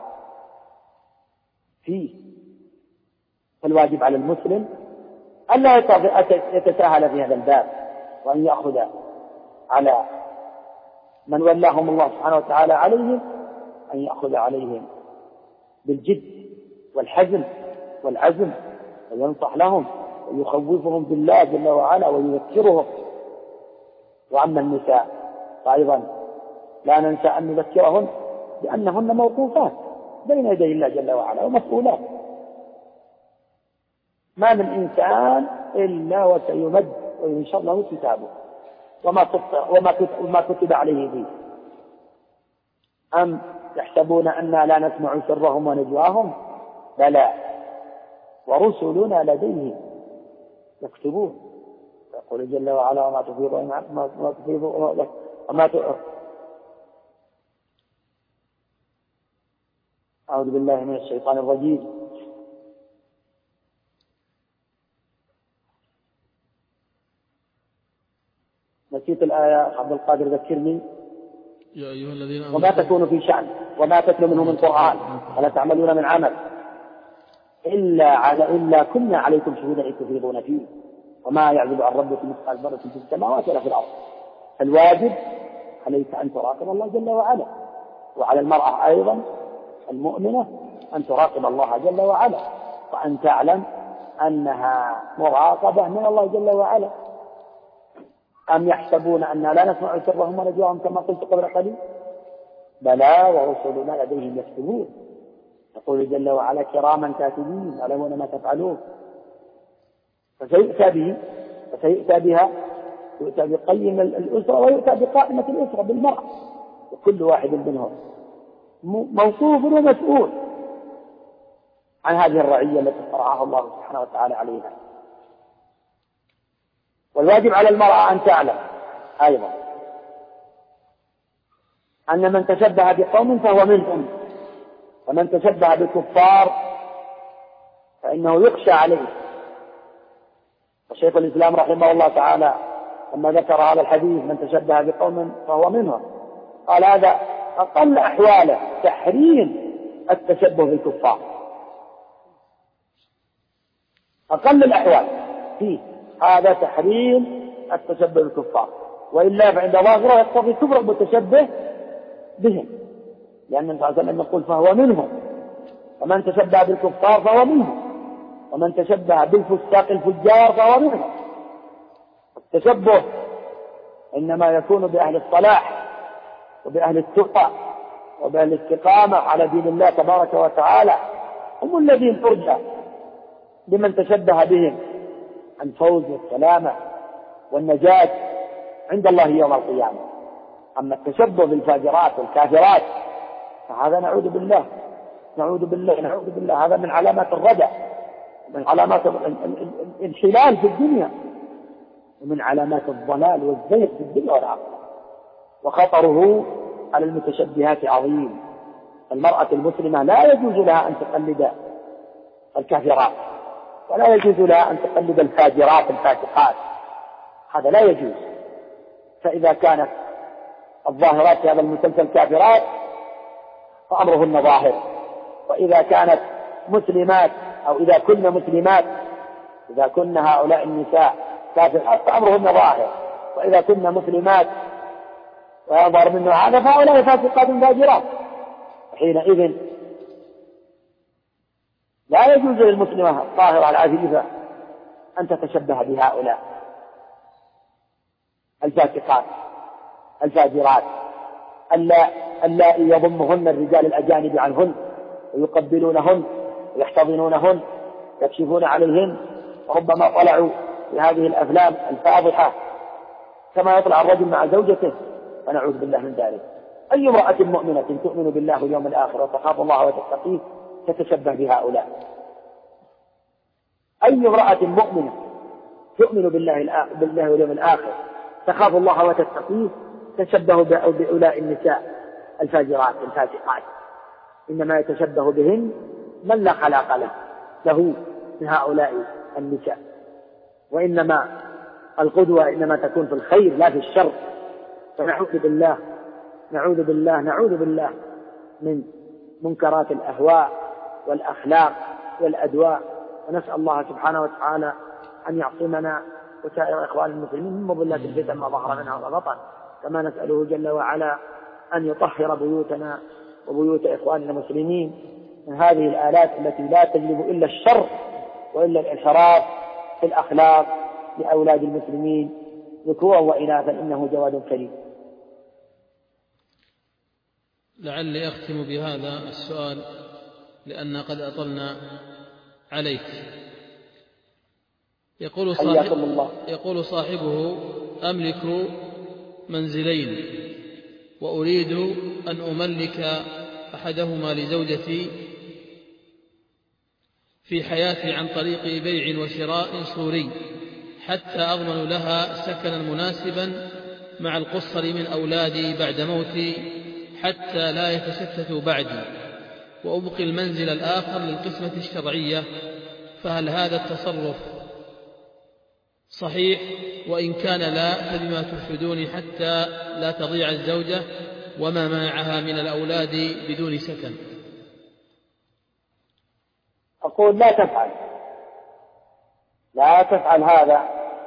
فيه. فالواجب على المسلم ألا يتساهل في هذا الباب، وأن يأخذ على من ولاهم الله سبحانه وتعالى عليهم أن يأخذ عليهم بالجد والحزم والعزم، وينصح لهم ويخوفهم بالله جل وعلا ويذكرهم. وأما النساء فأيضا لا ننسى أن نذكرهن بأنهن موقوفات بين يدي الله جل وعلا ومسؤولات. ما من إنسان إلا وسيمد وينشر له كتابه وما كتب عليه به. أم يحسبون أننا لا نسمع سرهم ونجواهم؟ بلى ورسلنا لديهم يكتبون. يقول جل وعلا وما تفيض أعوذ بالله من الشيطان الرجيم. نسيت الآية عبد القادر ذكرني. يا أيها الذين آمنوا وما تكون في شأن وما تتلو منه من قرآن ولا تعملون من عمل إلا كنا عليكم شهودا إذ تفيضون فيه وما يعزب عن ربكم مثقال ذرة في السماوات ولا في الأرض. فالواجب عليك أن تراقب الله جل وعلا، وعلى المرأة أيضا المؤمنة أن تراقب الله جل وعلا، وأن تعلم أنها مراقبة من الله جل وعلا. أم يحسبون أننا لا نسمع سرهم ونجواهم كما قلت قبل قليل؟ بلى ورسلنا لديهم يكتبون. يقول جل وعلا كراما كاتبين يعلمون ما تفعلون. فسيؤتى بها، يؤتى بقيم الأسرة ويؤتى بقائمة الأسرة بالمرأة، وكل واحد منهم موصوف ومسؤول عن هذه الرعية التي اخترعها الله سبحانه وتعالى عليها. والواجب على المرأة أن تعلم أيضا أن من تشبه بقوم فهو منهم، ومن تشبه بالكفار فإنه يخشى عليه. وشيخ الإسلام رحمه الله تعالى لما ذكر هذا الحديث من تشبه بقوم فهو منهم قال هذا أقل أحواله تحريم التشبه بالكفار، أقل الأحوال فيه هذا تحريم التشبه بالكفار، وإلا فعند ظاهره يقتضي كفر المتشبه بهم، لأن النبي صلى الله عليه وسلم يقول فهو منهم، ومن تشبه بالكفار فهو منهم، ومن تشبه بالفساق الفجار فهو منهم. التشبه إنما يكون بأهل الصلاح وبأهل التقى وبأهل الاستقامة على دين الله تبارك وتعالى، هم الذين ترجى لمن تشبه بهم الفوز والسلامة والنجاة عند الله يوم القيامة. أما التشبه بالفاجرات والكافرات فهذا نعوذ بالله هذا من علامات الردى، من علامات الانحلال في الدنيا، ومن علامات الضلال والزيغ في الدنيا والآخرة. وخطره على المتشبهات عظيم. المرأة المسلمة لا يجوز لها أن تقلد الكافرات، ولا يجوز لها أن تقلد الفاجرات الفاسقات، هذا لا يجوز. فإذا كانت الظاهرات في هذا المسلسل كافرات فأمرهن ظاهر، وإذا كانت مسلمات أو إذا كن مسلمات، إذا كن هؤلاء النساء كافرات فأمرهن ظاهر، وإذا كن مسلمات ويظهر منه هذا فهؤلاء فاسقات فاجرات. حينئذ لا يجوز للمسلمة الطاهرة العفيفة أن تتشبه بهؤلاء الفاسقات الفاجرات اللائي يضمهن الرجال الأجانب عنهن ويقبلونهن ويحتضنونهن يكشفون عليهن، وربما طلعوا في هذه الأفلام الفاضحة كما يطلع الرجل مع زوجته، فنعوذ بالله من ذلك. أي امرأة مؤمنة تؤمن بالله واليوم الآخر وتخاف الله وتتقيه تتشبه بهؤلاء. أي امرأة مؤمنة تؤمن بالله واليوم الآخر تخاف الله وتتقيه تشبه بأولئك النساء الفاجرات الفاسقات. إنما يتشبه بهن من لا خلاق له من هؤلاء النساء. وإنما القدوة إنما تكون في الخير لا في الشر. فنعوذ بالله من منكرات الأهواء والأخلاق والأدواء، ونسأل الله سبحانه وتعالى أن يعصمنا وسائر إخوان المسلمين من مضلات الفتن ما ظهر منها وما بطن، كما نسأله جل وعلا أن يطهر بيوتنا وبيوت إخواننا المسلمين من هذه الآلات التي لا تجلب إلا الشر وإلا الانحراف في الأخلاق لأولاد المسلمين ذكورا وإناثا، إنه جواد كريم. لعلي أختم بهذا السؤال لأن قد أطلنا عليك. يقول صاحبه: أملك منزلين وأريد أن أملك أحدهما لزوجتي في حياتي عن طريق بيع وشراء صوري حتى أضمن لها سكنا مناسبا مع القصر من أولادي بعد موتي حتى لا يتشتتوا بعدي، وأبقي المنزل الآخر للقسمة الشرعية، فهل هذا التصرف صحيح؟ وإن كان لا فبما ترشدوني حتى لا تضيع الزوجة وما منعها من الأولاد بدون سكن؟ أقول لا تفعل هذا،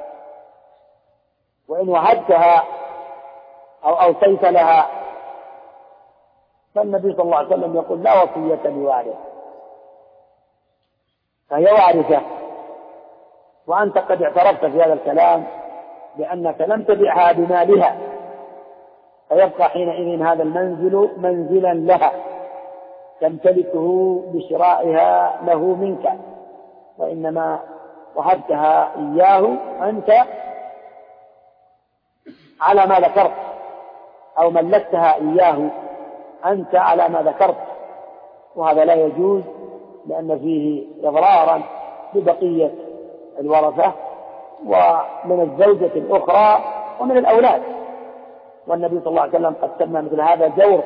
وإن وهبتها أو أوصيت لها فالنبي صلى الله عليه وسلم يقول: لا وصية لوارث، فهي وارثة، وأنت قد اعترفت في هذا الكلام بأنك لم تبعها بمالها، فيبقى حينئذ هذا المنزل منزلا لها تمتلكه بشرائها له منك، وإنما وهبتها إياه أنت على ما ذكرت، أو ملكتها إياه أنت على ما ذكرت، وهذا لا يجوز لأن فيه إضرارا ببقية الورثة ومن الزوجة الأخرى ومن الأولاد. والنبي صلى الله عليه وسلم قد سمى مثل هذا جور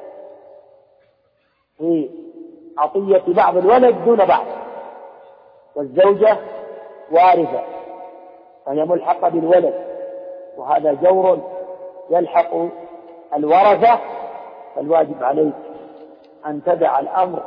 في عطية بعض الولد دون بعض، والزوجة وارثة فهي ملحقة بالولد، وهذا جور يلحق الورثة. فالواجب عليك أن تدع الأمر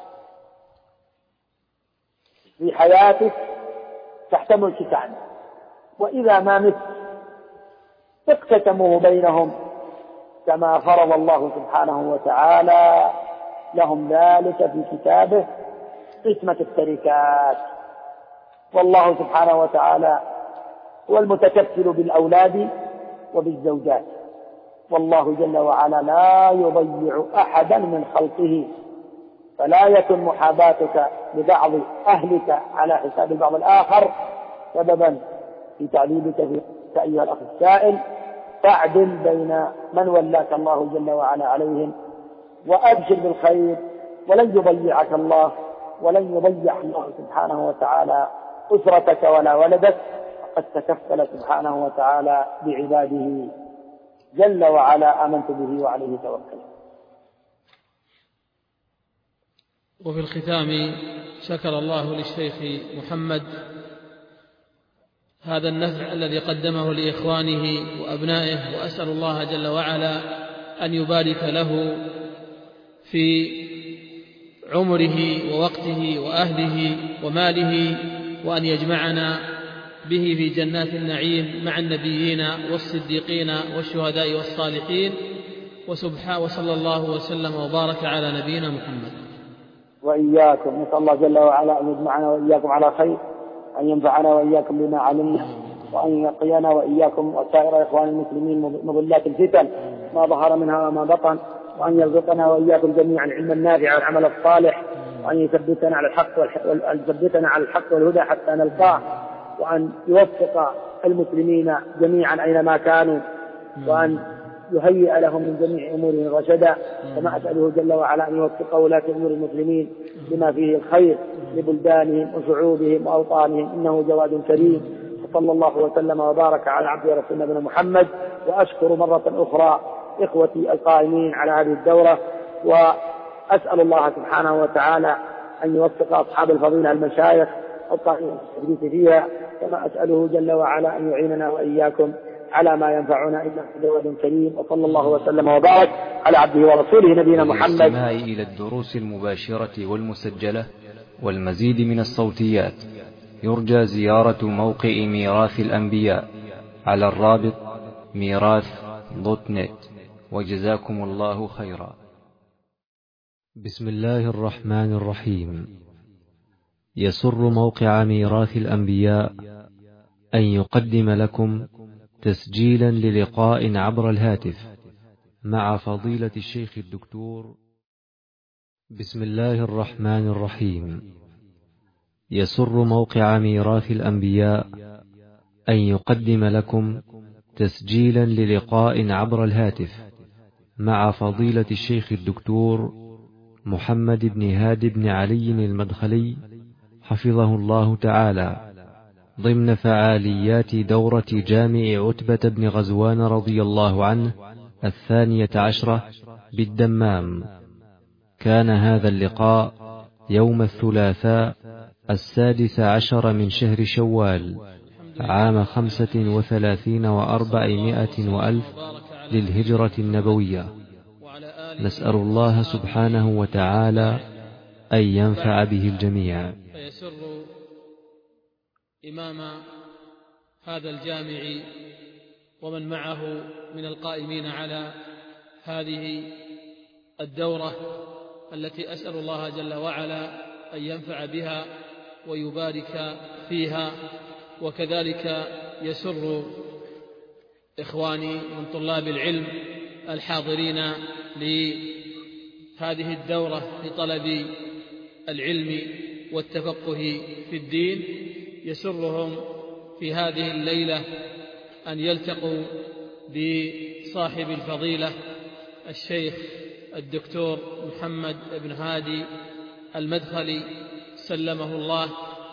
في حياتك تحت ملكك عنه، وإذا ما مت اقتسموه بينهم كما فرض الله سبحانه وتعالى لهم ذلك في كتابه قسمة التركات. والله سبحانه وتعالى هو المتكفل بالأولاد وبالزوجات، والله جل وعلا لا يضيع أحدا من خلقه، فلا يكن محاباتك لبعض أهلك على حساب البعض الآخر سببا في تعذيبك في أيها الأخ السائل. فاعدل بين من ولاك الله جل وعلا عليهم، وأبشر بالخير، ولن يضيعك الله ولن يضيع الله سبحانه وتعالى أسرتك ولا ولدك، فقد تكفل سبحانه وتعالى بعباده جل وعلا آمنت به وعليه توكل. وفي الختام شكر الله للشيخ محمد هذا النفع الذي قدمه لإخوانه وأبنائه، وأسأل الله جل وعلا أن يبارك له في عمره ووقته وأهله وماله، وأن يجمعنا به في جنات النعيم مع النبيين والصديقين والشهداء والصالحين. وصلى الله وسلم وبارك على نبينا محمد. وإياكم، نسأل الله جل وعلا أن يجمعنا وإياكم على خير، أن ينفعنا وإياكم بما علمنا، وأن يقينا وإياكم وسائر إخوان المسلمين مضلات الفتن ما ظهر منها وما بطن، وأن يرزقنا وإياكم جميعا العلم النافع والعمل الصالح، وأن يثبتنا على الحق والهدى حتى نلقاه، وأن يوفق المسلمين جميعا أينما كانوا، وأن يهيئ لهم من جميع أمورهم رشدا. كما أسأله جل وعلا أن يوفق ولاة أمور المسلمين لما فيه الخير لبلدانهم وشعوبهم وأوطانهم، إنه جواد كريم. صلى الله وسلم وبارك على عبده ورسوله نبينا محمد. وأشكر مرة أخرى إخوتي القائمين على هذه الدورة، وأسأل الله سبحانه وتعالى أن يوفق أصحاب الفضيلة المشايخ القائمين بالتدريس فيها، كما أسأله جل وعلا أن يعيننا وإياكم على ما ينفعنا، إنه جواد كريم. وصلى الله وسلم وبارك على عبده ورسوله نبينا محمد. للاستماع إلى الدروس المباشرة والمسجلة والمزيد من الصوتيات يرجى زيارة موقع ميراث الأنبياء على الرابط ميراث.net. وجزاكم الله خيرا. بسم الله الرحمن الرحيم. يسر موقع ميراث الأنبياء أن يقدم لكم تسجيلا للقاء عبر الهاتف مع فضيلة الشيخ الدكتور. بسم الله الرحمن الرحيم. يسر موقع ميراث الأنبياء أن يقدم لكم تسجيلا للقاء عبر الهاتف مع فضيلة الشيخ الدكتور محمد بن هادي بن علي المدخلي حفظه الله تعالى، ضمن فعاليات دورة جامع عتبة بن غزوان رضي الله عنه 12 بالدمام. كان هذا اللقاء يوم الثلاثاء 16 من شهر شوال عام 35 و400 وألف للهجرة النبوية. نسأل الله سبحانه وتعالى أن ينفع به الجميع. فيسر إمام هذا الجامع ومن معه من القائمين على هذه الدورة التي أسأل الله جل وعلا أن ينفع بها ويبارك فيها، وكذلك يسر إخواني من طلاب العلم الحاضرين لهذه الدورة لطلب العلم والتفقه في الدين، يسرهم في هذه الليلة أن يلتقوا بصاحب الفضيلة الشيخ الدكتور محمد بن هادي المدخلي سلمه الله،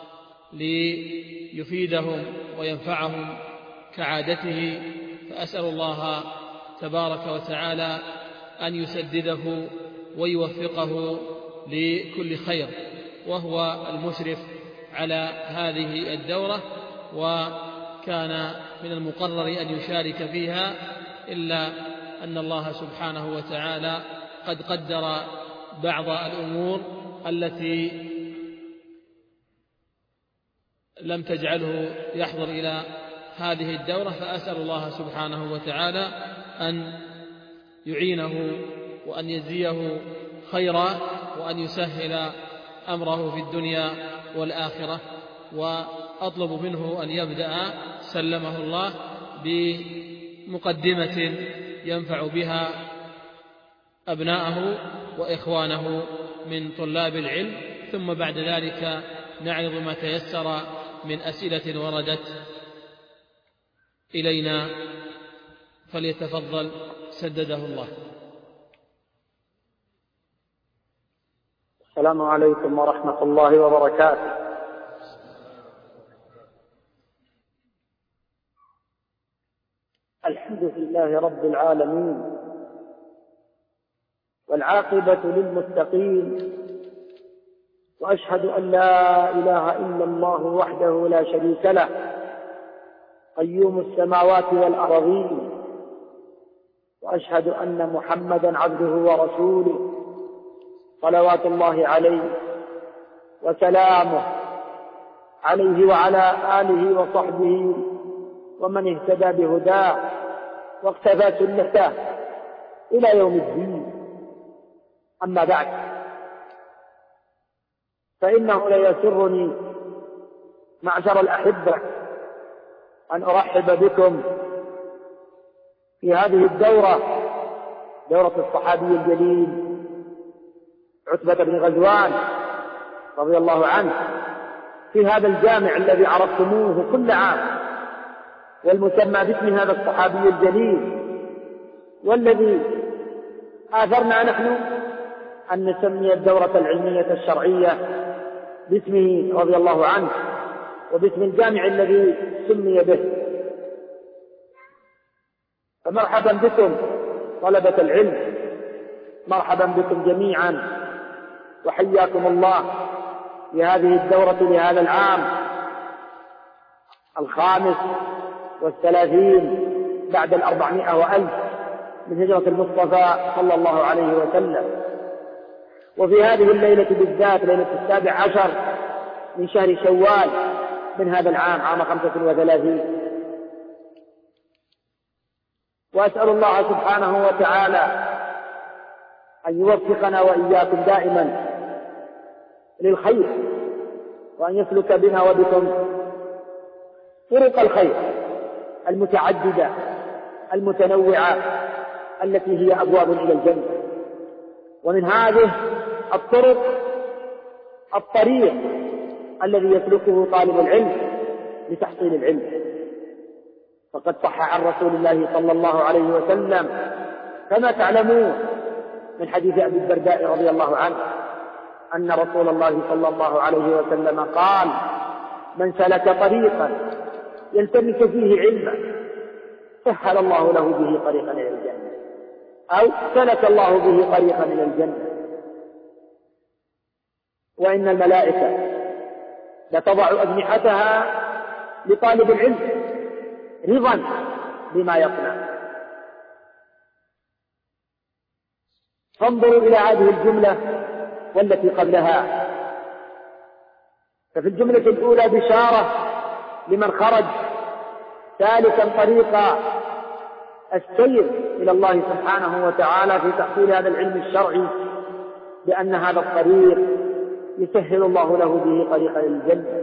ليفيدهم وينفعهم كعادته. فأسأل الله تبارك وتعالى أن يسدده ويوفقه لكل خير، وهو المشرف على هذه الدورة، وكان من المقرر أن يشارك فيها، إلا أن الله سبحانه وتعالى قد قدر بعض الأمور التي لم تجعله يحضر إلى هذه الدورة. فأسأل الله سبحانه وتعالى أن يعينه وأن يجزيه خيرا وأن يسهل أمره في الدنيا والآخرة. وأطلب منه أن يبدأ سلمه الله بمقدمة ينفع بها أبناءه وإخوانه من طلاب العلم، ثم بعد ذلك نعرض ما تيسر من أسئلة وردت إلينا، فليتفضل سدده الله. السلام عليكم ورحمة الله وبركاته. الحمد لله رب العالمين، والعاقبة للمتقين، وأشهد أن لا إله إلا الله وحده لا شريك له قيوم السماوات والأرضين، وأشهد أن محمدا عبده ورسوله صلوات الله عليه وسلامه عليه وعلى آله وصحبه ومن اهتدى بهداه واقتفى سنته إلى يوم الدين. أما بعد، فإنه ليسرني معشر الأحبة أن أرحب بكم في هذه الدورة، دورة الصحابي الجليل عتبة بن غزوان رضي الله عنه، في هذا الجامع الذي عرفتموه كل عام والمسمى باسم هذا الصحابي الجليل، والذي آثرنا نحن أن نسمي الدورة العلمية الشرعية باسمه رضي الله عنه وباسم الجامع الذي سمي به. فمرحبا بكم طلبة العلم، مرحبا بكم جميعا، وحياكم الله لهذه الدورة لهذا العام 35 بعد 400 من هجرة المصطفى صلى الله عليه وسلم. وفي هذه الليلة بالذات، ليلة 17 من شهر شوال من هذا العام، عام 35. وأسأل الله سبحانه وتعالى أن يوفقنا وإياكم دائما للخير، وأن يسلك بنا وبكم طرق الخير المتعددة المتنوعة التي هي أبواب إلى الجنة. ومن هذه الطريق الذي يسلكه طالب العلم لتحصيل العلم. فقد صح عن رسول الله صلى الله عليه وسلم كما تعلمون من حديث أبي الدرداء رضي الله عنه أن رسول الله صلى الله عليه وسلم قال: من سلك طريقا يلتمس فيه علما سهل الله له به طريقا إلى الجنة، أو سلك الله به طريقا إلى الجنة. وإن الملائكة لتضع أجنحتها لطالب العلم رضا بما يصنع. فانظروا إلى هذه الجملة والتي قبلها. ففي الجملة الأولى بشارة لمن خرج سالكا طريق السير إلى الله سبحانه وتعالى في تحصيل هذا العلم الشرعي، بأن هذا الطريق يسهل الله له به طريقا إلى الجنة.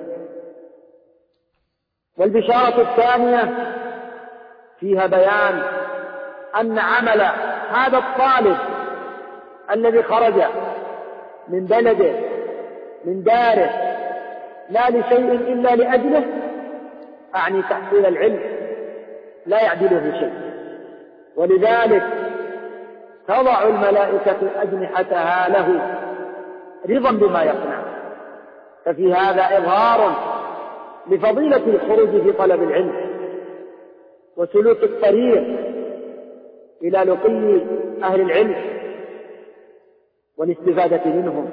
والبشارة الثانية فيها بيان أن عمل هذا الطالب الذي خرج من بلده من داره لا لشيء إلا لأجله، أعني تحصيل العلم، لا يعدله شيء. ولذلك تضع الملائكة أجنحتها له رضا بما يصنع. ففي هذا إظهار لفضيلة الخروج في طلب العلم وسلوك الطريق إلى لقي أهل العلم والاستفادة منهم.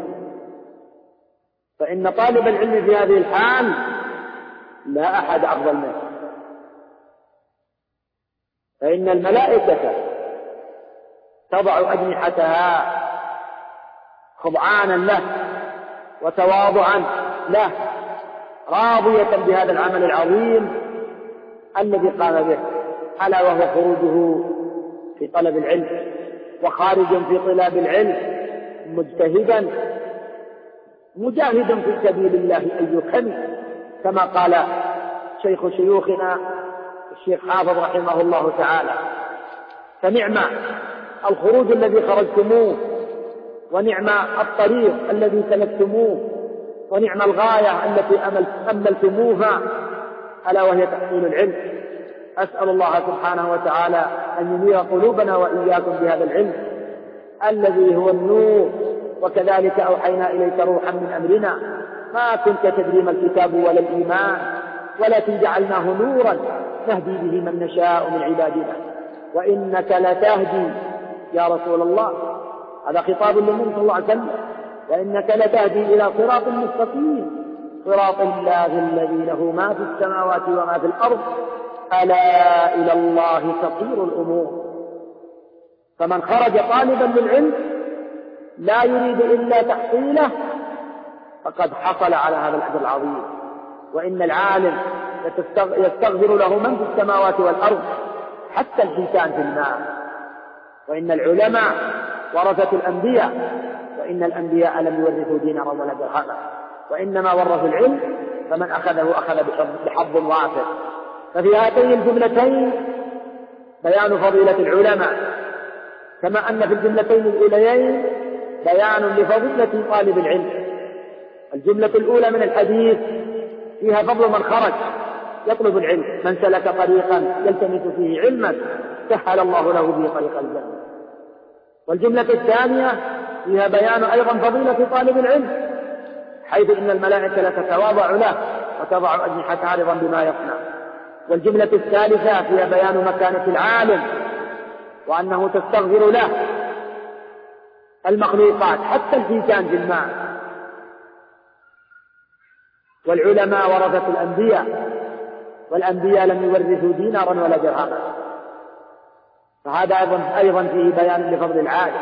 فإن طالب العلم في هذه الحال لا أحد أفضل منه، فإن الملائكة تضع أجنحتها خضعانا له وتواضعا له، راضية بهذا العمل العظيم الذي قام به، ألا وهو خروجه في طلب العلم، وخارج في طلاب العلم مجتهدا مجاهدا في سبيل الله أن يكمل، كما قال شيخ شيوخنا الشيخ حافظ رحمه الله تعالى: فنعم الخروج الذي خرجتموه، ونعم الطريق الذي سلكتموه، ونعم الغاية التي أملتموها، ألا وهي تحصيل العلم. أسأل الله سبحانه وتعالى أن ينير قلوبنا وإياكم بهذا العلم الذي هو النور، وكذلك أوحينا إليك روحا من أمرنا ما كنت تدري ما الكتاب ولا الإيمان ولكن جعلناه نورا نهدي به من نشاء من عبادنا وإنك لتهدي يا رسول الله. هذا خطاب للنبي صلى الله عليه وسلم: وإنك لتهدي إلى صراط مستقيم صراط الله الذي له ما في السماوات وما في الأرض ألا إلى الله تصير الأمور. فمن خرج طالبا للعلم لا يريد إلا تحصيله فقد حصل على هذا الأجر العظيم. وإن العالم يستغفر له من في السماوات والأرض حتى الحيتان في الماء. وإن العلماء ورثة الأنبياء، وإن الأنبياء لم يورثوا دينارا ولا درهما، وإنما ورثوا العلم، فمن أخذه أخذ بحظ وافر. ففي هاتين الجملتين بيان فضيلة العلماء، كما أن في الجملتين الأوليين بيان لفضيلة طالب العلم. الجملة الأولى من الحديث فيها فضل من خرج يطلب العلم. من سلك طريقا يلتمس فيه علما سهل الله له به طريق الجنة. والجملة الثانية فيها بيان أيضا فضيلة طالب العلم، حيث إن الملائكة لتتواضع له وتضع أجنحتها رضا بما يصنع. والجملة الثالثة فيها بيان مكانة العالم، وأنه تستغفر له المخلوقات حتى الحيتان في الماء. والعلماء ورثة الأنبياء، والأنبياء لم يورثوا دينارا ولا درهما، فهذا أيضا فيه بيان لفضل العالم.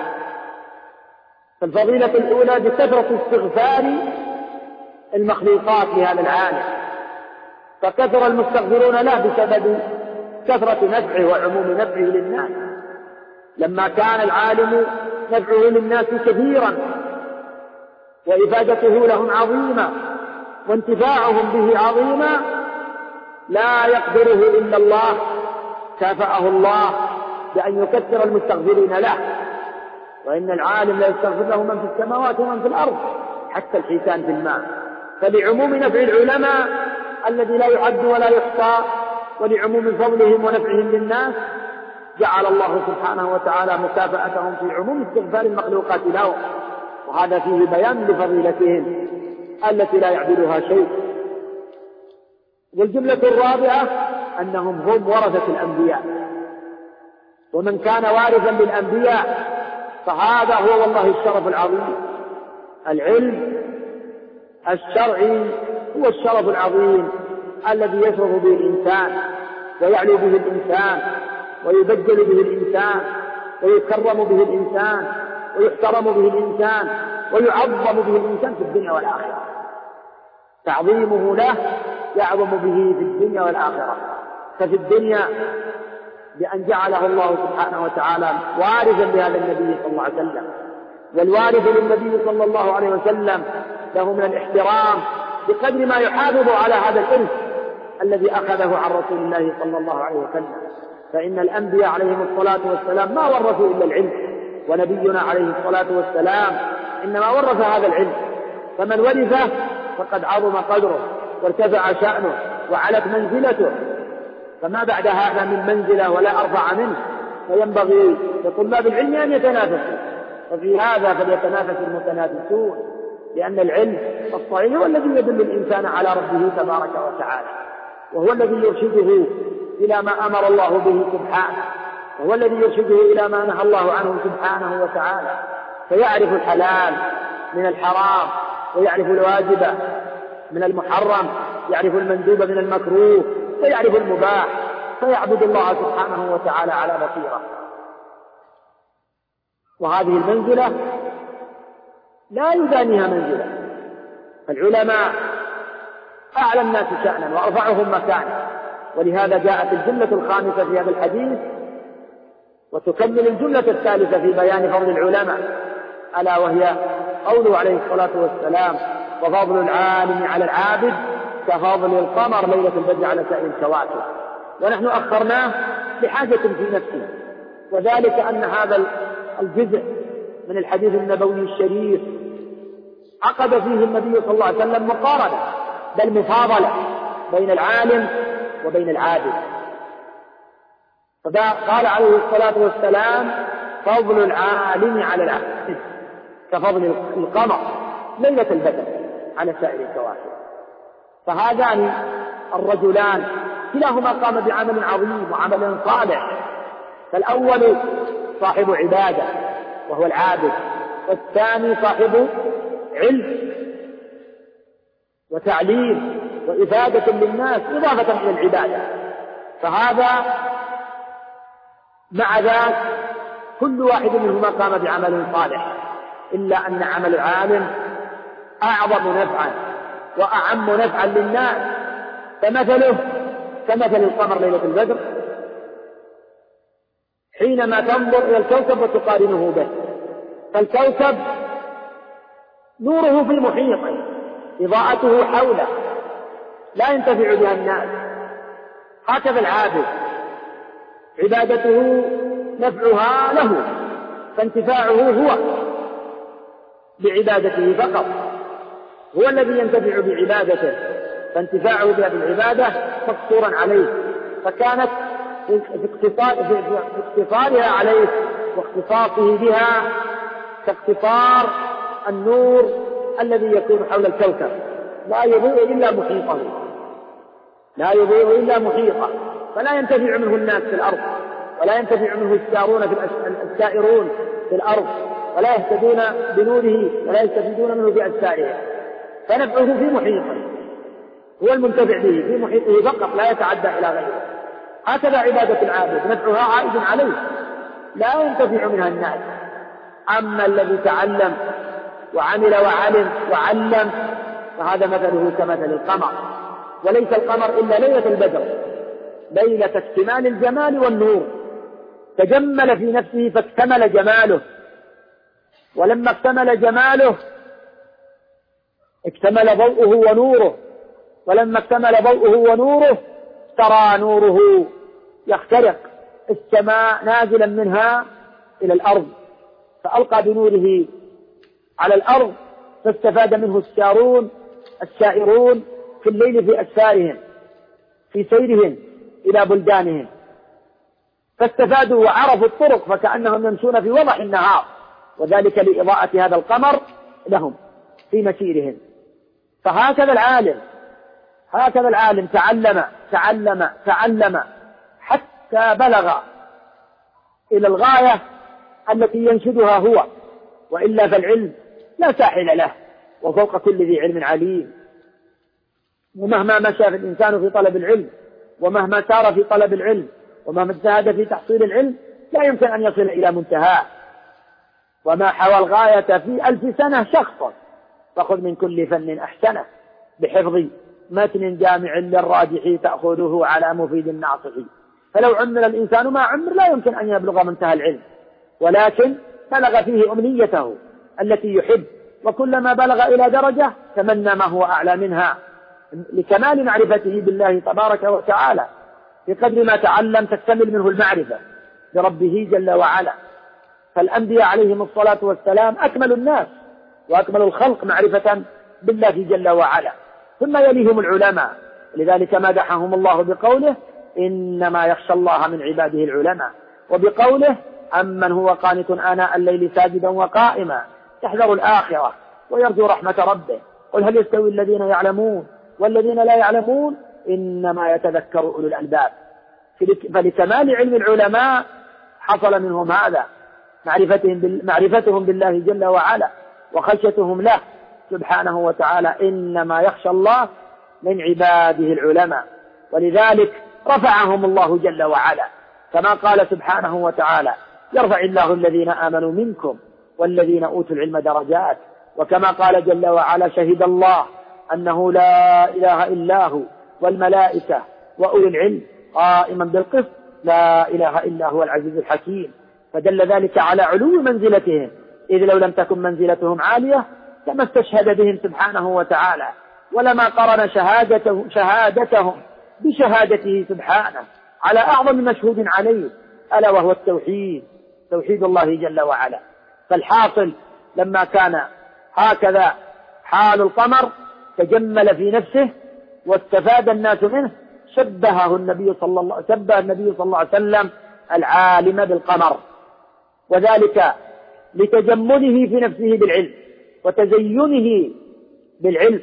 فالفضيلة الأولى بكثرة استغفار المخلوقات لهذا العالم، فكثر المستغفرون له بسبب كثرة نفعه وعموم نفعه للناس. لما كان العالم نفعه للناس كثيرا وإفادته لهم عظيمة وانتفاعهم به عظيما، لا يقدره إلا الله، كافأه الله بأن يكثر المستغفرين له. وإن العالم لا يستغفر له من في السماوات ومن في الأرض حتى الحيتان في الماء. فلعموم نفع العلماء الذي لا يعد ولا يحصى، ولعموم فضلهم ونفعهم للناس، جعل الله سبحانه وتعالى مكافأتهم في عموم استغفار المخلوقات لهم، وهذا فيه بيان لفضيلتهم التي لا يعدلها شيء. والجملة الرابعة أنهم هم ورثة الأنبياء، ومن كان وارثا للأنبياء فهذا هو والله الشرف العظيم. العلم الشرعي هو الشرف العظيم الذي يشرف به الإنسان ويعلو به الإنسان ويبجل به الإنسان ويكرم به الإنسان ويحترم به الإنسان ويعظم به الإنسان في الدنيا والآخرة. تعظيمه له يعظم به في الدنيا والآخرة. ففي الدنيا بأن جعله الله سبحانه وتعالى وارثا لهذا النبي صلى الله عليه وسلم، والوارث للنبي صلى الله عليه وسلم له من الاحترام بقدر ما يحافظ على هذا الإرث الذي أخذه عن رسول الله صلى الله عليه وسلم. فإن الأنبياء عليهم الصلاة والسلام ما ورثوا إلا العلم، ونبينا عليه الصلاة والسلام إنما ورث هذا العلم. فمن ورثه فقد عظم قدره وارتفع شأنه وعلت منزلته، فما بعد هذا من منزلة ولا أرفع منه. فينبغي لطلاب العلم أن يتنافسوا، وفي هذا فليتنافس المتنافسون، لأن العلم الصحيح هو الذي يدل الإنسان على ربه تبارك وتعالى، وهو الذي يرشده إلى ما أمر الله به سبحانه، وهو الذي يرشده إلى ما نهى الله عنه سبحانه وتعالى، فيعرف الحلال من الحرام، ويعرف الواجب من المحرم، يعرف المندوب من المكروه، ويعرف المباح، فيعبد الله سبحانه وتعالى على بصيرة. وهذه المنزلة لا يدانيها منزلة. فالعلماء أعلى الناس شأنا وأرفعهم مكانا، ولهذا جاءت الجملة الخامسة في هذا الحديث وتكمل الجملة الثالثة في بيان فضل العلماء، ألا وهي قوله عليه الصلاة والسلام: وفضل العالم على العابد كفضل القمر ليلة البدر على سائر الكواكب. ونحن أخرناه لحاجة في نفسه، وذلك أن هذا الجزء من الحديث النبوي الشريف عقد فيه النبي صلى الله عليه وسلم مقارنة بل مفاضلة بين العالم وبين العابد. فقال عليه الصلاة والسلام: فضل العالم على العابد كفضل القمر ليلة البدر على سائر الكواكب. فهذان الرجلان كلاهما قام بعمل عظيم وعمل صالح، فالأول صاحب عبادة وهو العابد، والثاني صاحب علم وتعليم وإفادة للناس إضافة إلى العبادة. فهذا مع ذلك كل واحد منهما قام بعمل صالح، إلا أن عمل العالم أعظم نفعا وأعم نفعا للناس، فمثله كمثل القمر ليلة البدر حينما تنظر إلى الكوكب وتقارنه به. فالكوكب نوره في المحيط، إضاءته حوله، لا ينتفع بها الناس. هكذا العابد عبادته نفعها له، فانتفاعه هو بعبادته فقط، هو الذي ينتفع بعبادته، فانتفاعه بها بالعبادة مقصورا عليه، فكانت في اقتصارها عليه واختصاصه بها كاقتصار النور الذي يكون حول الكوكب، لا يضيء إلا محيطه، لا يضيء إلا محيطه، فلا ينتفع منه الناس في الأرض، ولا ينتفع منه السائرون في الأرض، ولا يهتدون بنوره ولا يستفيدون منه بأجسائهم، فنفعه في محيطه، هو المنتفع به في محيطه فقط، لا يتعدى إلى غيره. هكذا عبادة العابد نفعها عائد عليه، لا ينتفع منها الناس. أما الذي تعلم وعمل وعلم فهذا مثله كمثل القمر، وليس القمر إلا ليلة البدر، ليلة اكتمال الجمال والنور، تجمل في نفسه فاكتمل جماله، ولما اكتمل جماله اكتمل ضوءه ونوره، ولما اكتمل ضوءه ونوره ترى نوره يخترق السماء نازلا منها إلى الأرض، فألقى بنوره على الأرض، فاستفاد منه السائرون في الليل في أسفارهم في سيرهم إلى بلدانهم، فاستفادوا وعرفوا الطرق فكأنهم يمشون في وضح النهار، وذلك لإضاءة هذا القمر لهم في مسيرهم. فهكذا العالم تعلم حتى بلغ إلى الغاية التي ينشدها هو، وإلا فالعلم لا ساحل له، وفوق كل ذي علم عليم. ومهما مشى الإنسان في طلب العلم، ومهما سار في طلب العلم، ومهما اجتهد في تحصيل العلم، لا يمكن أن يصل إلى منتهى. وما حوى الغاية في 1000 سنة شخص، فخذ من كل فن أحسنه، بحفظ متن جامع للراجح تأخذه على مفيد الناصح. فلو عمر الإنسان ما عمر لا يمكن أن يبلغ منتهى العلم، ولكن بلغ فيه أمنيته التي يحب، وكلما بلغ إلى درجة تمنى ما هو أعلى منها لكمال معرفته بالله تبارك وتعالى. بقدر ما تعلم تكتمل منه المعرفة بربه جل وعلا. فالأنبياء عليهم الصلاة والسلام أكمل الناس وأكمل الخلق معرفة بالله جل وعلا، ثم يليهم العلماء، لذلك مدحهم الله بقوله إنما يخشى الله من عباده العلماء، وبقوله أمن هو قانت آناء الليل ساجدا وقائما يحذر الآخرة ويرجو رحمة ربه، قل هل يستوي الذين يعلمون والذين لا يعلمون إنما يتذكر أولو الألباب. فلكمال علم العلماء حصل منهم هذا، معرفتهم بالله جل وعلا وخشيتهم له سبحانه وتعالى. إنما يخشى الله من عباده العلماء، ولذلك رفعهم الله جل وعلا، كما قال سبحانه وتعالى يرفع الله الذين آمنوا منكم والذين أوتوا العلم درجات، وكما قال جل وعلا شهد الله أنه لا إله إلا هو والملائكة وأولي العلم قائما بالقسط لا إله إلا هو العزيز الحكيم. فدل ذلك على علو منزلتهم، إذ لو لم تكن منزلتهم عالية كما استشهد بهم سبحانه وتعالى، ولما قرن شهادتهم بشهادته سبحانه على أعظم مشهود عليه، ألا وهو التوحيد، توحيد الله جل وعلا. فالحاصل لما كان هكذا حال القمر تجمل في نفسه واستفاد الناس منه، شبه النبي صلى الله عليه وسلم العالم بالقمر، وذلك لتجمله في نفسه بالعلم وتزينه بالعلم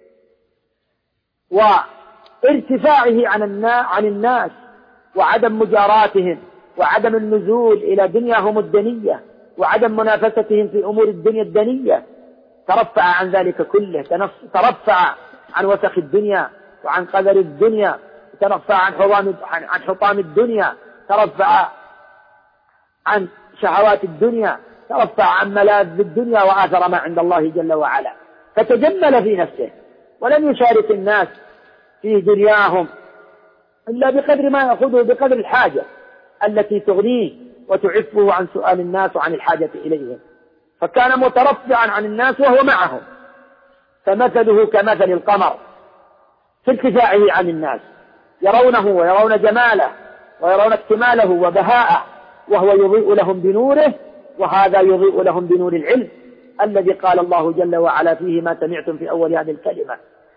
وارتفاعه عن الناس وعدم مجاراتهم وعدم النزول إلى دنياهم الدنية وعدم منافستهم في أمور الدنيا الدنية. ترفع عن ذلك كله، ترفع عن وسخ الدنيا وعن قدر الدنيا، ترفع عن حطام الدنيا، ترفع عن شهوات الدنيا، ترفع عن ملاذ الدنيا وآثر ما عند الله جل وعلا، فتجمل في نفسه ولم يشارك الناس في دنياهم إلا بقدر ما يأخذه بقدر الحاجة التي تغنيه وتعفه عن سؤال الناس وعن الحاجة إليهم، فكان مترفعا عن الناس وهو معهم. فمثله كمثل القمر في ارتفاعه عن الناس، يرونه ويرون جماله ويرون اكتماله وبهاءه، وهو يضيء لهم بنوره، وهذا يضيء لهم بنور العلم الذي قال الله جل وعلا فيه ما سمعتم في أول هذه الكلمة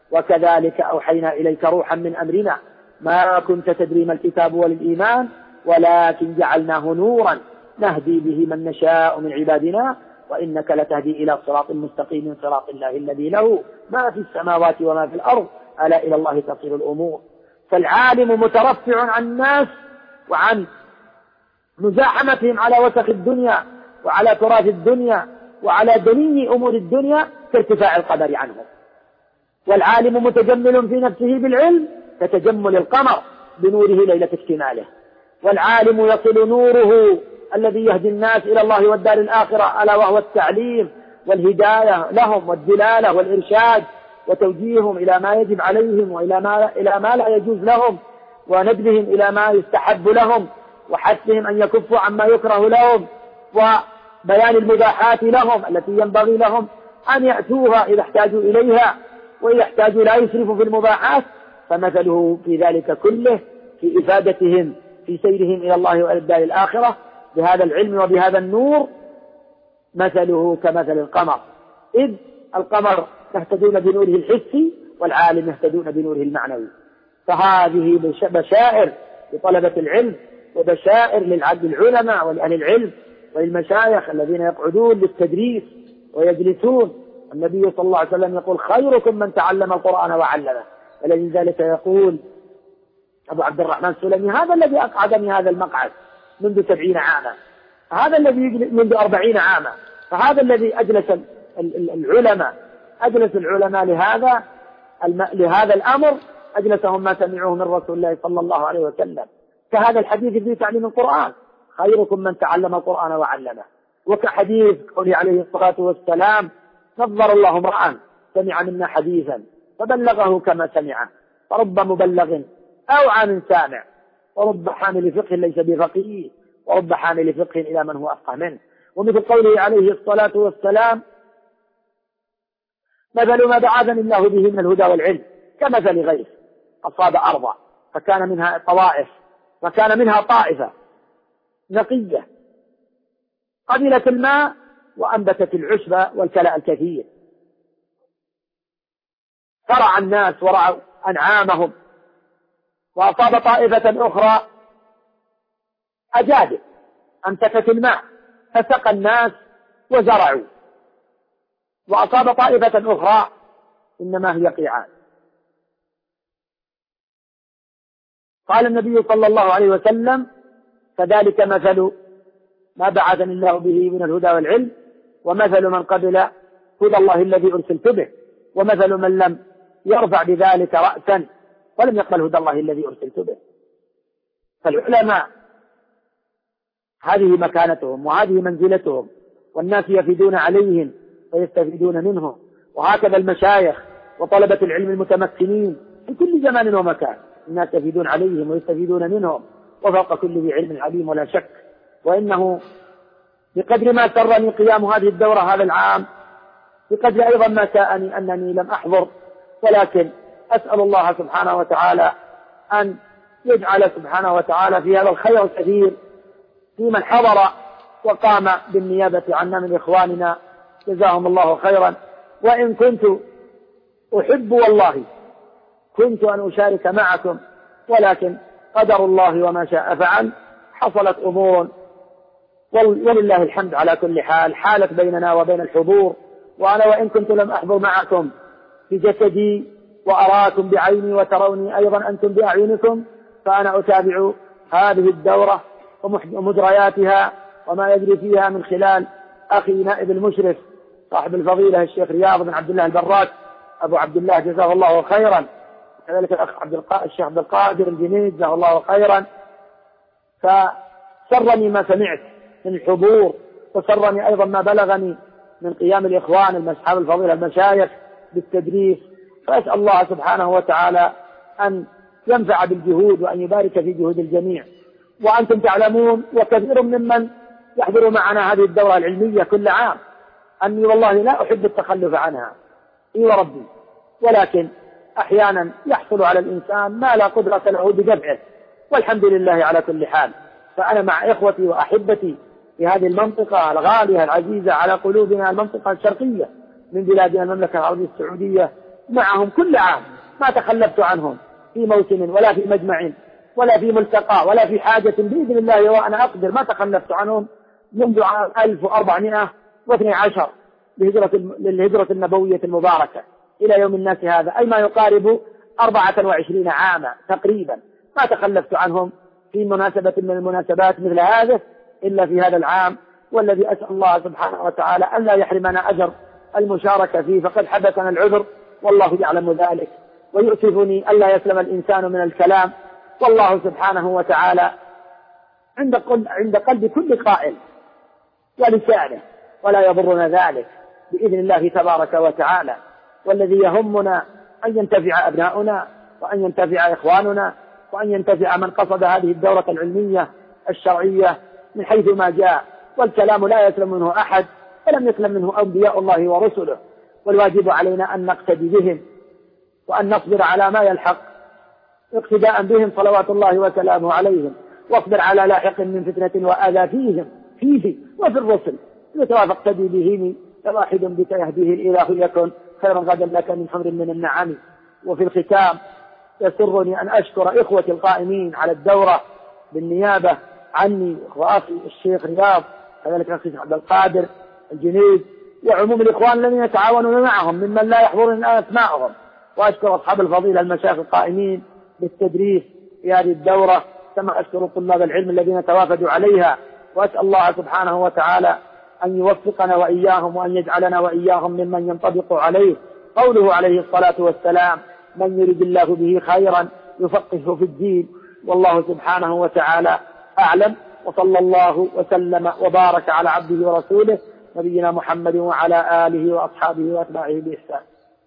وكذلك أوحينا إليك روحا من أمرنا ما كنت تدري ما الكتاب ولا الإيمان ولكن جعلناه نورا نهدي به من نشاء من عبادنا وإنك لتهدي إلى صراط مستقيم صراط الله الذي له ما في السماوات وما في الأرض ألا إلى الله تصير الأمور. فالعالم مترفع عن الناس وعن مزاحمتهم على وسخ الدنيا وعلى تراث الدنيا وعلى دني أمور الدنيا كارتفاع القدر عنهم. والعالم متجمل في نفسه بالعلم كتجمل القمر بنوره ليلة اكتماله. والعالم يصل نوره الذي يهدي الناس إلى الله والدار الآخرة ألا وهو التعليم والهداية لهم والدلالة والإرشاد وتوجيههم إلى ما يجب عليهم وإلى ما لا يجوز لهم وندبهم إلى ما يستحب لهم وحثهم أن يكفوا عما يكره لهم وبيان المباحات لهم التي ينبغي لهم أن يأتوها إذا احتاجوا إليها وإذا احتاجوا لا يسرفوا في المباحات. فمثله في ذلك كله في إفادتهم في سيرهم إلى الله وإلى الدار الآخرة بهذا العلم وبهذا النور مثله كمثل القمر، إذ القمر يهتدون بنوره الحسي والعالم يهتدون بنوره المعنوي. فهذه بشائر لطلبة العلم وبشائر للعلماء ولأهل العلم وللمشايخ الذين يقعدون للتدريس ويجلسون. النبي صلى الله عليه وسلم يقول خيركم من تعلم القرآن وعلمه. ولذلك ذلك يقول أبو عبد الرحمن السلمي هذا الذي أقعدني هذا المقعد منذ 70 عاما، هذا الذي منذ 40 عاما، فهذا الذي أجلس العلماء لهذا الأمر أجلسهم ما سمعوه من رسول الله صلى الله عليه وسلم. كهذا الحديث في تعليم القرآن خيركم من تعلم القرآن وعلمه. وكحديث قوله عليه الصلاة والسلام نظر الله امرأ سمع منا حديثا فبلغه كما سمعه فرب مبلغ أوعى من سامع ورب حامل فقه ليس بفقيه ورب حامل فقه إلى من هو أفقه منه. ومثل قوله عليه الصلاة والسلام مثل ما بعثني الله به من الهدى والعلم كمثل غيث أصاب أرضا فكان منها طائفة نقية قبلت الماء وأنبتت العشب والكلاء الكثير فرع الناس ورعوا أنعامهم، وأصاب طائفة أخرى أجادب أنبتت الماء فسقى الناس وزرعوا، وأصاب طائفة أخرى إنما هي قيعان. قال النبي صلى الله عليه وسلم فذلك مثل ما بعثني الله به من الهدى والعلم ومثل من قبل هدى الله الذي أرسلت به ومثل من لم يرفع بذلك رأسا ولم يقبل هدى الله الذي أرسلت به. فالعلماء هذه مكانتهم وهذه منزلتهم والناس يفيدون عليهم ويستفيدون منهم، وهكذا المشايخ وطلبة العلم المتمكنين في كل زمان ومكان الناس يفيدون عليهم ويستفيدون منهم وفوق كل ذي علم عليم ولا شك. وإنه بقدر ما سرني قيام هذه الدورة هذا العام بقدر أيضا ما ساءني أنني لم أحضر، ولكن أسأل الله سبحانه وتعالى أن يجعل سبحانه وتعالى في هذا الخير الكثير في من حضر وقام بالنيابة عنا من إخواننا جزاهم الله خيرا. وإن كنت أحب والله كنت أن أشارك معكم، ولكن قدر الله وما شاء فعل، حصلت أمور ولله الحمد على كل حال حالت بيننا وبين الحضور. وأنا وإن كنت لم أحضر معكم بجسدي وأراكم بعيني وتروني أيضا أنتم بأعينكم، فأنا أتابع هذه الدورة ومجرياتها وما يجري فيها من خلال أخي نائب المشرف صاحب الفضيلة الشيخ رياض بن عبد الله البراك أبو عبد الله جزاه الله خيرا، وكذلك الأخ الشيخ عبد القادر الجنيد جزاه الله خيرا. فسرني ما سمعت من الحضور وسرني أيضا ما بلغني من قيام الإخوان أصحاب الفضيلة المشايخ بالتدريس. فأسأل الله سبحانه وتعالى أن ينفع بالجهود وأن يبارك في جهود الجميع. وأنتم تعلمون وكثير ممن يحضر معنا هذه الدورة العلمية كل عام أني والله لا أحب التخلف عنها إي وربي، ولكن أحيانا يحصل على الإنسان ما لا قدرة له بدفعه، والحمد لله على كل حال. فأنا مع إخوتي وأحبتي في هذه المنطقة الغالية العزيزة على قلوبنا، المنطقة الشرقية من بلادنا المملكة العربية السعودية، معهم كل عام، ما تخلفت عنهم في موسم ولا في مجمع ولا في ملتقى ولا في حاجة بإذن الله وأنا أقدر، ما تخلفت عنهم منذ عام 1412 للهجرة النبوية المباركة إلى يوم الناس هذا، أي ما يقارب 24 عاما تقريبا، ما تخلفت عنهم في مناسبة من المناسبات مثل هذه إلا في هذا العام، والذي أسأل الله سبحانه وتعالى أن لا يحرمنا أجر المشاركة فيه، فقد حدثنا العذر والله يعلم ذلك. ويؤسفني ألا يسلم الإنسان من الكلام، والله سبحانه وتعالى عند قلب كل قائل ولسانه، ولا يضرنا ذلك بإذن الله تبارك وتعالى. والذي يهمنا أن ينتفع أبناؤنا وأن ينتفع إخواننا وأن ينتفع من قصد هذه الدورة العلمية الشرعية من حيث ما جاء، والكلام لا يسلم منه أحد ولم يسلم منه أنبياء الله ورسله، والواجب علينا أن نقتدي بهم وأن نصبر على ما يلحق اقتداء بهم صلوات الله وسلامه عليهم، واصبر على لاحق من فتنة وآذى فيه وفي الرسل يتوافق تدي بهم فواحد بك يهديه الإله يكن خيرا غدا لك من حمر من النعم. وفي الختام يسرني أن أشكر إخوتي القائمين على الدورة بالنيابة عني، وأخي الشيخ رياض، كذلك أخي عبد القادر الجنيد، وعموم الإخوان الذين يتعاونون معهم ممن لا يحضرني الآن أسماءهم، وأشكر أصحاب الفضيلة المشايخ القائمين بالتدريس في هذه الدورة، كما أشكر طلاب العلم الذين توافدوا عليها، وأسأل الله سبحانه وتعالى أن يوفقنا وإياهم وأن يجعلنا وإياهم ممن ينطبق عليه قوله عليه الصلاة والسلام: من يريد الله به خيرا يفقهه في الدين. والله سبحانه وتعالى أعلم، وصلى الله وسلم وبارك على عبده ورسوله نبينا محمد وعلى آله وأصحابه وأتباعه بإحسان.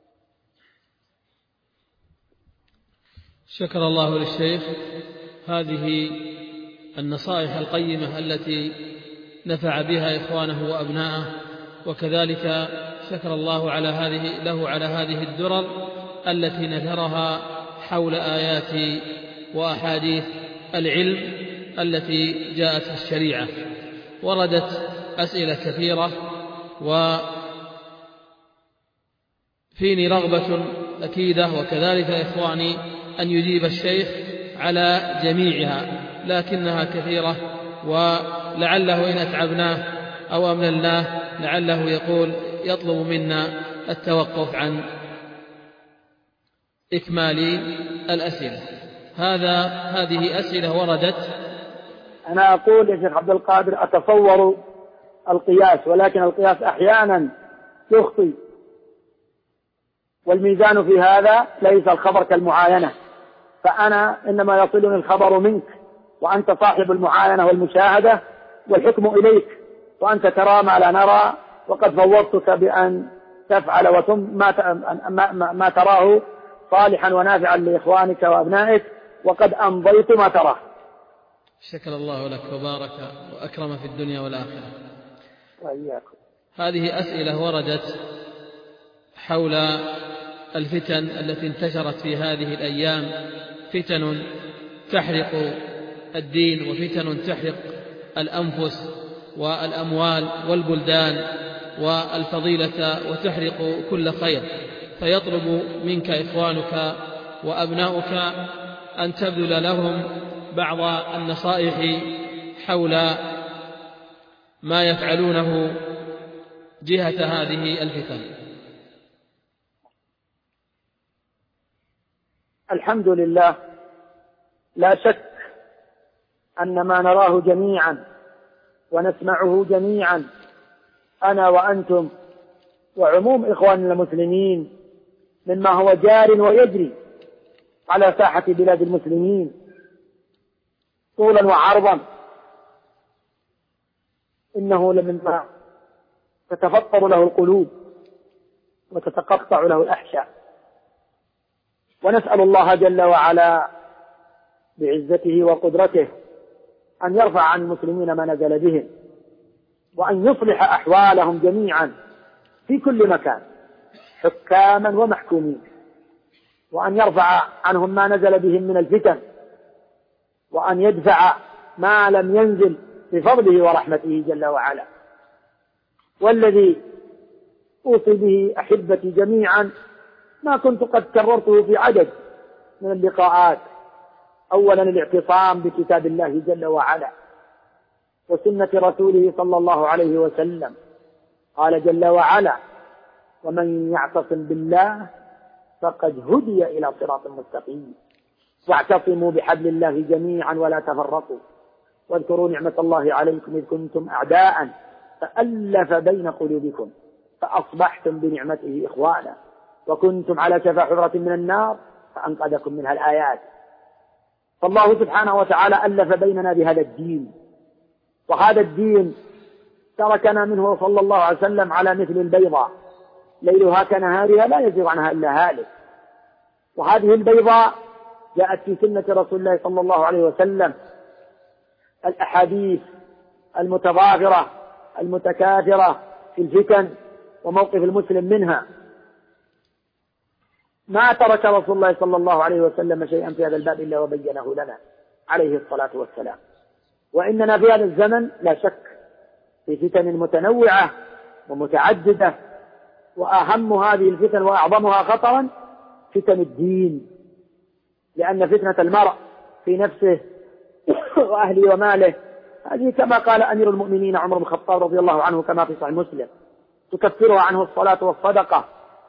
شكر الله للشيخ هذه النصائح القيمة التي نفع بها إخوانه وأبناءه، وكذلك شكر الله له على هذه الدرر التي نثرها حول آيات وأحاديث العلم التي جاءت في الشريعة. وردت أسئلة كثيرة، وفيني رغبة أكيدة وكذلك إخواني أن يجيب الشيخ على جميعها، لكنها كثيرة، ولعله إن أتعبناه أو أمللناه لعله يطلب منا التوقف عن إكمال الأسئلة. هذه أسئلة وردت. أنا أقول يا شيخ عبد القادر أتصور القياس، ولكن القياس أحيانا يخطئ، والميزان في هذا ليس الخبر كالمعاينة، فأنا إنما يصلني الخبر منك وأنت صاحب المعاينة والمشاهدة، والحكم إليك، وأنت ترى ما لا نرى، وقد فوضتك بأن تفعل ما تراه صالحا ونافعا لإخوانك وأبنائك، وقد أمضيت ما تراه. شكر الله لك وبارك وأكرم في الدنيا والآخرة. وإياكم. هذه أسئلة وردت حول الفتن التي انتشرت في هذه الأيام، فتن تحرق الدين، وفتن تحرق الأنفس والأموال والبلدان والفضيلة، وتحرق كل خير. فيطلب منك إخوانك وأبناؤك أن تبذل لهم بعض النصائح حول ما يفعلونه جهة هذه الفتن. الحمد لله، لا شك أن ما نراه جميعا ونسمعه جميعا أنا وأنتم وعموم إخواننا المسلمين مما هو جار ويجري على ساحة بلاد المسلمين طولا وعرضا، إنه لمما تتفطر له القلوب وتتقطع له الأحشاء. ونسأل الله جل وعلا بعزته وقدرته أن يرفع عن المسلمين ما نزل بهم، وأن يصلح أحوالهم جميعا في كل مكان حكاما ومحكومين، وأن يرفع عنهم ما نزل بهم من الفتن، وأن يدفع ما لم ينزل بفضله ورحمته جل وعلا. والذي أوصي به أحبتي جميعا ما كنت قد كررته في عدد من اللقاءات. أولا الاعتصام بكتاب الله جل وعلا وسنة رسوله صلى الله عليه وسلم. قال جل وعلا: ومن يعتصم بالله فقد هدي إلى صراط مستقيم، واعتصموا بحبل الله جميعا ولا تفرقوا، واذكروا نعمة الله عليكم إذ كنتم أعداء فألف بين قلوبكم فأصبحتم بنعمته إخوانا وكنتم على شفا حفرة من النار فأنقذكم منها الآيات. فالله سبحانه وتعالى ألف بيننا بهذا الدين، وهذا الدين تركنا منه صلى الله عليه وسلم على مثل البيضاء ليلها كنهارها لا يزيغ عنها إلا هالك. وهذه البيضاء جاءت في سنة رسول الله صلى الله عليه وسلم الأحاديث المتضافرة المتكاثرة في الفتن وموقف المسلم منها. ما ترك رسول الله صلى الله عليه وسلم شيئا في هذا الباب إلا وبينه لنا عليه الصلاة والسلام. وإننا في هذا الزمن لا شك في فتن متنوعة ومتعددة، وأهم هذه الفتن وأعظمها خطرا فتن الدين، لأن فتنة المرء في نفسه وأهله وماله هذه كما قال أمير المؤمنين عمر بن الخطاب رضي الله عنه كما في صحيح مسلم: تكفرها عنه الصلاة والصدقة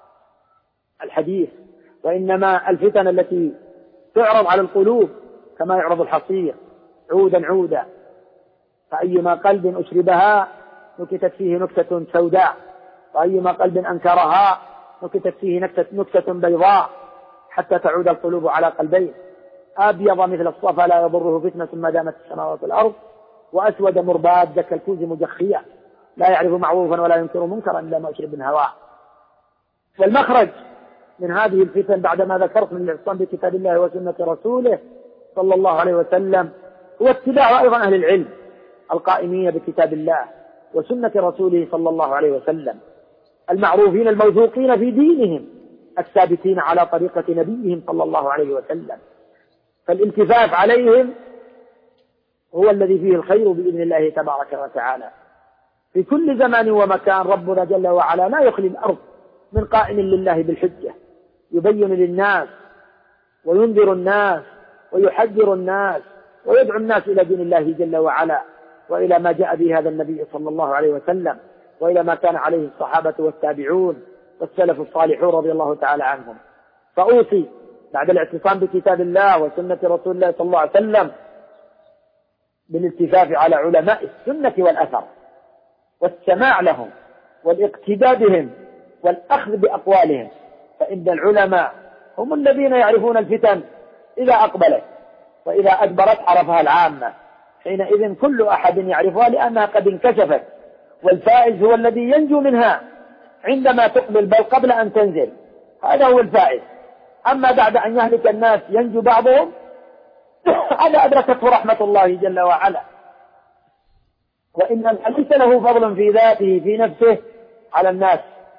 الحديث. وإنما الفتن التي تعرض على القلوب كما يعرض الحصير عودا عودا، فأيما قلب أشربها نكتت فيه نكتة سوداء، وأيما قلب أنكرها نكتت فيه نكتة بيضاء، حتى تعود القلوب على قلبين: أبيض مثل الصفا لا يضره فتنة ما دامت السماوات والأرض، وأسود مرباد كالكوز مجخية لا يعرف معروفا ولا ينكر منكرا إلا ما يشرب من هواه. والمخرج من هذه الفتن بعدما ذكرت من الاعتصام بكتاب الله وسنة رسوله صلى الله عليه وسلم هو اتباع أيضا أهل العلم القائمين بكتاب الله وسنة رسوله صلى الله عليه وسلم، المعروفين الموثوقين في دينهم، الثابتين على طريقة نبيهم صلى الله عليه وسلم. فالالتفاف عليهم هو الذي فيه الخير بإذن الله تبارك وتعالى. في كل زمان ومكان ربنا جل وعلا لا يخلي الأرض من قائم لله بالحجة، يبين للناس وينذر الناس ويحذر الناس ويدعو الناس إلى دين الله جل وعلا وإلى ما جاء به هذا النبي صلى الله عليه وسلم وإلى ما كان عليه الصحابة والتابعون والسلف الصالحون رضي الله تعالى عنهم. فأوصي بعد الاعتصام بكتاب الله وسنة رسول الله صلى الله عليه وسلم بالالتفاف على علماء السنة والأثر والسماع لهم والاقتداء بهم والأخذ بأقوالهم، فإن العلماء هم الذين يعرفون الفتن إذا أقبلت، وإذا أدبرت عرفها العامة، حينئذ كل أحد يعرفها لأنها قد انكشفت، والفائز هو الذي ينجو منها عندما تقبل بل قبل أن تنزل، هذا هو الفائز. أما بعد أن يهلك الناس ينجو بعضهم هذا أدركته رحمة الله جل وعلا. وإن ليس له فضل في ذاته في نفسه على الناس،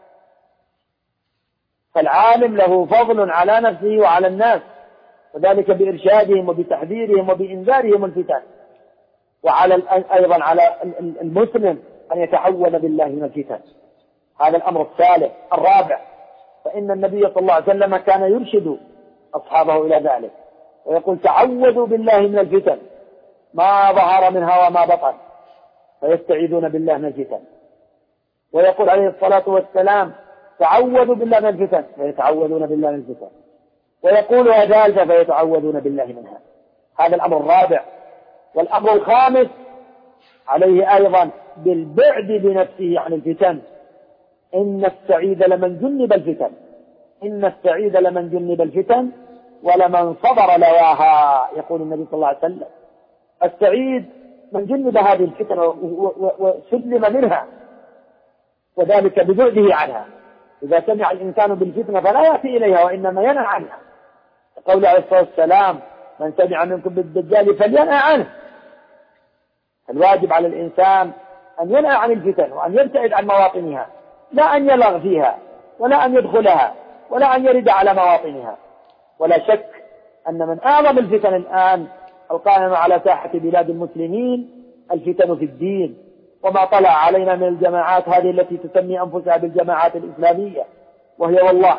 فالعالم له فضل على نفسه وعلى الناس، وذلك بإرشادهم وبتحذيرهم وبإنذارهم الفتن. وعلى أيضا على المسلم أن يتعوذ بالله من الفتن، هذا الأمر الثالث الرابع. فإن النبي صلى الله عليه وسلم كان يرشد أصحابه إلى ذلك ويقول: تعوذوا بالله من الفتن ما ظهر منها وما بطن، فيستعيذون بالله من الفتن. ويقول عليه الصلاة والسلام: تعوذوا بالله من الفتن، فيتعوذون بالله من الفتن. ويقول ذلك فيتعوذون بالله منها. هذا الأمر الرابع. والأمر الخامس عليه أيضا بالبعد بنفسه عن الفتن. إن السعيد لمن جنب الفتن، إن السعيد لمن جنب الفتن ولمن صبر لواها، يقول النبي صلى الله عليه وسلم: السعيد من جنب هذه الفتن وسلم منها، وذلك ببعده عنها. إذا سمع الإنسان بالفتنة فلا يأتي إليها وإنما ينهى عنها، قول عليه الصلاة والسلام: من سمع منكم بالدجال فلينهى عنه. الواجب على الإنسان أن ينهى عن الفتن وأن يبتعد عن مواطنها، لا أن يلغ فيها ولا أن يدخلها ولا أن يرد على مواطنها. ولا شك أن من أعظم الفتن الآن القائمة على ساحة بلاد المسلمين الفتن في الدين، وما طلع علينا من الجماعات هذه التي تسمي أنفسها بالجماعات الإسلامية، وهي والله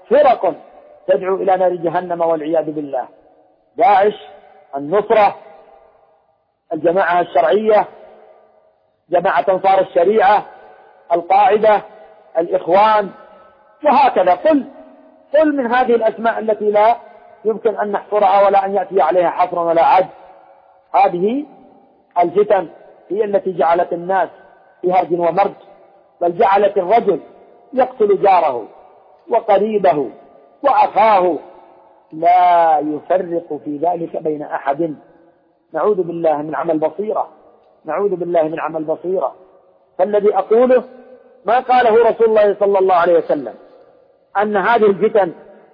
فرق تدعو إلى نار جهنم والعياذ بالله. داعش، النصرة، الجماعة الشرعية، جماعة أنصار الشريعة، القاعدة، الإخوان، وهكذا. قل من هذه الأسماء التي لا يمكن أن نحصرها ولا أن يأتي عليها حصر ولا عد. هذه الفتن هي التي جعلت الناس في هرج ومرج، بل جعلت الرجل يقتل جاره وقريبه وأخاه، لا يفرق في ذلك بين أحد. نعوذ بالله من عمى البصيرة، نعوذ بالله من عمى البصيرة. فالذي أقوله ما قاله رسول الله صلى الله عليه وسلم، أن هذه الفتن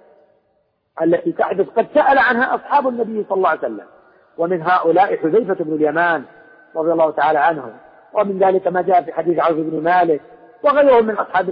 التي تحدث قد سأل عنها أصحاب النبي صلى الله عليه وسلم، ومن هؤلاء حذيفة بن اليمان رضي الله تعالى عنه، ومن ذلك ما جاء في حديث عوف بن مالك وغيرهم من أصحاب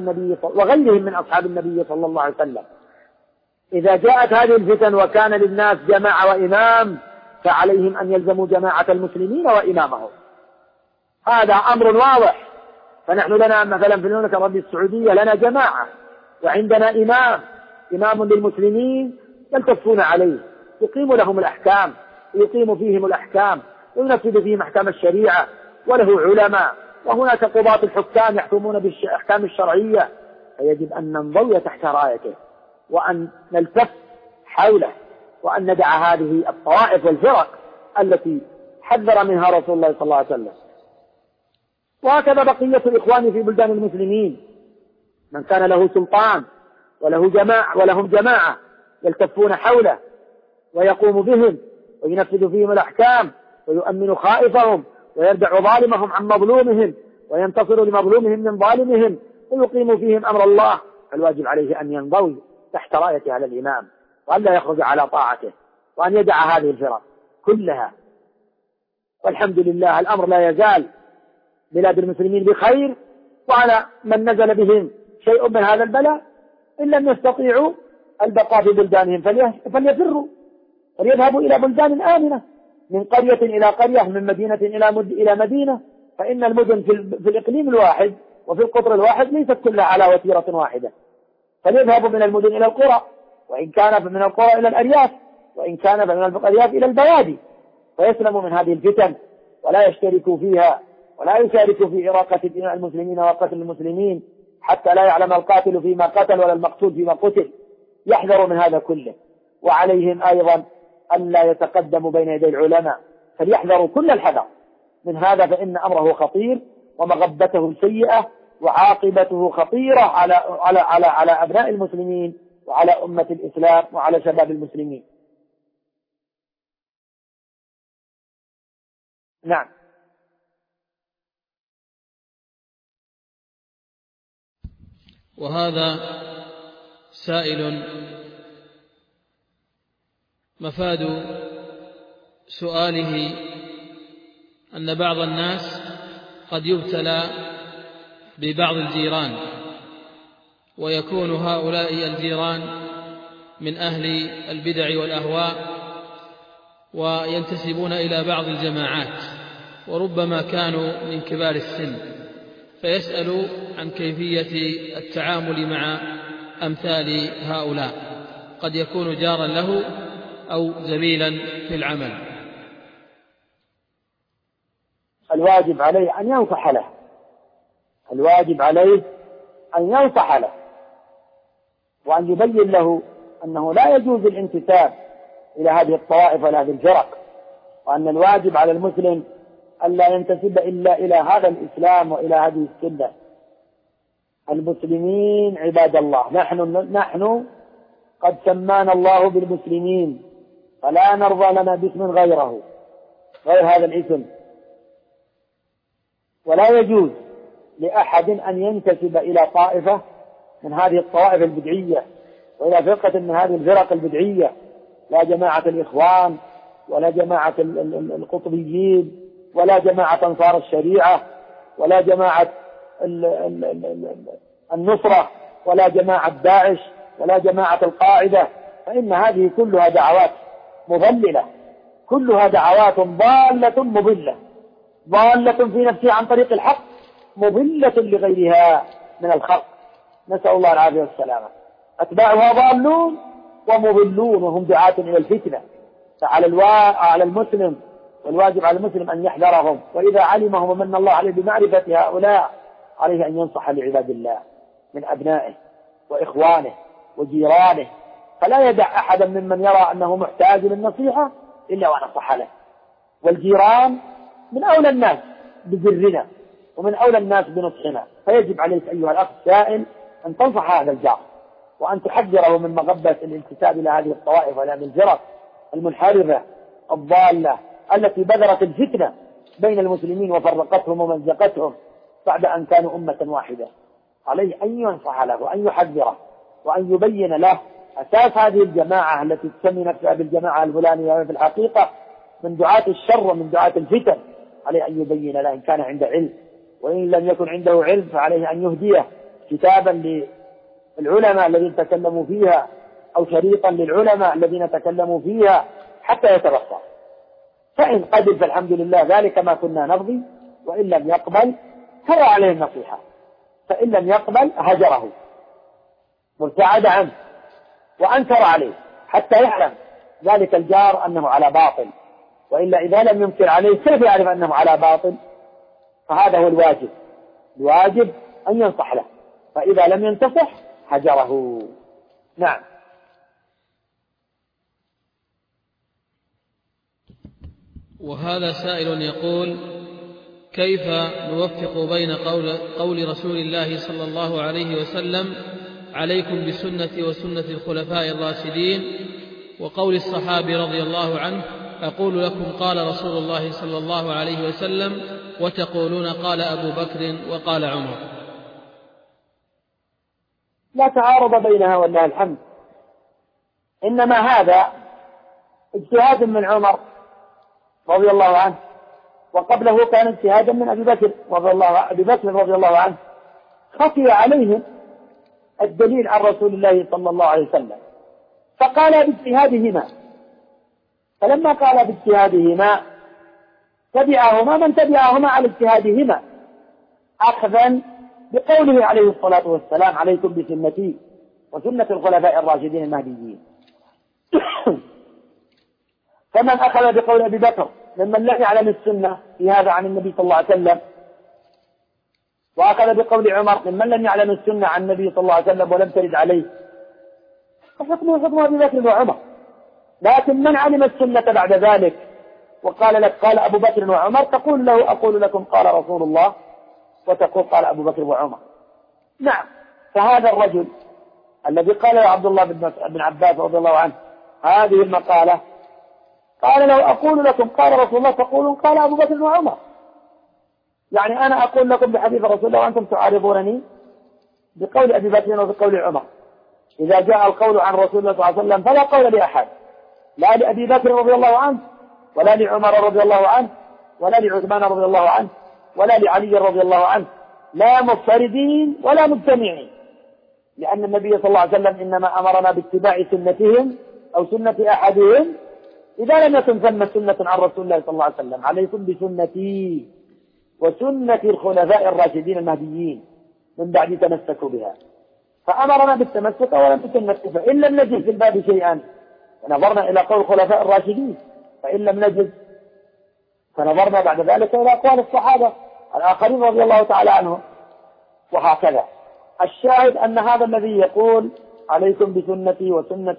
النبي صلى الله عليه وسلم. إذا جاءت هذه الفتن وكان للناس جماعة وإمام، فعليهم أن يلزموا جماعة المسلمين وإمامهم. هذا أمر واضح. فنحن لنا مثلا في المملكة العربية السعودية لنا جماعة، وعندنا إمام للمسلمين يلتفون عليه، يقيم لهم الأحكام، يقيم فيهم الأحكام، وينفذ فيهم أحكام الشريعة، وله علماء، وهناك قضاة الحكام يحكمون بالأحكام الشرعية. فيجب أن ننضوي تحت رايته، وأن نلتف حوله، وأن ندع هذه الطوائف والفرق التي حذر منها رسول الله صلى الله عليه وسلم. وهكذا بقية الإخوان في بلدان المسلمين، من كان له سلطان ولهم جماعة يلتفون حوله ويقوم بهم وينفذ فيهم الأحكام ويؤمن خائفهم ويردع ظالمهم عن مظلومهم وينتصر لمظلومهم من ظالمهم ويقيم فيهم أمر الله. الواجب عليه أن ينضوي تحت راية هذا الإمام، وأن لا يخرج على طاعته، وأن يدع هذه الفرق كلها. والحمد لله الأمر لا يزال بلاد المسلمين بخير، وعلى من نزل بهم شيء من هذا البلاء إن لم يستطيعوا البقاء في بلدانهم فليفروا، فليذهبوا إلى بلدان آمنة، من قرية إلى قرية، من مدينة إلى مدينة. فإن المدن في الإقليم الواحد وفي القطر الواحد ليست كلها على وتيرة واحدة، فليذهبوا من المدن إلى القرى، وإن كان من القرى إلى الأرياف، وإن كان من الأرياف إلى البوادي، فيسلموا من هذه الفتن ولا يشتركوا فيها، ولا يشاركوا في إراقة دماء المسلمين وقتل المسلمين، حتى لا يعلم القاتل فيما قتل ولا المقتول فيما قتل. يحذروا من هذا كله. وعليهم أيضا أن لا يتقدموا بين يدي العلماء، فليحذروا كل الحذر من هذا، فإن أمره خطير ومغبته سيئة وعاقبته خطيرة على أبناء المسلمين وعلى أمة الإسلام وعلى شباب المسلمين. نعم. وهذا سائل مفاد سؤاله أن بعض الناس قد يبتلى ببعض الجيران، ويكون هؤلاء الجيران من أهل البدع والأهواء، وينتسبون إلى بعض الجماعات، وربما كانوا من كبار السن، فيسأل عن كيفية التعامل مع أمثال هؤلاء، قد يكون جارا له أو زميلا في العمل. الواجب عليه أن ينصح له، الواجب عليه أن ينصح له، وأن يبين له أنه لا يجوز الانتساب إلى هذه الطوائف ولا هذه الفرق، وأن الواجب على المسلم أن لا ينتسب إلا إلى هذا الإسلام وإلى هذه السنة. المسلمين عباد الله، نحن قد سمانا الله بالمسلمين، فلا نرضى لنا باسم غير هذا الاسم، ولا يجوز لأحد أن ينتسب إلى طائفة من هذه الطوائف البدعية وإلى فرقة من هذه الفرق البدعية، لا جماعة الإخوان ولا جماعة القطبيين ولا جماعة أنصار الشريعة ولا جماعة النصرة ولا جماعة داعش ولا جماعة القاعدة، فإن هذه كلها دعوات مضللة، كلها دعوات ضالة مضلة، ضالة في نفسها عن طريق الحق، مضلة لغيرها من الخلق، نسأل الله العافية والسلامة. أتباعها ضالون ومضلون وهم دعاة إلى الفتنة. فعلى المسلم والواجب على المسلم أن يحذرهم، وإذا علمهم ومن الله عليه بمعرفة هؤلاء عليه أن ينصح لعباد الله من أبنائه وإخوانه وجيرانه، فلا يدع أحدا ممن يرى أنه محتاج للنصيحة إلا ونصح له. والجيران من أولى الناس بذرنا ومن أولى الناس بنصحنا، فيجب عليك أيها الأخ السائل أن تنصح هذا الجار وأن تحذره من مغبة الانتساب إلى هذه الطوائف وهذه الفرق المنحرفة الضالة التي بذرت الفتنة بين المسلمين وفرقتهم ومزقتهم بعد أن كانوا أمة واحدة. عليه أن ينصح له وأن يحذره وأن يبين له أساس هذه الجماعة التي تسمي نفسها بالجماعة الفلانية في الحقيقة من دعاة الشر ومن دعاة الفتن. عليه أن يبين له إن كان عنده علم، وإن لم يكن عنده علم فعليه أن يهديه كتابا للعلماء الذين تكلموا فيها أو شريطا للعلماء الذين تكلموا فيها حتى يتبصر. فإن قبل فالحمد لله ذلك ما كنا نبغي، وإن لم يقبل فرع عليه النصيحة، فإن لم يقبل هجره وابتعد عنه وأنكر عليه حتى يعلم ذلك الجار أنه على باطل، وإلا إذا لم ينكر عليه كيف يعرف أنه على باطل؟ فهذا هو الواجب أن ينصح له، فإذا لم ينتصح هجره. نعم. وهذا سائل يقول: كيف نوفق بين قول رسول الله صلى الله عليه وسلم عليكم بسنتي وسنة الخلفاء الراشدين وقول الصحابي رضي الله عنه أقول لكم قال رسول الله صلى الله عليه وسلم وتقولون قال أبو بكر وقال عمر؟ لا تعارض بينها والله الحمد، إنما هذا اجتهاد من عمر رضي الله عنه، وقبله كان اجتهادا من أبي بكر رضي الله عنه. خفي عليهم الدليل عن رسول الله صلى الله عليه وسلم فقال باجتهادهما، فلما قال باجتهادهما تبعهما من تبعهما على اجتهادهما أخذا بقوله عليه الصلاة والسلام عليكم بسنتي وسنة الخلفاء الراشدين المهديين. فمن أخذ بقول أبي بكر ممن لم يعلم السنة في هذا عن النبي صلى الله عليه وسلم، وأخذ بقول عمر ممن لم يعلم السنة عن النبي صلى الله عليه وسلم ولم ترد عليه، فحكمه حكم أبي بكر وعمر. لكن من علم السنة بعد ذلك وقال لك قال أبو بكر وعمر تقول له أقول لكم قال رسول الله، وتقول قال أبو بكر وعمر. نعم. فهذا الرجل الذي قال له عبد الله بن عباس رضي الله عنه هذه المقالة قال له أقول لكم قال رسول الله تقولون قال أبو بكر وعمر، يعني أنا أقول لكم بحديث رسول الله وأنتم تعارضونني بقول أبي بكر وبقول عمر. إذا جاء القول عن رسول الله صلى الله عليه وسلم فلا قول لأحد، لا لأبي بكر رضي الله عنه ولا لعمر رضي الله عنه ولا لعثمان رضي الله عنه ولا لعلي رضي الله عنه، لا مضطردين ولا مجتمعين، لأن النبي صلى الله عليه وسلم إنما أمرنا باتباع سنتهم أو سنة أحدهم إذا لم يكن ثم سنة عن رسول الله صلى الله عليه وسلم. عليكم بسنتي وسنة الخلفاء الراشدين المهديين من بعد تمسكوا بها، فأمرنا بالتمسك ولم تتمسك. فإن لم نجد في الباب شيئا فنظرنا إلى قول الخلفاء الراشدين، فإن لم نجد فنظرنا بعد ذلك إلى أقوال الصحابة الآخرين رضي الله تعالى عنهم، وهكذا. الشاهد أن هذا الذي يقول عليكم بسنتي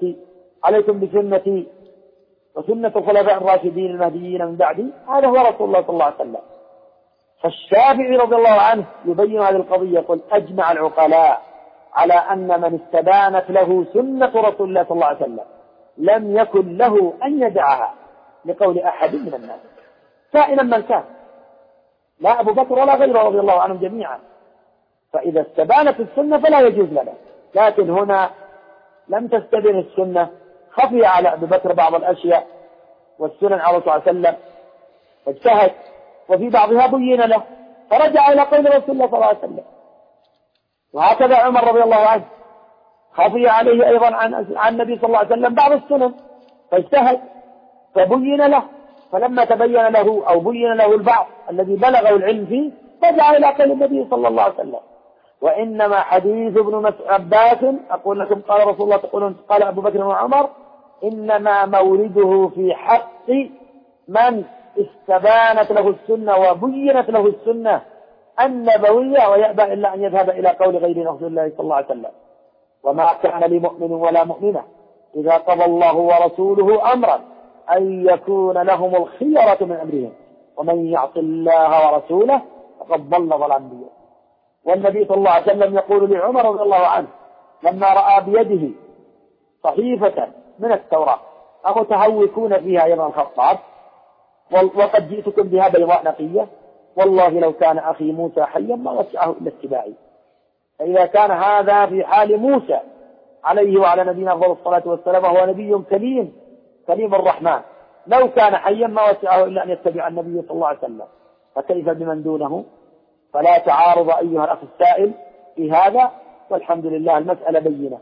وسنة الخلفاء الراشدين المهديين من بعدي، هذا هو رسول الله صلى الله عليه وسلم. فالشافعي رضي الله عنه يبين هذه القضية يقول أجمع العقلاء على أن من استبانت له سنة رسول الله صلى الله عليه وسلم لم يكن له أن يدعها لقول أحد من الناس كائنا من كان، لا أبو بكر ولا غيره رضي الله عنهم جميعا. فإذا استبانت السنة فلا يجوز لنا، لكن هنا لم تستبين السنة، خفي على أبي بكر بعض الأشياء والسنن على رسول الله صلى الله عليه وسلم فاجتهد، وفي بعضها بين له فرجع إلى قول رسول الله صلى الله عليه وسلم. وهكذا عمر رضي الله عنه خفي عليه أيضا عن النبي صلى الله عليه وسلم بعض السنن فاجتهد فبين له، فلما تبين له أو بين له البعض الذي بلغه العلم فيه رجع إلى قول النبي صلى الله عليه وسلم. وإنما حديث ابن عباس أقول لكم قال رسول الله تقولون قال أبو بكر وعمر إنما مورده في حق من استبانت له السنة وبينت له السنة النبوية ويأبى إلا أن يذهب إلى قول غير رسول الله صلى الله عليه وسلم. وما كان لمؤمن ولا مؤمنة إذا قضى الله ورسوله أمرا أن يكون لهم الخيرة من أمرهم ومن يعص الله ورسوله فقد ضل ضلالا مبينا. والنبي صلى الله عليه وسلم يقول لعمر رضي الله عنه لما رأى بيده صحيفة من التوراة أمتهوكون فيها يا ابن الخطاب وقد جئتكم بها بيضاء نقية والله لو كان أخي موسى حيا ما وسعه إلا اتباعي. فإذا كان هذا في حال موسى عليه وعلى نبينا أفضل الصلاة والسلام وهو نبي كريم الرحمن لو كان حيا ما وسعه إلا أن يتبع النبي صلى الله عليه وسلم فكيف بمن دونه؟ فلا تعارض أيها الأخ السائل في هذا والحمد لله المسألة بينة.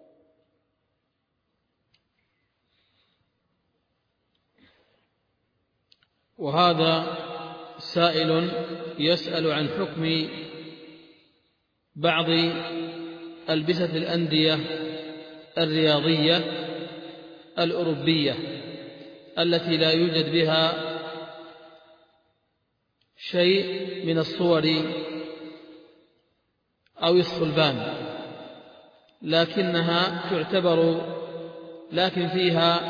وهذا سائل يسأل عن حكم بعض ألبسة الأندية الرياضية الأوروبية التي لا يوجد بها شيء من الصور أو الصلبان لكن فيها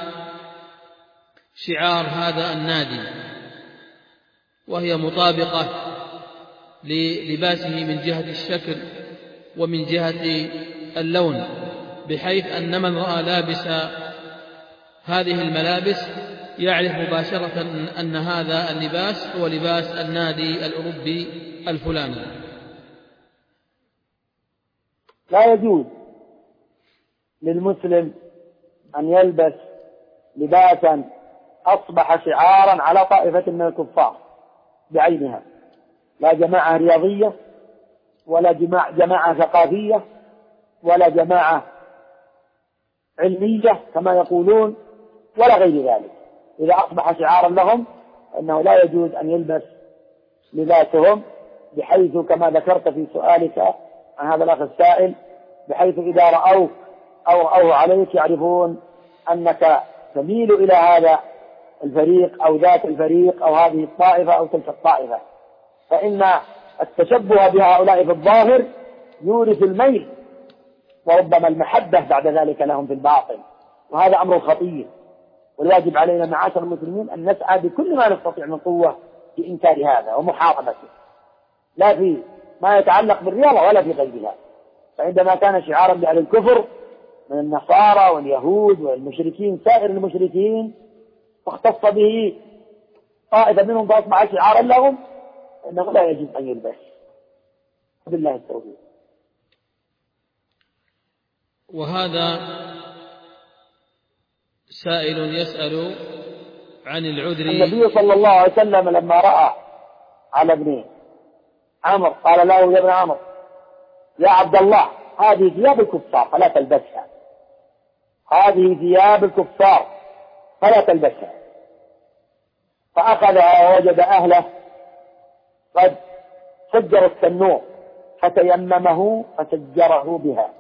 شعار هذا النادي وهي مطابقة للباسه من جهة الشكل ومن جهة اللون بحيث أن من رأى لابس هذه الملابس يعرف مباشرة أن هذا اللباس هو لباس النادي الأوروبي الفلاني. لا يجوز للمسلم أن يلبس لباسا أصبح شعارا على طائفة من الكفار بعينها، لا جماعة رياضية ولا جماعة ثقافية ولا جماعة علمية كما يقولون ولا غير ذلك. إذا أصبح شعارا لهم أنه لا يجوز أن يلبس لباسهم بحيث كما ذكرت في سؤالك عن هذا الأخ السائل بحيث إذا رأوك أو رأوه عليك يعرفون أنك تميل إلى هذا الفريق أو ذات الفريق أو هذه الطائفة أو تلك الطائفة. فإن التشبه بهؤلاء في الظاهر يورث الميل وربما المحبة بعد ذلك لهم في الباطن، وهذا أمر خطير. والواجب علينا معاشر المسلمين أن نسعى بكل ما نستطيع من قوة في إنكار هذا ومحاربته، لا في ما يتعلق بالرياضة ولا في غيرها. فعندما كان شعارا لأهل الكفر من النصارى واليهود والمشركين سائر المشركين واختص به طائفة منهم فأصبح شعارا لهم إنه لا يجب أن يلبس. بالله التوفيق. وهذا سائل يسأل عن العذر. النبي صلى الله عليه وسلم لما رأى على ابن عمرو قال له يا ابن عمرو يا عبد الله هذه ثياب الكفار فلا تلبسها، هذه ثياب الكفار فلا تلبسها. فأخذها ووجد أهله قد سجروا التنور فتيممه فسجره بها.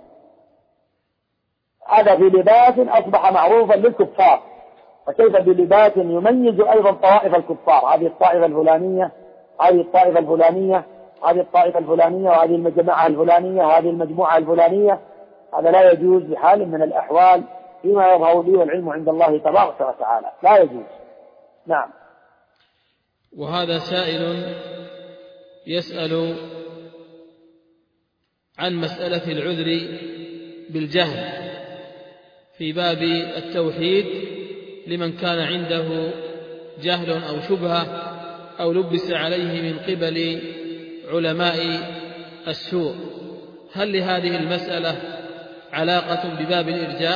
هذا في لباس أصبح معروفا للكفار، فكيف بلباس يميز أيضا طوائف الكفار، هذه الطائفة الفلانية هذه الطائفة الفلانية هذه الطائفة الفلانية وهذه الجماعة الفلانية وهذه المجموعة الفلانية. هذا لا يجوز بحال من الأحوال فيما يظهر لي والعلم عند الله تبارك وتعالى، لا يجوز. نعم. وهذا سائل يسأل عن مسألة العذر بالجهل في باب التوحيد لمن كان عنده جهل أو شبهة أو لبس عليه من قبل علماء السوء. هل لهذه المسألة علاقة بباب الإرجاء؟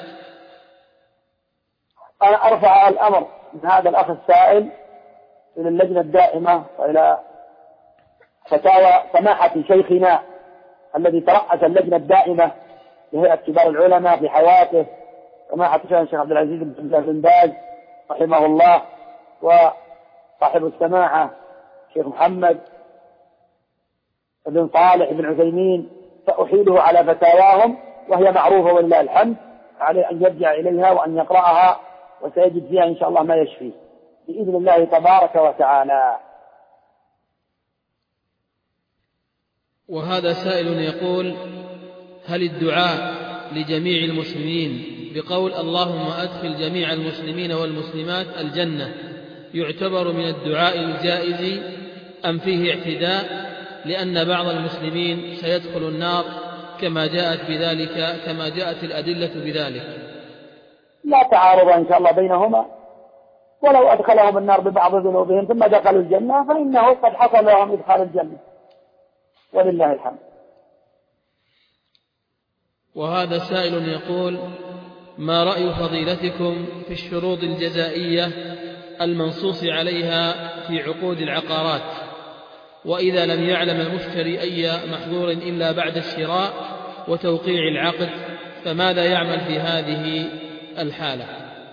أنا أرفع الأمر من هذا الأخ السائل إلى اللجنة الدائمة وإلى فتاوى سماحة شيخنا الذي ترأس اللجنة الدائمة لهيئة كبار العلماء في حياته، سماحة الشيخ عبد العزيز بن باز رحمه الله، وصاحب السماحة الشيخ محمد ابن صالح ابن عثيمين، فأحيله على فتاواهم وهي معروفة ولله الحمد، عليه أن يرجع إليها وأن يقرأها وسيجد فيها إن شاء الله ما يشفيه بإذن الله تبارك وتعالى. وهذا سائل يقول: هل الدعاء لجميع المسلمين بقول اللهم أدخل جميع المسلمين والمسلمات الجنة يعتبر من الدعاء الجائز أم فيه اعتداء، لأن بعض المسلمين سيدخل النار كما جاءت الأدلة بذلك؟ لا تعارض إن شاء الله بينهما، ولو أدخلهم النار ببعض ذنوبهم ثم دخلوا الجنة فإنه قد حصل لهم إدخال الجنة ولله الحمد. وهذا سائل يقول: ما رأي فضيلتكم في الشروط الجزائية المنصوص عليها في عقود العقارات، وإذا لم يعلم المشتري أي محظور إلا بعد الشراء وتوقيع العقد فماذا يعمل في هذه الحالة؟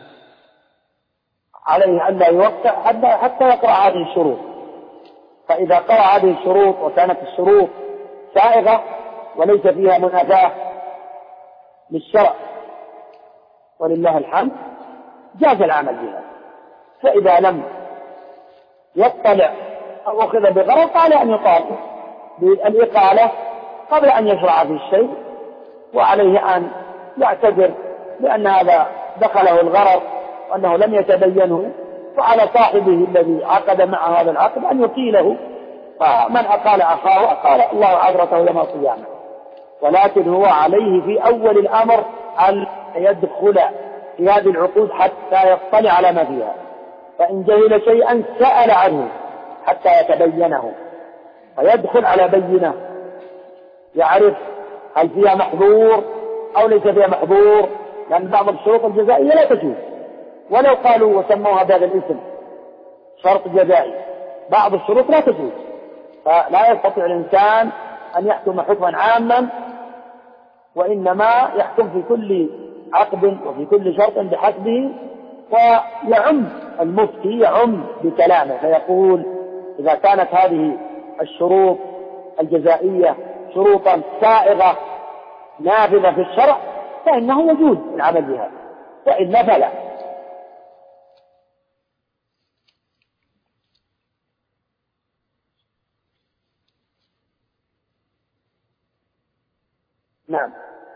عليه أن لا يوقع حتى يقرأ هذه الشروط، فإذا قرأ هذه الشروط وكانت الشروط سائغة وليس فيها منافاة للشرع ولله الحمد جاز العمل بها. فإذا لم يطلع أو أخذ بغرض قال أن يطالب بالإقالة قبل أن يشرع في الشيء، وعليه أن يعتذر لأن هذا دخله الغرض وأنه لم يتبينه، وعلى صاحبه الذي عقد معه هذا العقد أن يقيله، فمن أقال أخاه أقال الله عذرته يوم القيامة. ولكن هو عليه في أول الأمر أن يدخل في هذه العقود حتى يطلع على ما فيها، فإن جهل شيئا سأل عنه حتى يتبينه، فيدخل على بينة يعرف هل فيها محظور أو ليس فيها محظور، لأن بعض الشروط الجزائية لا تجوز ولو قالوا وسموها بهذا الاسم شرط جزائي، بعض الشروط لا تجوز، فلا يستطيع الإنسان أن يحكم حكما عاما، وإنما يحكم في كل عقد وفي كل شرط بحسبه، ويعم المفتي يعم بكلامه فيقول إذا كانت هذه الشروط الجزائية شروطا سائغة نافذة في الشرع فإنه يجوز العمل بها، وإلا فلا. نعم.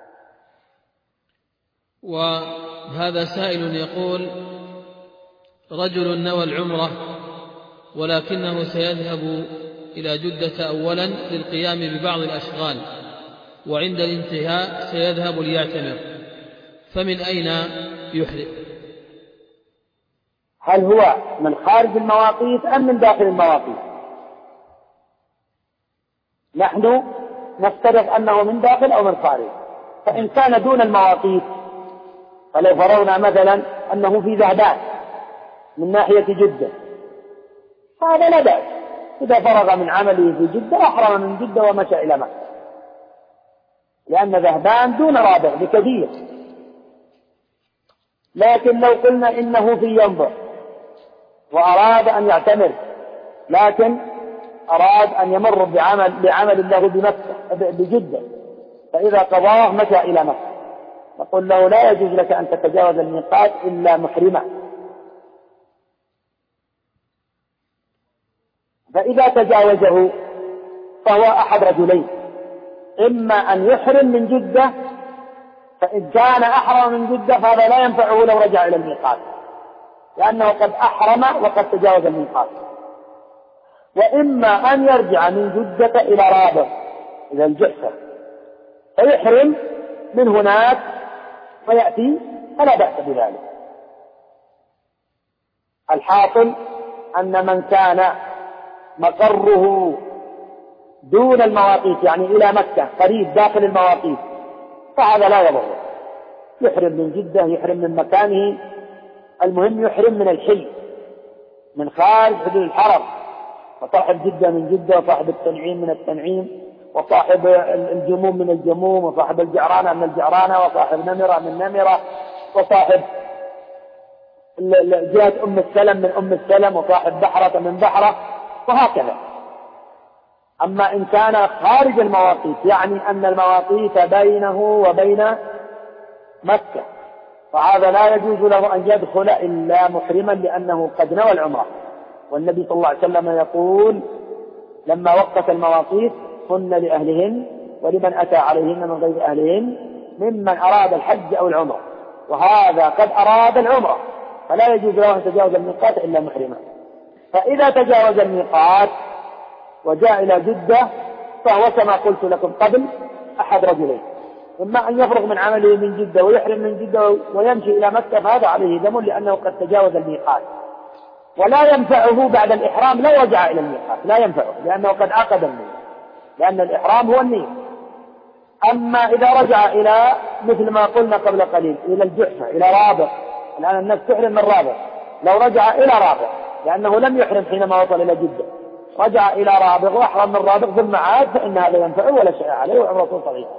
وهذا سائل يقول: رجل نوى العمرة ولكنه سيذهب إلى جدة أولا للقيام ببعض الأشغال، وعند الانتهاء سيذهب ليعتمر، فمن أين يحرم؟ هل هو من خارج المواقيت أم من داخل المواقيت؟ نحن نفترض أنه من داخل أو من خارج، فإن كان دون المواقيت فلو فرضنا مثلا أنه في ذهبان من ناحية جدة فهذا لا بأس، إذا فرغ من عمله في جدة أحرم من جدة ومشى إلى مكة، لأن ذهبان دون رابع بكثير. لكن لو قلنا إنه في ينظر وأراد أن يعتمر لكن أراد أن يمر بعمل له بجدة، فإذا قضاه مشى إلى مكة، نقول له لا يجوز لك أن تتجاوز الميقات إلا محرما. فإذا تجاوزه فهو أحد رجلين، إما أن يحرم من جدة، فإن كان أحرم من جدة فهذا لا ينفعه لو رجع إلى الميقات لأنه قد أحرم وقد تجاوز الميقات، وإما أن يرجع من جدة إلى رابغ إلى الجحفة فيحرم من هناك فيأتي فلا بأس بذلك. الحاصل أن من كان مقره دون المواقيت يعني إلى مكة قريب داخل المواقيت فهذا لا يضر، يحرم من جدة يحرم من مكانه، المهم يحرم من الحل من خارج حدود الحرم، وصاحب جدة من جدة، وصاحب التنعيم من التنعيم، وصاحب الجموم من الجموم، وصاحب الجعرانة من الجعرانة، وصاحب نمرة من نمرة، وصاحب جهة أم السلم من أم السلم، وصاحب بحرة من بحرة، وهكذا. أما إن كان خارج المواقيت، يعني أن المواقيت بينه وبين مكة، فهذا لا يجوز له أن يدخل إلا محرما لأنه قد نوى العمرة. والنبي صلى الله عليه وسلم يقول لما وقت المواقيت هن لأهلهن ولمن أتى عليهن من غير أهلهن ممن أراد الحج أو العمرة، وهذا قد أراد العمرة فلا يجوز له أن يتجاوز الميقات إلا محرما. فإذا تجاوز الميقات وجاء إلى جدة فهو كما قلت لكم قبل أحد رجلين، إما أن يفرغ من عمله من جدة ويحرم من جدة ويمشي إلى مكة فهذا عليه دم لأنه قد تجاوز الميقات، ولا ينفعه بعد الإحرام لو رجع إلى الميقات، لا ينفعه لأنه قد عقد النية، لأن الإحرام هو النية. أما إذا رجع إلى مثل ما قلنا قبل قليل إلى الجحفة إلى رابغ، الآن الناس تحرم من رابغ، لو رجع إلى رابغ لأنه لم يحرم حينما وصل إلى جدة، رجع إلى رابغ وأحرم من رابغ ثم عاد فإن هذا ينفعه ولا شيء عليه وعمرته صحيحة.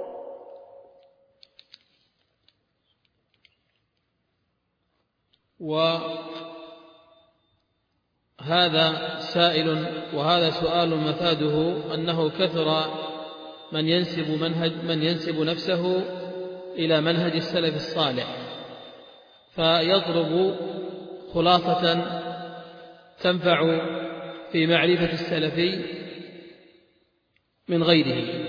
وهذا سائل، وهذا سؤال مفاده أنه كثر من ينسب نفسه إلى منهج السلف الصالح، فيضرب خلاصة تنفع في معرفة السلفي من غيره.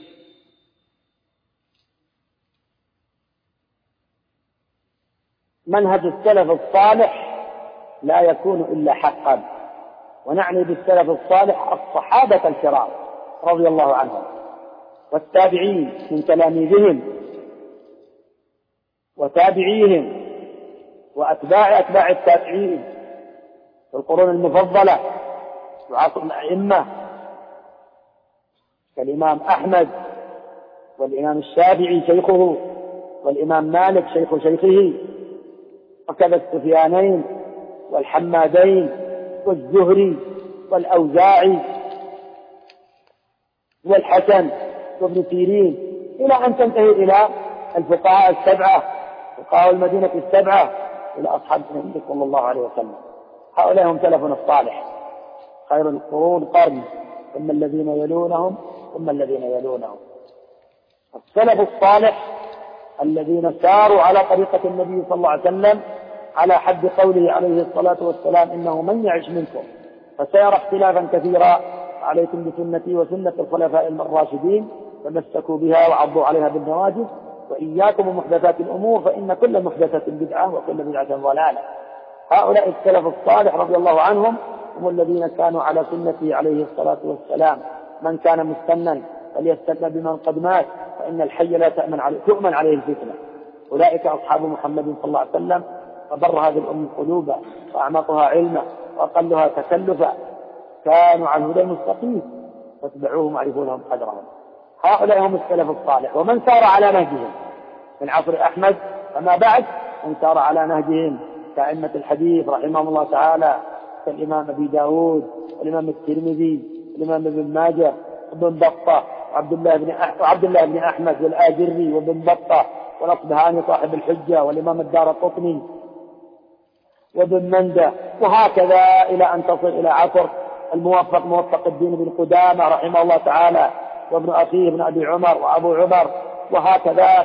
منهج السلف الصالح لا يكون إلا حقا، ونعني بالسلف الصالح الصحابة الكرام رضي الله عنهم والتابعين من تلاميذهم وتابعيهم وأتباع التابعين في القرون المفضلة وعصر الأئمة كالإمام أحمد والإمام الشافعي شيخه والإمام مالك شيخ شيخه، وكذا السفيانين والحمادين والزهري والأوزاعي والحسن وابن سيرين إلى أن تنتهي إلى الفقهاء السبعة، فقهاء المدينة السبعة، إلى أصحاب النبي صلى الله عليه وسلم. هؤلاء هم سلفنا الصالح، خير القرون قرن ثم الذين يلونهم ثم الذين يلونهم. السلف الصالح الذين ساروا على طريقة النبي صلى الله عليه وسلم على حد قوله عليه الصلاة والسلام إنه من يعش منكم فسيرى اختلافا كثيرا، عليكم بسنتي وسنة الخلفاء الراشدين فمسكوا بها وعضوا عليها بالنواجذ، وإياكم ومحدثات الأمور فإن كل محدثة بدعة وكل بدعة ضلالة. هؤلاء السلف الصالح رضي الله عنهم هم الذين كانوا على سنته عليه الصلاة والسلام. من كان مستنا فليستنى بمن قد مات فإن الحي لا تؤمن عليه الفتنة. أولئك أصحاب محمد صلى الله عليه وسلم، فبر هذه الأمة قلوبا وأعمقها علما وأقلها تكلفا، كانوا على الهدى المستقيم فاتبعوهم وعرفوا لهم قدرهم. هؤلاء هم السلف الصالح، ومن سار على نهجهم من عصر أحمد فما بعد، من سار على نهجهم كأئمة الحديث رحمهم الله تعالى كالإمام أبي داود والإمام الترمذي والإمام ابن ماجه وابن بطة وعبد الله بن أحمد والآجري وابن بطة والأصبهاني صاحب الحجة والإمام الدارقطني وابن مندة، وهكذا إلى أن تصل إلى عصر موفق الدين بن قدامة رحمه الله تعالى وابن أخيه ابن أبي عمر وأبو عمر، وهكذا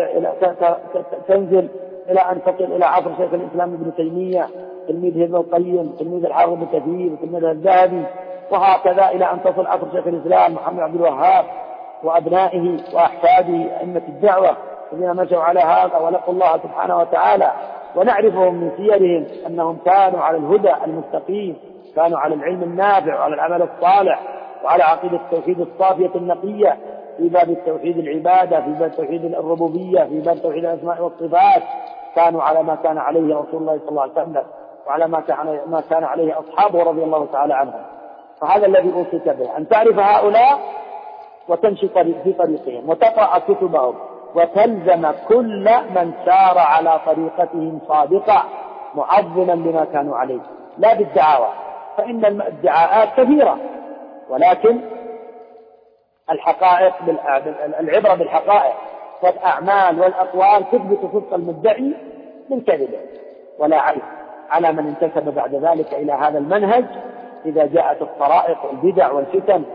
تنزل إلى أن تصل إلى عصر شيخ الإسلام ابن تيمية تلميذه ابن القيم تلميذ الحافظ ابن كثير وتلميذ الذهبي، وهكذا إلى أن تصل عصر شيخ الإسلام محمد عبد الوهاب وأبنائه وأحفاده أئمة الدعوة الذين مشوا على هذا ولقوا الله سبحانه وتعالى. ونعرفهم من سيرهم أنهم كانوا على الهدى المستقيم، كانوا على العلم النافع وعلى العمل الصالح وعلى عقيدة التوحيد الصافية النقية في باب التوحيد العبادة، في باب توحيد الربوبية، في باب توحيد الأسماء والصفات. كانوا على ما كان عليه رسول الله صلى الله عليه وسلم وعلى ما كان عليه أصحابه رضي الله تعالى عنهم. فهذا الذي أوصيك به، أن تعرف هؤلاء وتمشي في طريقهم وتقرأ كتبهم وتلزم كل من سار على طريقتهم صادقا معظما لما كانوا عليه، لا بالدعاوى، فإن الادعاءات كثيرة، ولكن الحقائق العبرة بالحقائق، والأعمال والأقوال تثبت صدق المدعي من كذبه، ولا عيب على من انتسب بعد ذلك إلى هذا المنهج إذا جاءت الطرائق والبدع والفتن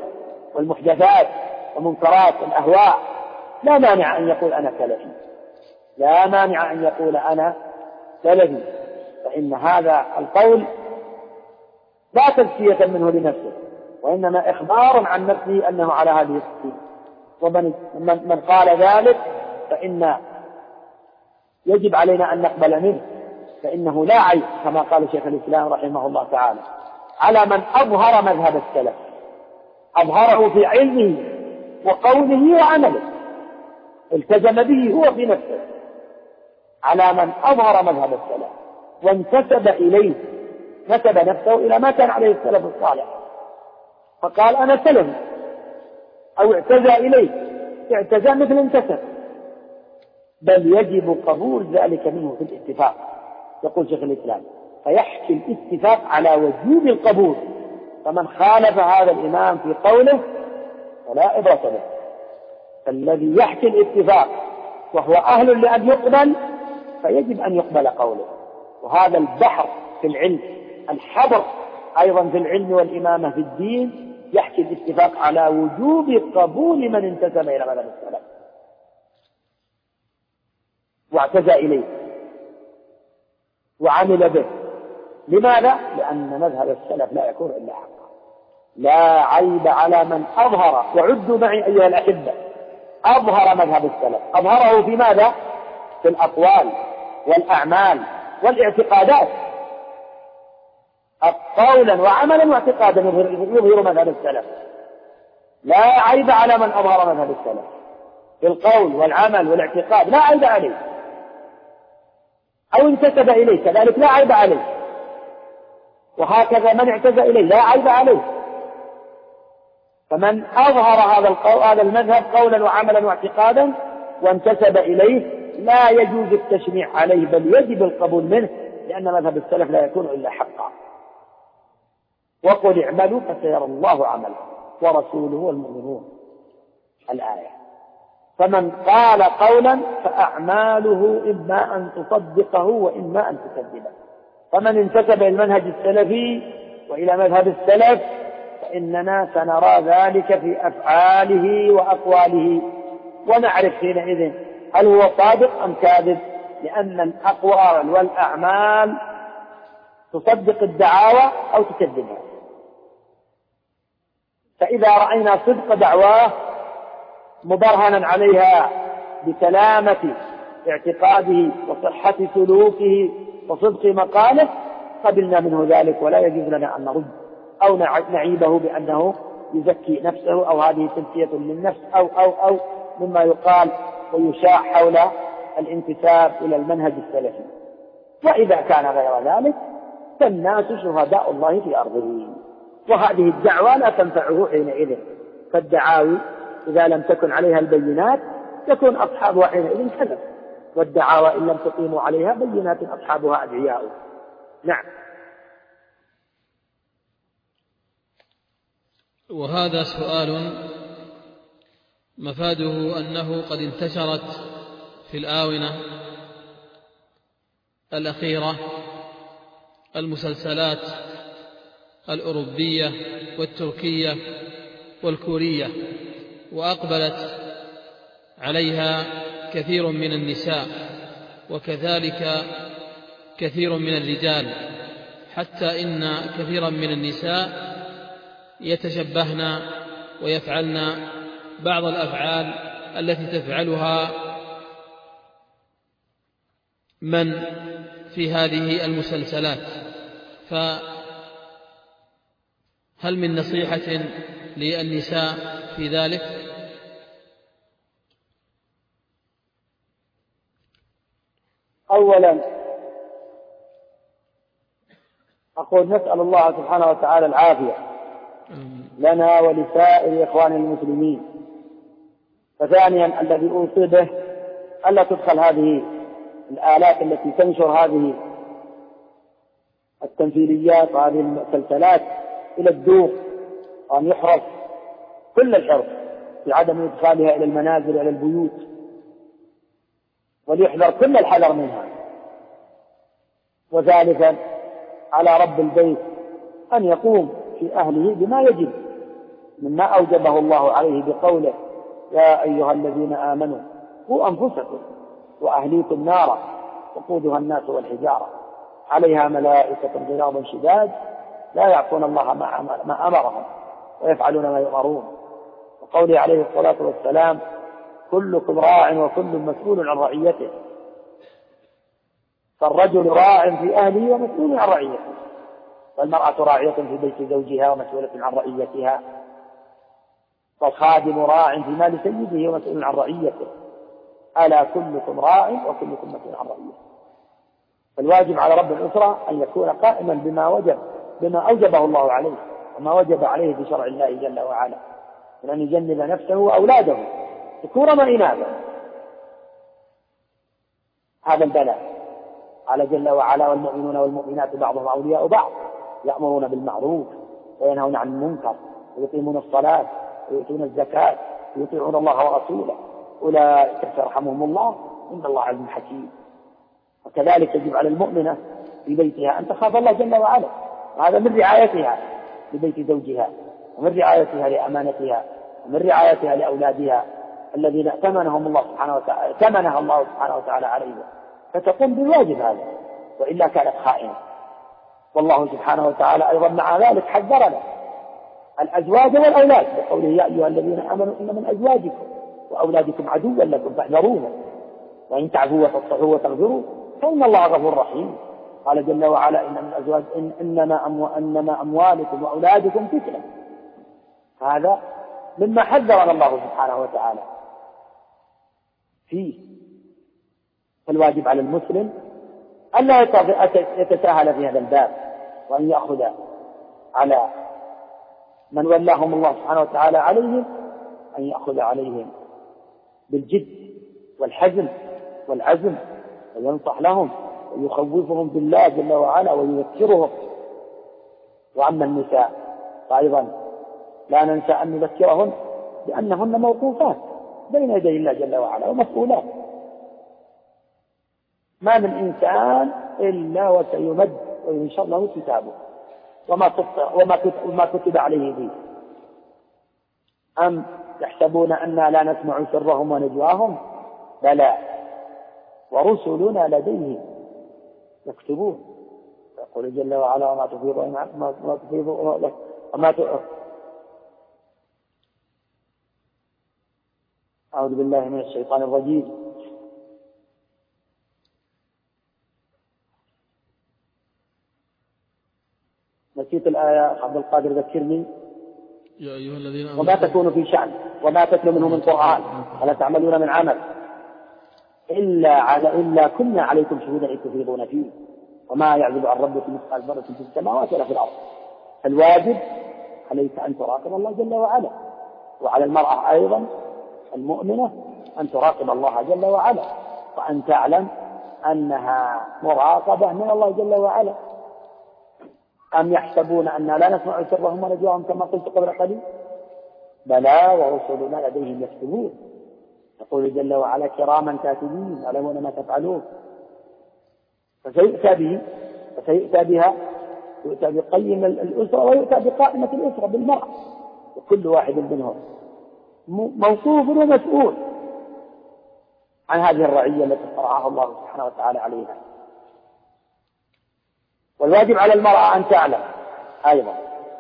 والمحدثات ومنكرات الأهواء لا مانع أن يقول أنا سلفي، لا مانع أن يقول أنا سلفي، فإن هذا القول لا تزكية منه لنفسه، وإنما إخبار عن نفسه أنه على هذه السبيل. ومن قال ذلك فإن يجب علينا أن نقبل منه، فإنه لا عيب كما قال شيخ الإسلام رحمه الله تعالى على من أظهر مذهب السلف، أظهره في علمه وقوله وعمله، التزم به هو في نفسه، على من أظهر مذهب السلف وانتسب إليه، نسب نفسه إلى ما كان عليه السلف الصالح، فقال أنا سلفي، أو اعتزى إليه، اعتزى مثل انتسب، بل يجب قبول ذلك منه في الاتفاق. يقول شيخ الإسلام فيحكي الاتفاق على وجوب القبول، فمن خالف هذا الإمام في قوله فلا عبرة به. فالذي يحكي الاتفاق وهو أهل لأن يقبل فيجب أن يقبل قوله. وهذا البحر في العلم، الحبر أيضا في العلم والإمامة في الدين، يحكي الاتفاق على وجوب قبول من انتسب إلى مذهب السلف واعتزى إليه وعمل به. لماذا؟ لأن مذهب السلف لا يكون إلا حقا، لا عيب على من أظهر، وعدوا معي أيها الأحبة، أظهر مذهب السلف، أظهره في ماذا؟ في الأقوال والأعمال والاعتقادات، قولا وعملا واعتقادا يظهر مذهب السلف. لا عيب على من أظهر مذهب السلف في القول والعمل والاعتقاد، لا عيب عليه، أو انتسب إليه كذلك لا عيب عليه، وهكذا من اعتزى إليه لا عيب عليه. فمن أظهر هذا المذهب قولا وعملا واعتقادا وانتسب إليه لا يجوز التشنيع عليه، بل يجب القبول منه، لأن مذهب السلف لا يكون إلا حقا. وقل اعملوا فسيرى الله عمله ورسوله والمؤمنون، الآية. فمن قال قولا فأعماله إما أن تصدقه وإما أن تكذبه. فمن انتسب إلى المنهج السلفي وإلى مذهب السلف فإننا سنرى ذلك في أفعاله وأقواله، ونعرف حينئذ هل هو صادق أم كاذب، لأن الأقوال والأعمال تصدق الدعاوى أو تكذبها. فإذا رأينا صدق دعواه مبرهنا عليها بسلامة اعتقاده وصحة سلوكه وصدق مقاله قبلنا منه ذلك، ولا يجوز لنا أن نرد أو نعيبه بأنه يزكي نفسه أو هذه تزكية للنفس أو مما يقال ويشاع حول الانتساب إلى المنهج السلفي. وإذا كان غير ذلك فالناس شهداء الله في أرضه، وهذه الدعوة لا تنفعه حينئذ. فالدعاوي إذا لم تكن عليها البينات يكون أصحابها حينئذ كذب، والدعاوى إن لم تقيموا عليها بينات أصحابها أدعياء. نعم. وهذا سؤال مفاده أنه قد انتشرت في الآونة الأخيرة المسلسلات الأوروبية والتركية والكورية، وأقبلت عليها كثير من النساء وكذلك كثير من الرجال، حتى إن كثيرا من النساء يتشبهن ويفعلن بعض الأفعال التي تفعلها من في هذه المسلسلات. فهل من نصيحة للنساء في ذلك؟ أولا أقول نسأل الله سبحانه وتعالى العافية لنا ولسائر إخوان المسلمين. فثانيا الذي أوصي به ألا تدخل هذه الآلات التي تنشر هذه التمثيليات وهذه المسلسلات إلى الدور، وأن يحرص كل الحرص في عدم إدخالها إلى المنازل وإلى البيوت، وليحذر كل الحذر منها. وثالثا على رب البيت أن يقوم في أهله بما يجب مما أوجبه الله عليه بقوله يا أيها الذين آمنوا قوا أنفسكم وأهليكم نارا وقودها الناس والحجارة عليها ملائكة غلاظ شداد لا يعصون الله ما أمرهم ويفعلون ما يؤمرون. وقوله عليه الصلاة والسلام كلكم راع وكل مسؤول عن رعيته، فالرجل راع في أهله ومسؤول عن رعيته، والمرأة راعية في بيت زوجها ومسؤولة عن رعيتها، والخادم راع في مال سيده ومسؤول عن رعيته، ألا كلكم راع وكلكم مسؤول عن رعيته. فالواجب على رب الأسرة أن يكون قائما بما أوجبه الله عليه وما وجب عليه بشرع الله جل وعلا، من أن يجنب نفسه وأولاده ذكورا وإناثا. هذا البلاء قال جل وعلا والمؤمنون والمؤمنات بعضهم أولياء بعض يأمرون بالمعروف وينهون عن المنكر ويقيمون الصلاة ويؤتون الزكاة ويطيعون الله ورسوله أولئك سيرحمهم الله إن الله عزيز حكيم. وكذلك يجب على المؤمنة في بيتها أن تخاف الله جل وعلا، وهذا من رعايتها لبيت زوجها ومن رعايتها لأمانتها ومن رعايتها لأولادها الذين ائتمنهم الله سبحانه وتعالى عليهم، فتقوم بالواجب هذا، وإلا كانت خائنة. والله سبحانه وتعالى أيضا مع ذلك حذرنا الأزواج والأولاد بقوله يا أيها الذين آمنوا إن من أزواجكم وأولادكم عدوا لكم فاحذروه وإن تعفوا وتصفحوا وتغفروا فإن الله غفور رحيم. قال جل وعلا إن من الأزواج إنما أموالكم وأولادكم فتنة. هذا مما حذرنا الله سبحانه وتعالى فيه. فالواجب على المسلم ألا يتساهل في هذا الباب، وأن يأخذ على من ولاهم الله سبحانه وتعالى عليهم أن يأخذ عليهم بالجد والحزم والعزم، وينصح لهم ويخوفهم بالله جل وعلا ويذكرهم. وأما النساء فأيضا لا ننسى أن نذكرهن بأنهن موقوفات بين يدي الله جل وعلا ومسؤولات، ما من إنسان إلا وسيمد وينشر له كتابه وما كتب عليه فيه. أم يحسبون أننا لا نسمع سرهم ونجواهم؟ بلى ورسلنا لديه يكتبون. يقول جل وعلا وما تفيض أعوذ بالله من الشيطان الرجيم. نسيت الآية عبد القادر ذكرني. يا أيها الذين آمنوا وما تكون في شأن وما تتلو منه من قرآن ولا تعملون من عمل إلا كنا عليكم شهودا إذ تفيضون فيه وما يعزب عن ربك مثقال ذرة في السماوات ولا في الأرض. فالواجب عليك أن تراقب الله جل وعلا، وعلى المرأة أيضا المؤمنة أن تراقب الله جل وعلا، وأن تعلم أنها مراقبة من الله جل وعلا. أم يحسبون أننا لا نسمع سرهم ونجواهم كما قلت قبل قليل؟ بلى ورسلنا لديهم يكتبون. يقول جل وعلا كراما كاتبين يعلمون ما تفعلون. فسيؤتى بها، يؤتى بقيم الأسرة ويؤتى بقائمة الأسرة بالمرأة، وكل واحد منهم موصوف ومسؤول عن هذه الرعية التي فرعها الله سبحانه وتعالى عليها. والواجب على المرأة أن تعلم أيضا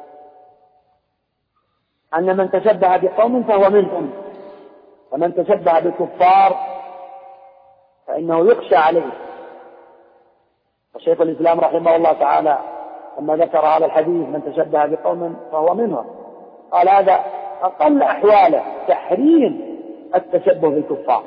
أن من تشبه بقوم فهو منهم، ومن تشبه بالكفار فإنه يخشى عليه. وشيخ الإسلام رحمه الله تعالى لما ذكر هذا الحديث من تشبه بقوم فهو منهم قال هذا أقل أحواله تحريم التشبه بالكفار،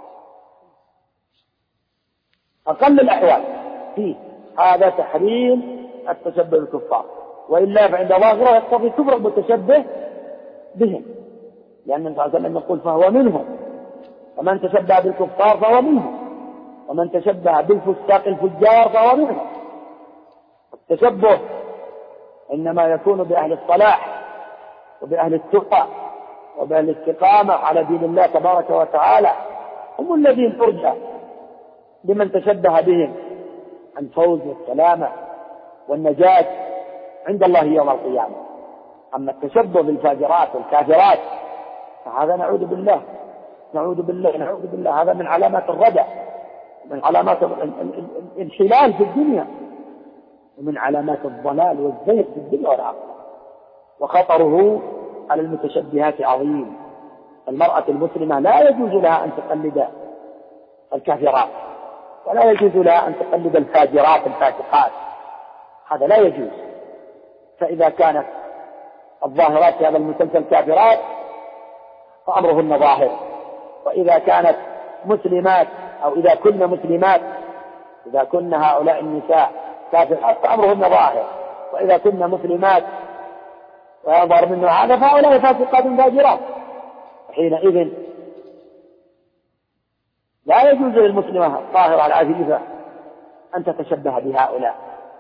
أقل الأحوال فيه هذا تحريم التشبه بالكفار، وإلا فعند ظاهره يقتضي كفر المتشبه بهم، لأن النبي صلى الله عليه وسلم يقول فهو منهم، ومن تشبه بالكفار فهو منهم، ومن تشبه بالفساق الفجار فهو منهم. التشبه إنما يكون بأهل الصلاح وبأهل التقى وبأهل الاستقامة على دين الله تبارك وتعالى، هم الذين ترجى لمن تشبه بهم الفوز والسلامة والنجاة عند الله يوم القيامة. أما التشبه بالفاجرات والكافرات فهذا نعوذ بالله نعوذ بالله نعوذ بالله، هذا من علامات الردى، من علامات الانحلال في الدنيا، ومن علامات الضلال والزيغ في الدنيا والآخرة، وخطره على المتشبهات عظيم. المرأة المسلمة لا يجوز لها أن تقلد الكافرات، ولا يجوز لها أن تقلد الفاجرات الفاسقات، هذا لا يجوز. فإذا كانت الظاهرات في هذا المسلسل كافرات فأمرهن ظاهر، وإذا كانت مسلمات أو إذا كن مسلمات، إذا كن هؤلاء النساء كافرات فأمرهن ظاهر، وإذا كن مسلمات ويظهر منه هذا فهؤلاء فاسقات فاجرات. حينئذ لا يجوز للمسلمة الطاهرة العفيفة أن تتشبه بهؤلاء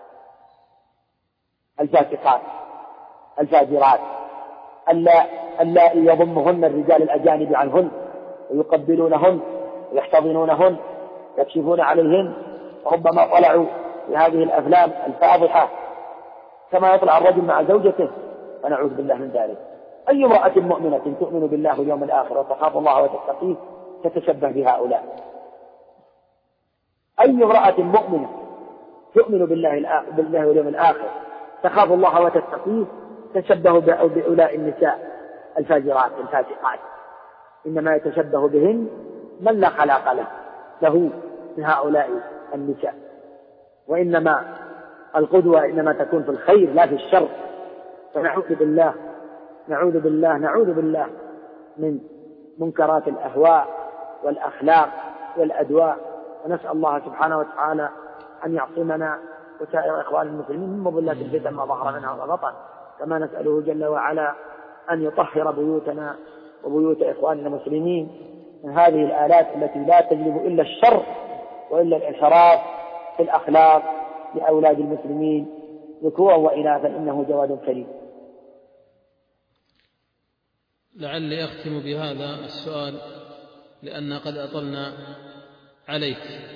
الفاسقات الفاجرات اللائي يضمهن الرجال الأجانب عنهن ويقبلونهن ويحتضنونهن يكشفون عليهن، وربما طلعوا في هذه الأفلام الفاضحة كما يطلع الرجل مع زوجته، فنعوذ بالله من ذلك. أي امرأة مؤمنة تؤمن بالله واليوم الآخر وتخاف الله وتتقيه تتشبه بهؤلاء؟ أي امرأة مؤمنة تؤمن بالله واليوم الآخر تخاف الله وتتقيه تشبه بأولئك النساء الفاجرات الفاسقات. إنما يتشبه بهن من لا خلاق له من هؤلاء النساء، وإنما القدوة إنما تكون في الخير لا في الشر. فنعوذ بالله نعوذ بالله نعوذ بالله من منكرات الأهواء والأخلاق والأدواء، ونسأل الله سبحانه وتعالى أن يعصمنا وسائر إخوان المسلمين من مضلات الفتن ما ظهر منها وما بطن، كما نسأله جل وعلا أن يطهر بيوتنا وبيوت إخواننا المسلمين من هذه الآلات التي لا تجلب إلا الشر وإلا الانحراف في الأخلاق لأولاد المسلمين ذكورا وإناثا، إنه جواد كريم. لعلي أختم بهذا السؤال لأن قد أطلنا عليك.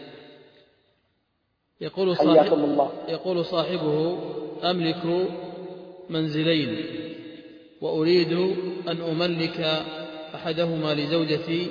يقول صاحبه: أملك منزلين وأريد أن أملك أحدهما لزوجتي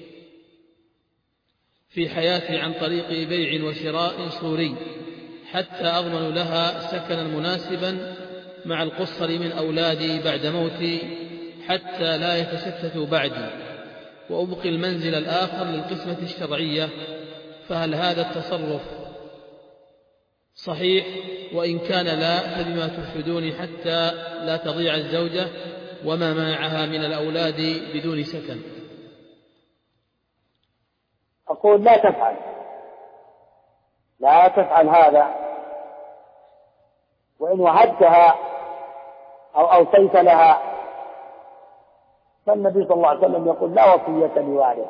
في حياتي عن طريق بيع وشراء صوري حتى أضمن لها سكنا مناسبا مع القصر من أولادي بعد موتي حتى لا يتشتتوا بعدي، وأبقي المنزل الآخر للقسمة الشرعية، فهل هذا التصرف صحيح؟ وإن كان لا فبما ترشدوني حتى لا تضيع الزوجة وما منعها من الأولاد بدون سكن؟ أقول لا تفعل هذا، وإن وهبتها أو أوصيت لها فالنبي صلى الله عليه وسلم يقول: لا وصية لوارث،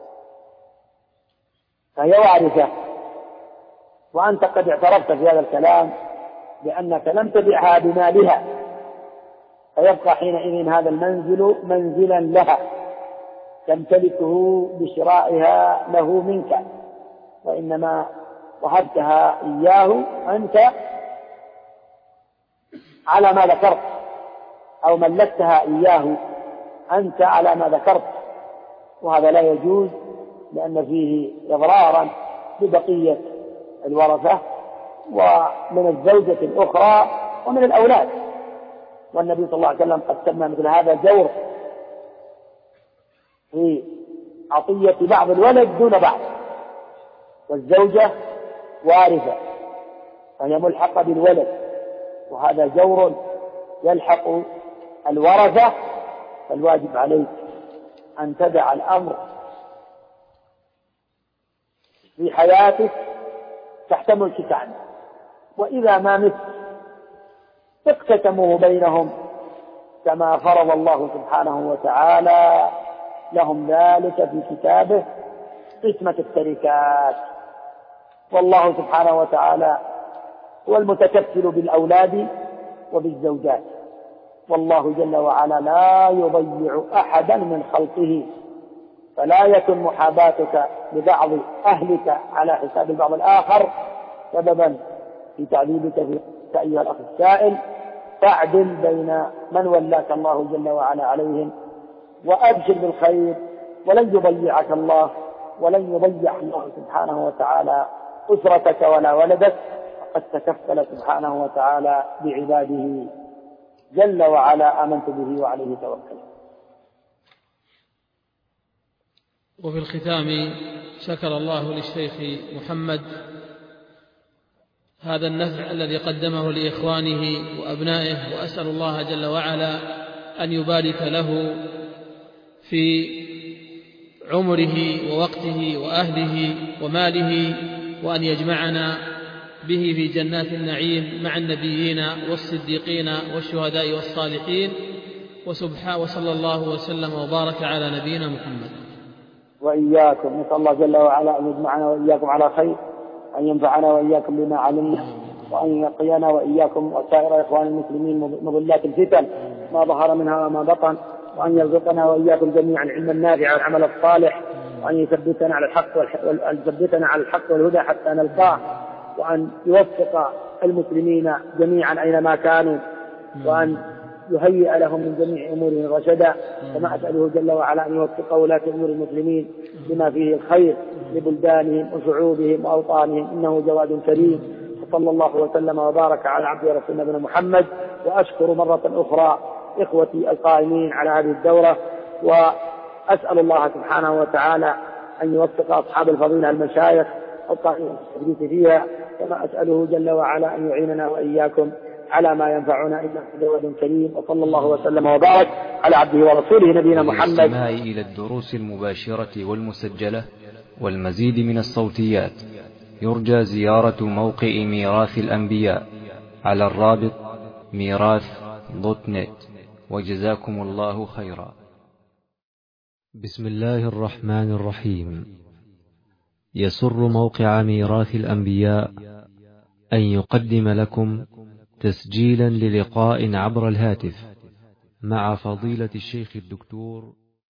فهي وارثة، وأنت قد اعترفت في هذا الكلام بأنك لم تبعها بمالها، فيبقى حينئذ هذا المنزل منزلا لها تمتلكه بشرائها له منك، وإنما وهبتها إياه أنت على ما ذكرت، أو ملكتها إياه أنت على ما ذكرت، وهذا لا يجوز لأن فيه إضرارا ببقية الورثة ومن الزوجة الأخرى ومن الأولاد. والنبي صلى الله عليه وسلم قد سمى مثل هذا جور في عطية بعض الولد دون بعض، والزوجة وارثة فهي ملحقة بالولد، وهذا جور يلحق الورثة. فالواجب عليك أن تدع الأمر في حياتك تحت ملكك عنه، وإذا ما مت اقتسموه بينهم كما فرض الله سبحانه وتعالى لهم ذلك في كتابه قسمة التركات. والله سبحانه وتعالى هو المتكفل بالأولاد وبالزوجات، والله جل وعلا لا يضيع أحدا من خلقه، فلا يكن محاباتك لبعض أهلك على حساب البعض الآخر سببا في تعذيبك أيها الأخ السائل. فاعدل بين من ولاك الله جل وعلا عليهم، وأبشر بالخير، ولن يضيعك الله، ولن يضيع الله سبحانه وتعالى أسرتك ولا ولدك، فقد تكفل سبحانه وتعالى بعباده جل وعلا، آمنت به وعليه توكلت. وفي الختام شكر الله للشيخ محمد هذا النفع الذي قدمه لإخوانه وأبنائه، وأسأل الله جل وعلا أن يبارك له في عمره ووقته وأهله وماله، وأن يجمعنا به في جنات النعيم مع النبيين والصديقين والشهداء والصالحين. وصلى الله وسلم وبارك على نبينا محمد. وإياكم، نسأل الله جل وعلا أن يجمعنا وإياكم على خير، أن ينفعنا وإياكم بما علمنا، وأن يقينا وإياكم وسائر إخوان المسلمين مضلات الفتن ما ظهر منها وما بطن، وأن يرزقنا وإياكم جميعا العلم النافع والعمل الصالح، وأن يثبتنا على الحق والهدى حتى نلقاه، وأن يوفق المسلمين جميعا أينما كانوا، وأن يهيئ لهم من جميع أمورهم رشدا. كما أسأله جل وعلا أن يوفق ولاة أمور المسلمين بما فيه الخير لبلدانهم وشعوبهم وأوطانهم، إنه جواد كريم. وصلى الله وسلم وبارك على عبده ورسوله نبينا محمد. وأشكر مرة أخرى إخوتي القائمين على هذه الدورة، وأسأل الله سبحانه وتعالى أن يوفق أصحاب الفضيلة المشايخ القائمين بالتدريس فيها، كما أسأله جل وعلا أن يعيننا وإياكم على ما ينفعنا، إنه جواد كريم. وصلى الله وسلم وبارك على عبده ورسوله نبينا محمد. للاستماع إلى الدروس المباشرة والمسجلة والمزيد من الصوتيات يرجى زيارة موقع ميراث الأنبياء على الرابط ميراث.net. وجزاكم الله خيرا. بسم الله الرحمن الرحيم. يسر موقع ميراث الأنبياء أن يقدم لكم تسجيلا للقاء عبر الهاتف مع فضيلة الشيخ الدكتور